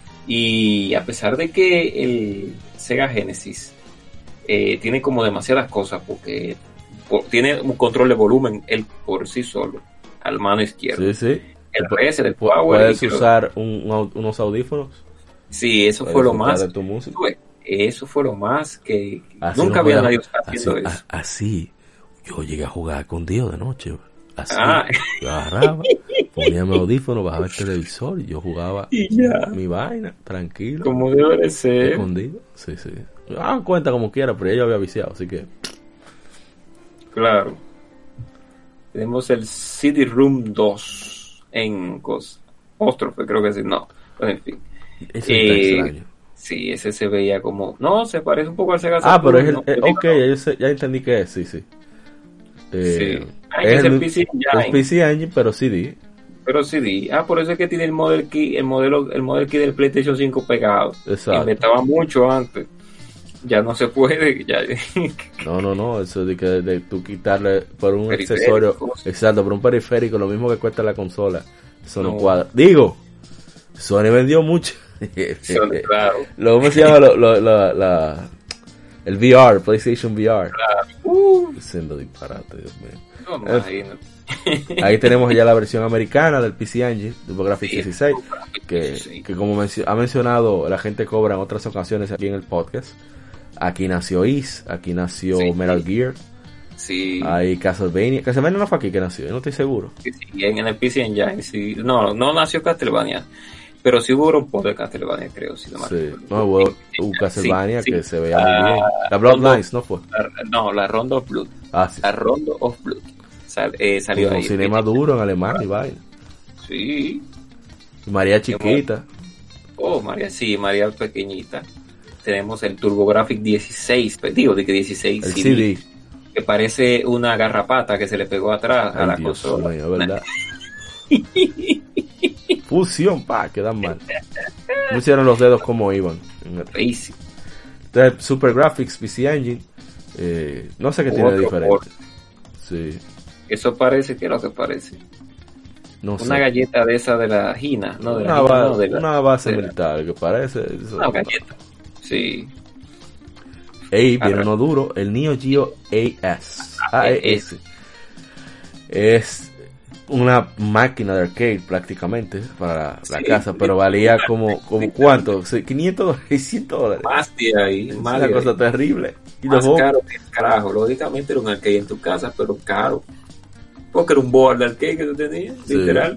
Y a pesar de que el Sega Genesis eh, tiene como demasiadas cosas, porque por, tiene un control de volumen él por sí solo, al mano izquierda. Sí, sí. El P S del Power. ¿Puedes usar un, un, unos audífonos? Sí, eso fue lo más. De tu música? Eso fue lo más que así nunca no había a, nadie haciendo así, eso. A, así, yo llegué a jugar con Dios de noche. Así, ah. yo agarraba, ponía mi audífono, bajaba el televisor y yo jugaba y ya. mi vaina, tranquilo. Como debe de ser. Escondido. Sí, sí. Ah, cuenta como quiera, pero ella había viciado, así que. Claro. Tenemos el C D Room dos en Cos. Ostrophe, creo que sí, no. Pues en fin. Ese eh, está extraño. Sí, ese se veía como. No, se parece un poco al Sega Ah, Saturn, pero es el. ¿no? Eh, ok, no. ya, sé, ya entendí que es, sí, sí. Eh, sí. Ah, es, es el P C Engine. El P C Engine, pero C D. Pero C D. Ah, por eso es que tiene el model key, el modelo, el model key del PlayStation cinco pegado. Exacto. Inventaba mucho antes. Ya no se puede. Ya. No, no, no. Eso de que de tú quitarle por un accesorio. Exacto, por un periférico, lo mismo que cuesta la consola. Eso no, no cuadra. Digo, Sony vendió mucho. Sony, claro. Lo ¿Cómo se llama? Lo, lo, la, la, el V R, PlayStation V R. Claro. Uh. Siendo disparate, Dios mío. No me imagino. Ahí tenemos ya la versión americana del P C Engine, TurboGrafx sí, dieciséis, que, sí. que como mencio, ha mencionado la gente Cobra en otras ocasiones aquí en el podcast, aquí nació Is, aquí nació sí, Metal sí. Gear, sí. Hay Castlevania, Castlevania no fue aquí que nació, yo no estoy seguro. Sí, sí, en el P C Engine, sí. no, no nació Castlevania, pero sí hubo un poco de Castlevania, creo, si no me acuerdo. Sí, no, hubo un Castlevania sí, que sí. se veía uh, muy bien. La Bloodlines, ¿no fue? La, no, la Rondo of Blood. Ah, sí. La Rondo of Blood. Sal, eh, salió con ahí. Cinema duro en alemán y vaina. Sí. Y María chiquita. Oh, María, sí, María pequeñita. Tenemos el TurboGrafx dieciséis, digo de que dieciséis el C D, C D. Que parece una garrapata que se le pegó atrás Ay, a la Dios consola. Mío, verdad. Fusión, pa, quedan mal. Pusieron los dedos como iban. Easy. Entonces, Super Graphics, P C Engine. Eh, no sé qué tiene de diferente. Por... Sí. Eso parece, ¿qué es lo que parece? No una sé. galleta de esa de la Gina, ¿no? De una, la ba- Gina, no, de la, una base de la... militar, que parece. Eso, una galleta. Sí. Ey, viene uno duro, el Neo Geo A S. A E S. Es una máquina de arcade prácticamente para la sí, casa, pero valía como, como ¿cuánto? quinientos, seiscientos dólares. Más de ahí. Es más una de cosa ahí. terrible. Y más caro que el carajo. Lógicamente era un arcade en tu casa, pero caro. Porque era un board de arcade que tú tenías, sí. Literal.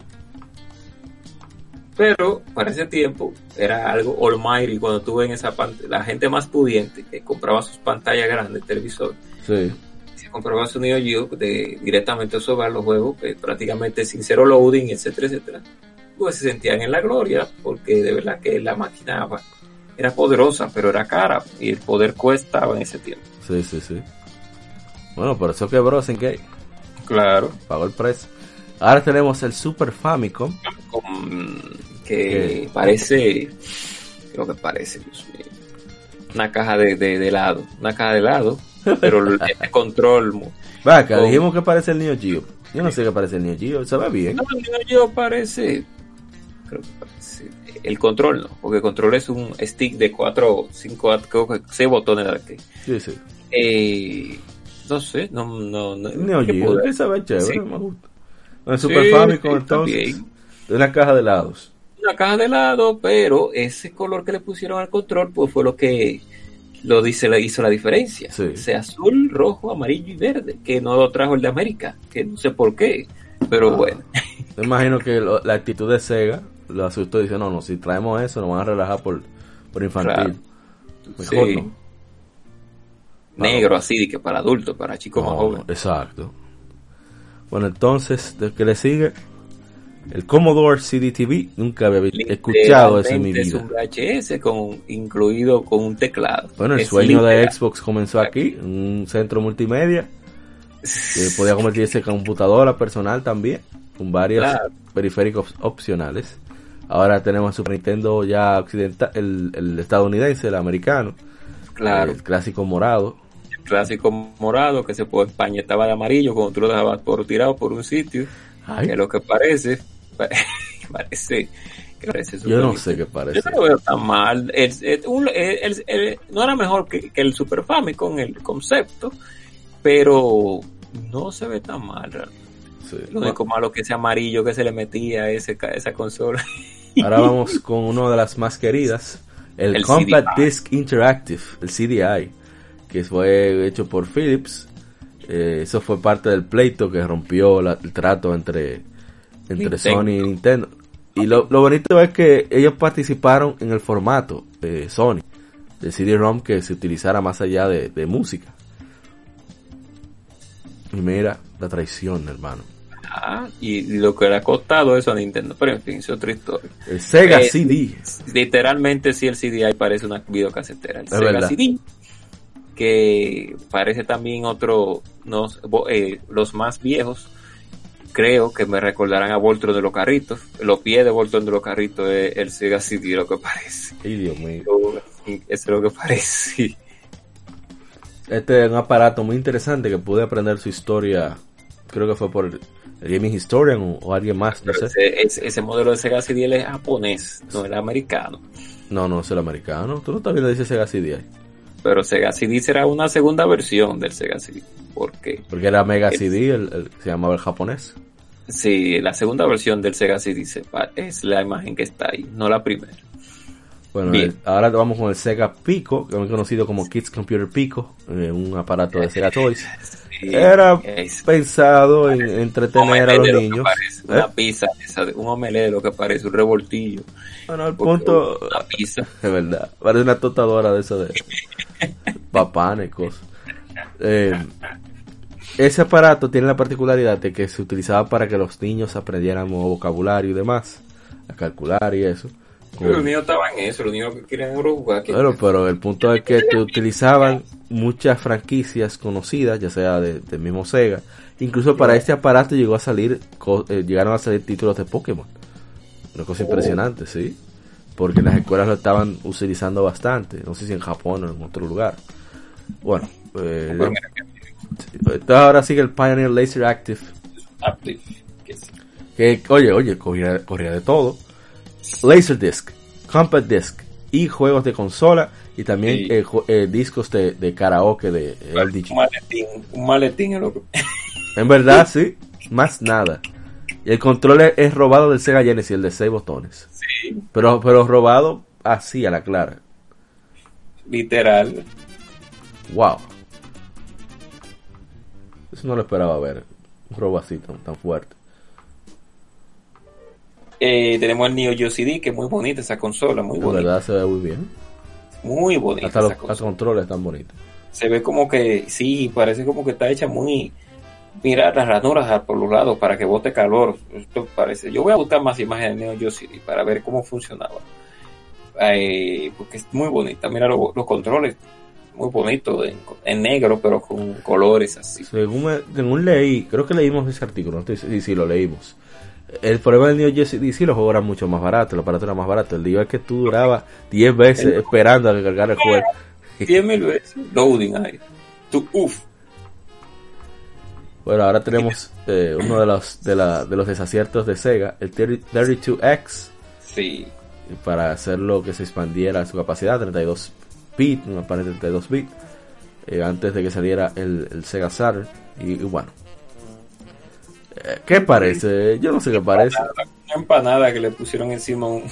Pero para ese tiempo era algo almighty cuando tú ves en esa pantalla, la gente más pudiente que compraba sus pantallas grandes, televisor. Sí. Se compraba su Neo Geo de, directamente sobre los juegos, que prácticamente sin cero loading, etcétera, etcétera. Pues se sentían en la gloria, porque de verdad que la máquina era poderosa, pero era cara, y el poder cuestaba en ese tiempo. Sí, sí, sí. Bueno, por eso quebró Senkei. Claro. Pagó el precio. Ahora tenemos el Super Famicom. Con, que ¿Qué? parece... Creo que parece, Dios mío. una caja de, de, de helado, una caja de helado, pero el control... Vaca, con... dijimos que parece el Neo Geo. Yo no sé qué parece el Neo Geo, se ve bien. No, el Neo Geo parece... Creo que parece... El control no, porque el control es un stick de cuatro, cinco, creo que seis botones de aquí. Sí, sí. Eh, no sé, no, no, no. Neo Geo, que sabe chévere, sí. me gusta. El Super sí, Famicom entonces, de una caja de helados. Una caja de helado, pero ese color que le pusieron al control, pues fue lo que lo dice, le hizo la diferencia. Sí. Ese azul, rojo, amarillo y verde, que no lo trajo el de América, que no sé por qué, pero ah, bueno. Me imagino que lo, la actitud de Sega lo asustó y dice, no, no, si traemos eso nos van a relajar por, por infantil. Claro. Mejor sí. no. Negro, no. Así, que para adultos, para chicos no, más jóvenes. Exacto. Bueno, entonces, ¿de qué le sigue? El Commodore C D T V, nunca había escuchado eso en mi vida. Es un V H S con, incluido con un teclado. Bueno, el es sueño literal. de Xbox comenzó aquí, un centro multimedia, que podía convertirse en computadora personal también, con varios claro. periféricos opcionales. Ahora tenemos el Super Nintendo ya occidental, el, el estadounidense, el americano, claro. el clásico morado. El clásico morado que se puede empañetaba de amarillo cuando tú lo dejabas por tirado por un sitio. Ay. Que lo que parece, parece, que parece yo no sé qué parece. Yo no lo veo tan mal. El, el, el, el, el, no era mejor que, que el Super Famicom, el concepto, pero no se ve tan mal realmente. Sí. Lo único malo que ese amarillo que se le metía a ese, esa consola. Ahora vamos con una de las más queridas, el, el Compact C D I. Disc Interactive, el C D I, que fue hecho por Philips. Eh, eso fue parte del pleito que rompió la, el trato entre, entre Nintendo. Sony y Nintendo. Y lo, lo bonito es que ellos participaron en el formato de Sony, de C D-ROM que se utilizara más allá de, de música. Y mira, la traición, hermano. Ah, y, y lo que le ha costado eso a Nintendo, pero en fin, es otra historia. El Sega eh, C D. Literalmente sí, el C D I parece una videocasetera. El es Sega verdad. C D, que parece también otro, no, eh, los más viejos, creo que me recordarán a Voltron de los carritos. Los pies de Voltron de los carritos es el Sega C D, lo que parece. Ay, Dios mío. Eso es lo que parece. Este es un aparato muy interesante que pude aprender su historia, creo que fue por el Gaming Historian o, o alguien más, no Pero sé. Ese, ese, ese modelo de Sega C D es japonés, no es americano. No, no es el americano. Tú no estás viendo ese Sega C D ahí. Pero Sega C D será una segunda versión del Sega C D. ¿Por qué? Porque era Mega es, C D, el, el, se llamaba el japonés. Sí, la segunda versión del Sega C D es la imagen que está ahí, no la primera. Bueno, el, ahora vamos con el Sega Pico, que es conocido como Kids Computer Pico, eh, un aparato de Sega Toys. Sí, era es, pensado en entretener a los niños. Parece, ¿eh? Una pizza, esa, un omelette, lo que parece, un revoltillo. Bueno, el punto... Una pizza. Es verdad, parece una tostadora de eso de papanes, cosas. Eh, ese aparato tiene la particularidad de que se utilizaba para que los niños aprendieran nuevo vocabulario y demás, a calcular y eso. Pero los niños estaban en eso, los niños que querían jugar. Bueno, pero el punto es que te utilizaban muchas franquicias conocidas, ya sea de, del mismo Sega. Incluso para oh. este aparato llegó a salir, eh, llegaron a salir títulos de Pokémon. Una cosa oh. impresionante, ¿sí? Porque las escuelas lo estaban utilizando bastante. No sé si en Japón o en otro lugar. Bueno, eh, bueno entonces ahora sigue el Pioneer Laser Active. Active. Que, oye, oye, corría, corría de todo. Laserdisc, Compact Disc y juegos de consola y también sí. eh, eh, discos de, de karaoke de eh, L D G. Un maletín, un maletín loco. En verdad, sí, más nada. Y el control es, es robado del Sega Genesis, el de seis botones. Sí. Pero, pero robado así a la clara. Literal. Wow. Eso no lo esperaba ver. Un robo así tan, tan fuerte. Eh, tenemos el Neo Geo C D, que es muy bonita esa consola, muy bonita. La verdad se ve muy bien. Muy bonita. Hasta los, los controles están bonitos. Se ve como que, sí, parece como que está hecha muy... Mira las ranuras por los lados para que bote calor. Esto parece... Yo voy a buscar más imágenes de Neo Geo C D para ver cómo funcionaba. Eh, porque es muy bonita. Mira los, los controles, muy bonitos, en, en negro, pero con colores así. Según, me, según leí, creo que leímos ese artículo, no estoy, sí, sí, lo leímos. El problema del Neo Geo C D, sí, los juegos eran mucho más baratos, el aparato era más barato. El lío es que tú durabas diez veces el, esperando a que cargara el juego. diez mil veces. Loading ahí. Tu, uf. Bueno, ahora tenemos eh, uno de los, de, la, de los desaciertos de Sega, el treinta y dos X. Sí. Para hacerlo que se expandiera su capacidad, treinta y dos bits, una pared de treinta y dos bits, eh, antes de que saliera el, el Sega Saturn. Y, y bueno, eh, ¿qué parece? Yo no sé qué parece. Una empanada que le pusieron encima un...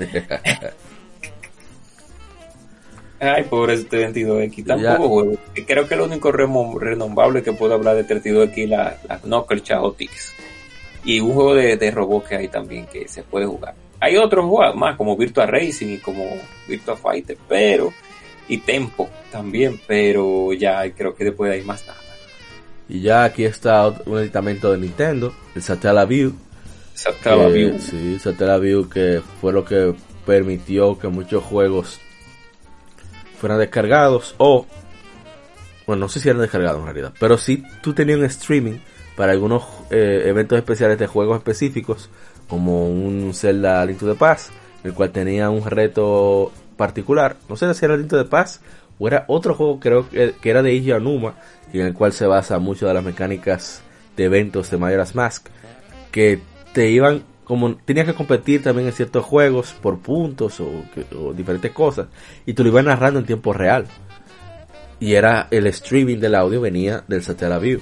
Ay, pobre este treinta y dos X, tampoco juego. Creo que lo único remo- renombrable que puedo hablar de treinta y dos X es la, la Knuckle Chaotix. Y un juego de, de robots que hay también que se puede jugar. Hay otros juegos más como Virtua Racing y como Virtua Fighter, pero y Tempo también, pero ya creo que después hay más nada. Y ya aquí está un editamento de Nintendo, el Satellaview. Satellaview. Sí, Satellaview, que fue lo que permitió que muchos juegos fueran descargados o, bueno, no sé si eran descargados en realidad, pero sí tú tenías un streaming para algunos eh, eventos especiales de juegos específicos, como un Zelda Link to the Past, el cual tenía un reto particular. No sé si era Link to the Past o era otro juego, creo que, que era de Eiji Aonuma, en el cual se basa mucho de las mecánicas de eventos de Majora's Mask, que te iban, como tenías que competir también en ciertos juegos por puntos o, o diferentes cosas, y te lo iban narrando en tiempo real. Y era el streaming del audio venía del Satellaview.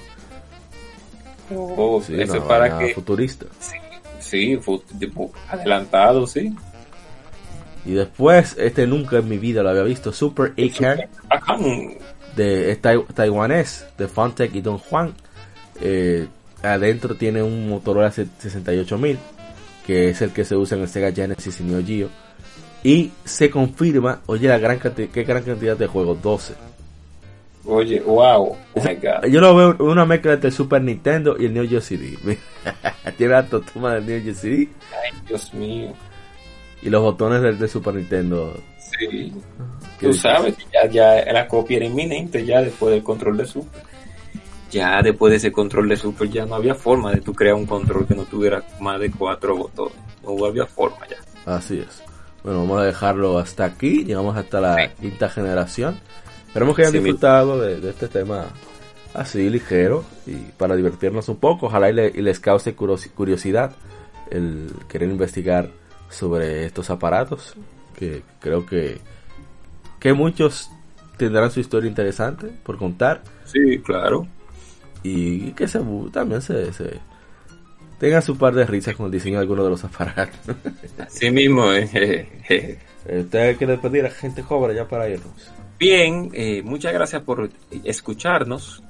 Oh, sí, eso no, para que futurista. Sí, sí, adelantado, sí. Y después, este nunca en mi vida lo había visto, Super A-Can, de es tai- taiwanés, de Funtech y Don Juan. Eh, adentro tiene un Motorola sesenta y ocho mil, que es el que se usa en el Sega Genesis y Neo Geo. Y se confirma, oye, la gran cantidad, qué gran cantidad de juegos, doce. Oye, wow, oh my God. Yo lo veo una mezcla entre el Super Nintendo y el Neo Geo C D. Tiene la totuma del Neo Geo C D. Ay, Dios mío. Y los botones del, del Super Nintendo. Sí. Tú difícil. Sabes que ya, ya la copia era inminente ya después del control de Super. Ya después de ese control de Super ya no había forma de tú crear un control que no tuviera más de cuatro botones. No había forma ya. Así es. Bueno, vamos a dejarlo hasta aquí. Llegamos hasta la sí. quinta generación. Esperemos que hayan sí, disfrutado de, de este tema así ligero y para divertirnos un poco. Ojalá y, le, y les cause curiosidad el querer investigar sobre estos aparatos, que creo que que muchos tendrán su historia interesante por contar. Sí, claro. Y que se también se, se tengan su par de risas con el diseño de algunos de los aparatos. Así mismo. Eh. Usted quiere pedir a gente joven ya para irnos. Bien, eh, muchas gracias por escucharnos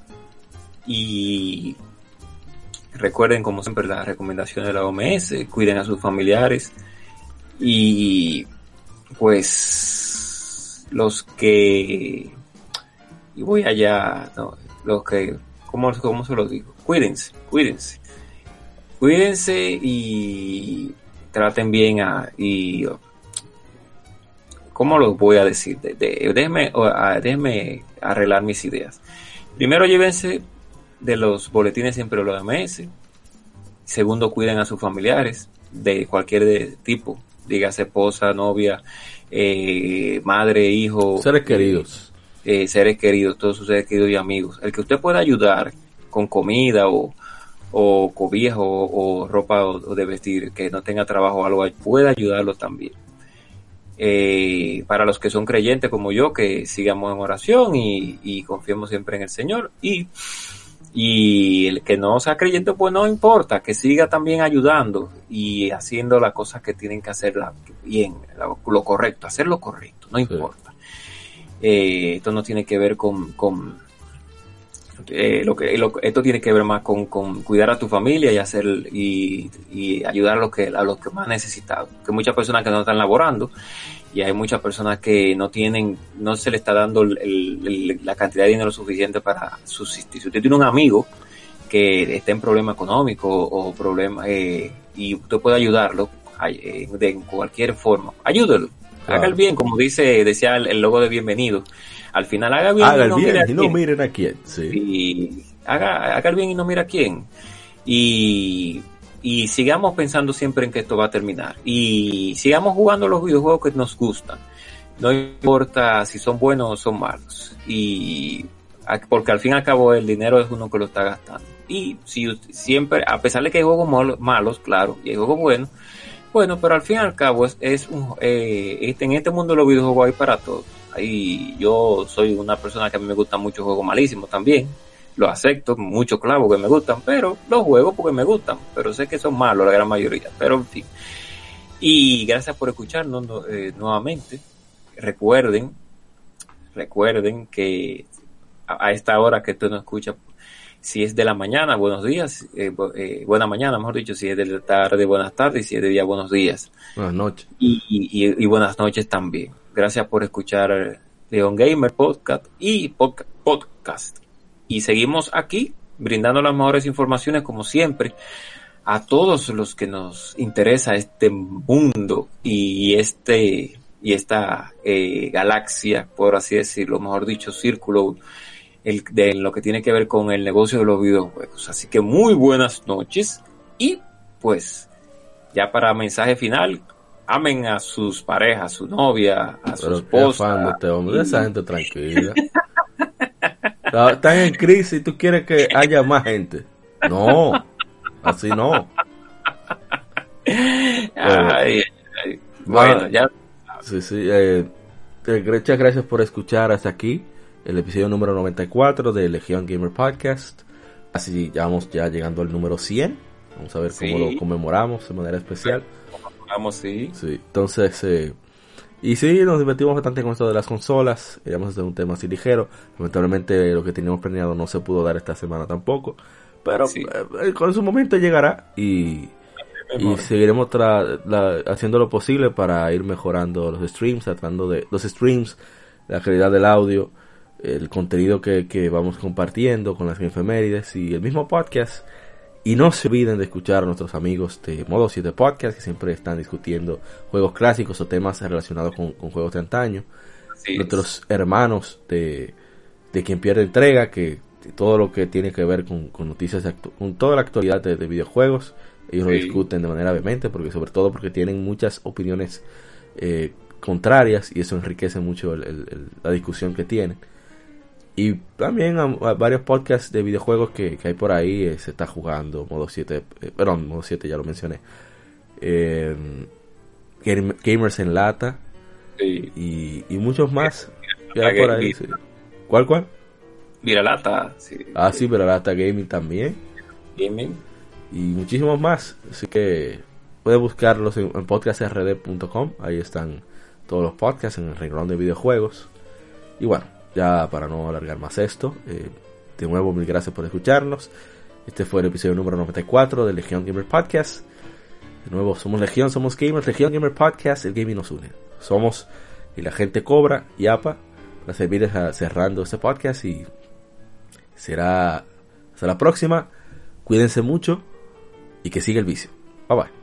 y recuerden como siempre las recomendaciones de la O M S, cuiden a sus familiares y pues los que y voy allá, no, los que ¿cómo, cómo se los digo? Cuídense, cuídense, cuídense y traten bien a y ¿cómo lo voy a decir? De, de, déjeme, uh, déjeme arreglar mis ideas. Primero, llévense de los boletines siempre de la O M S. Segundo, cuiden a sus familiares de cualquier de tipo. Dígase esposa, novia, eh, madre, hijo. Seres queridos. Eh, seres queridos, todos sus seres queridos y amigos. El que usted pueda ayudar con comida o, o cobija o, o ropa o, o de vestir, que no tenga trabajo o algo, pueda ayudarlo también. Eh, para los que son creyentes como yo, que sigamos en oración y, y confiemos siempre en el Señor, y, y el que no sea creyente pues no importa, que siga también ayudando y haciendo las cosas que tienen que hacer bien, lo, lo correcto, hacer lo correcto, no importa. Sí. Eh, esto no tiene que ver con, con eh, lo que lo, esto tiene que ver más con, con cuidar a tu familia y hacer y, y ayudar a los que a los que más necesitados, que muchas personas que no están laborando y hay muchas personas que no tienen, no se le está dando el, el, la cantidad de dinero suficiente para subsistir. Si usted tiene un amigo que está en problema económico o problema eh, y usted puede ayudarlo eh, de cualquier forma, ayúdelo. Claro. Haga el bien, como dice decía el, el logo de bienvenido. Al final haga bien, haga y no, bien, mire y no miren a quién. Sí. Y haga, haga el bien y no mira a quién. Y, y sigamos pensando siempre en que esto va a terminar. Y sigamos jugando los videojuegos que nos gustan. no importa si son buenos o son malos, y porque al fin y al cabo el dinero es uno que lo está gastando. Y si siempre, a pesar de que hay juegos malos, malos claro, y hay juegos buenos, bueno, pero al fin y al cabo es, es un, eh, este, en este mundo de los videojuegos hay para todos. Ahí yo soy una persona que a mí me gustan muchos juegos malísimos también, lo acepto, muchos clavos que me gustan, pero los juego porque me gustan, pero sé que son malos la gran mayoría, pero en fin. Y gracias por escucharnos eh, nuevamente. Recuerden, recuerden que a, a esta hora que tú nos escuchas, si es de la mañana, buenos días, eh, eh, buena mañana, mejor dicho, si es de la tarde, buenas tardes, y si es de día, buenos días. Buenas noches. Y, y, y buenas noches también. Gracias por escuchar Legion Gamer Podcast y podca- Podcast. Y seguimos aquí, brindando las mejores informaciones, como siempre, a todos los que nos interesa este mundo y este y esta eh, galaxia, por así decirlo, mejor dicho, círculo, el, de lo que tiene que ver con el negocio de los videojuegos. Así que muy buenas noches y pues ya para mensaje final, amen a sus parejas, a su novia, a su Pero esposa. qué afán de este hombre, y... esa gente tranquila. Están en crisis y tú quieres que haya más gente. No, así no. Ay, ay, bueno, bueno, ya. Sí, sí. Eh, eh, muchas gracias por escuchar hasta aquí el episodio número noventa y cuatro de Legion Gamer Podcast. Así ya vamos ya llegando al número cien. Vamos a ver Sí. cómo lo conmemoramos de manera especial. Vamos, sí. Sí, entonces, eh, y sí, nos divertimos bastante con esto de las consolas. Queríamos hacer un tema así ligero. Lamentablemente lo que teníamos planeado no se pudo dar esta semana tampoco. Pero Sí. eh, con su momento llegará y, y seguiremos tra- la, haciendo lo posible para ir mejorando los streams, tratando de los streams, la calidad del audio, el contenido que, que vamos compartiendo con las efemérides y el mismo podcast. Y no se olviden de escuchar a nuestros amigos de Modo siete Podcast, que siempre están discutiendo juegos clásicos o temas relacionados con, con juegos de antaño. Sí, Nuestros hermanos de, de Quien Pierde Entrega, que todo lo que tiene que ver con, con noticias, de actu- con toda la actualidad de, de videojuegos, ellos Sí. lo discuten de manera vehemente, porque sobre todo porque tienen muchas opiniones eh, contrarias y eso enriquece mucho el, el, el, la discusión que tienen. Y también a, a varios podcasts de videojuegos que, que hay por ahí, eh, se está jugando Modo siete, eh, perdón, Modo siete ya lo mencioné, eh, Game- Gamers en Lata sí. y, y muchos más que Lata hay por ahí. Gaming. Sí. ¿Cuál, cuál? Viralata, sí. Ah, sí, pero Lata Gaming también Gaming. y muchísimos más. Así que puedes buscarlos en, en podcast r d punto com. Ahí están todos los podcasts en el renglón de videojuegos. Y bueno, ya para no alargar más esto, eh, de nuevo mil gracias por escucharnos. Este fue el episodio número noventa y cuatro de Legion Gamer Podcast. De nuevo, somos Legion, somos gamers. Legion Gamer Podcast, el gaming nos une. Somos y la gente Cobra y A P A para servirles a, cerrando este podcast y será hasta la próxima. Cuídense mucho y que siga el vicio. Bye bye.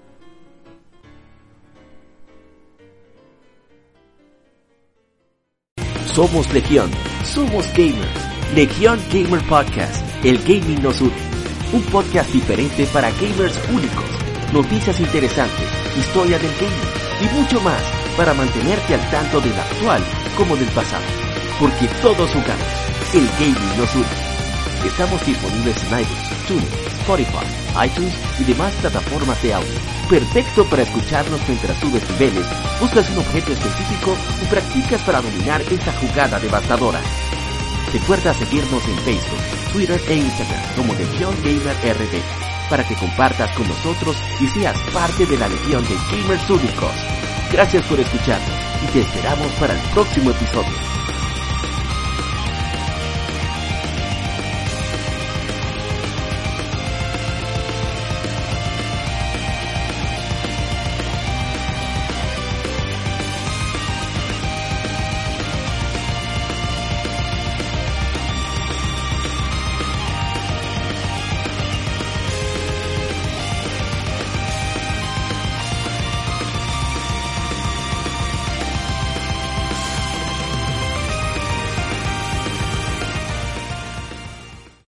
Somos Legión, somos gamers. Legión Gamer Podcast, el gaming nos une. Un podcast diferente para gamers únicos. Noticias interesantes, historia del gaming y mucho más para mantenerte al tanto del actual como del pasado. Porque todos jugamos, el gaming nos une. Estamos disponibles en iTunes, TuneIn, Spotify, iTunes y demás plataformas de audio. Perfecto para escucharnos mientras subes niveles, buscas un objeto específico o practicas para dominar esa jugada devastadora. Recuerda seguirnos en Facebook, Twitter e Instagram como Legion Gamer R D para que compartas con nosotros y seas parte de la legión de gamers únicos. Gracias por escucharnos y te esperamos para el próximo episodio.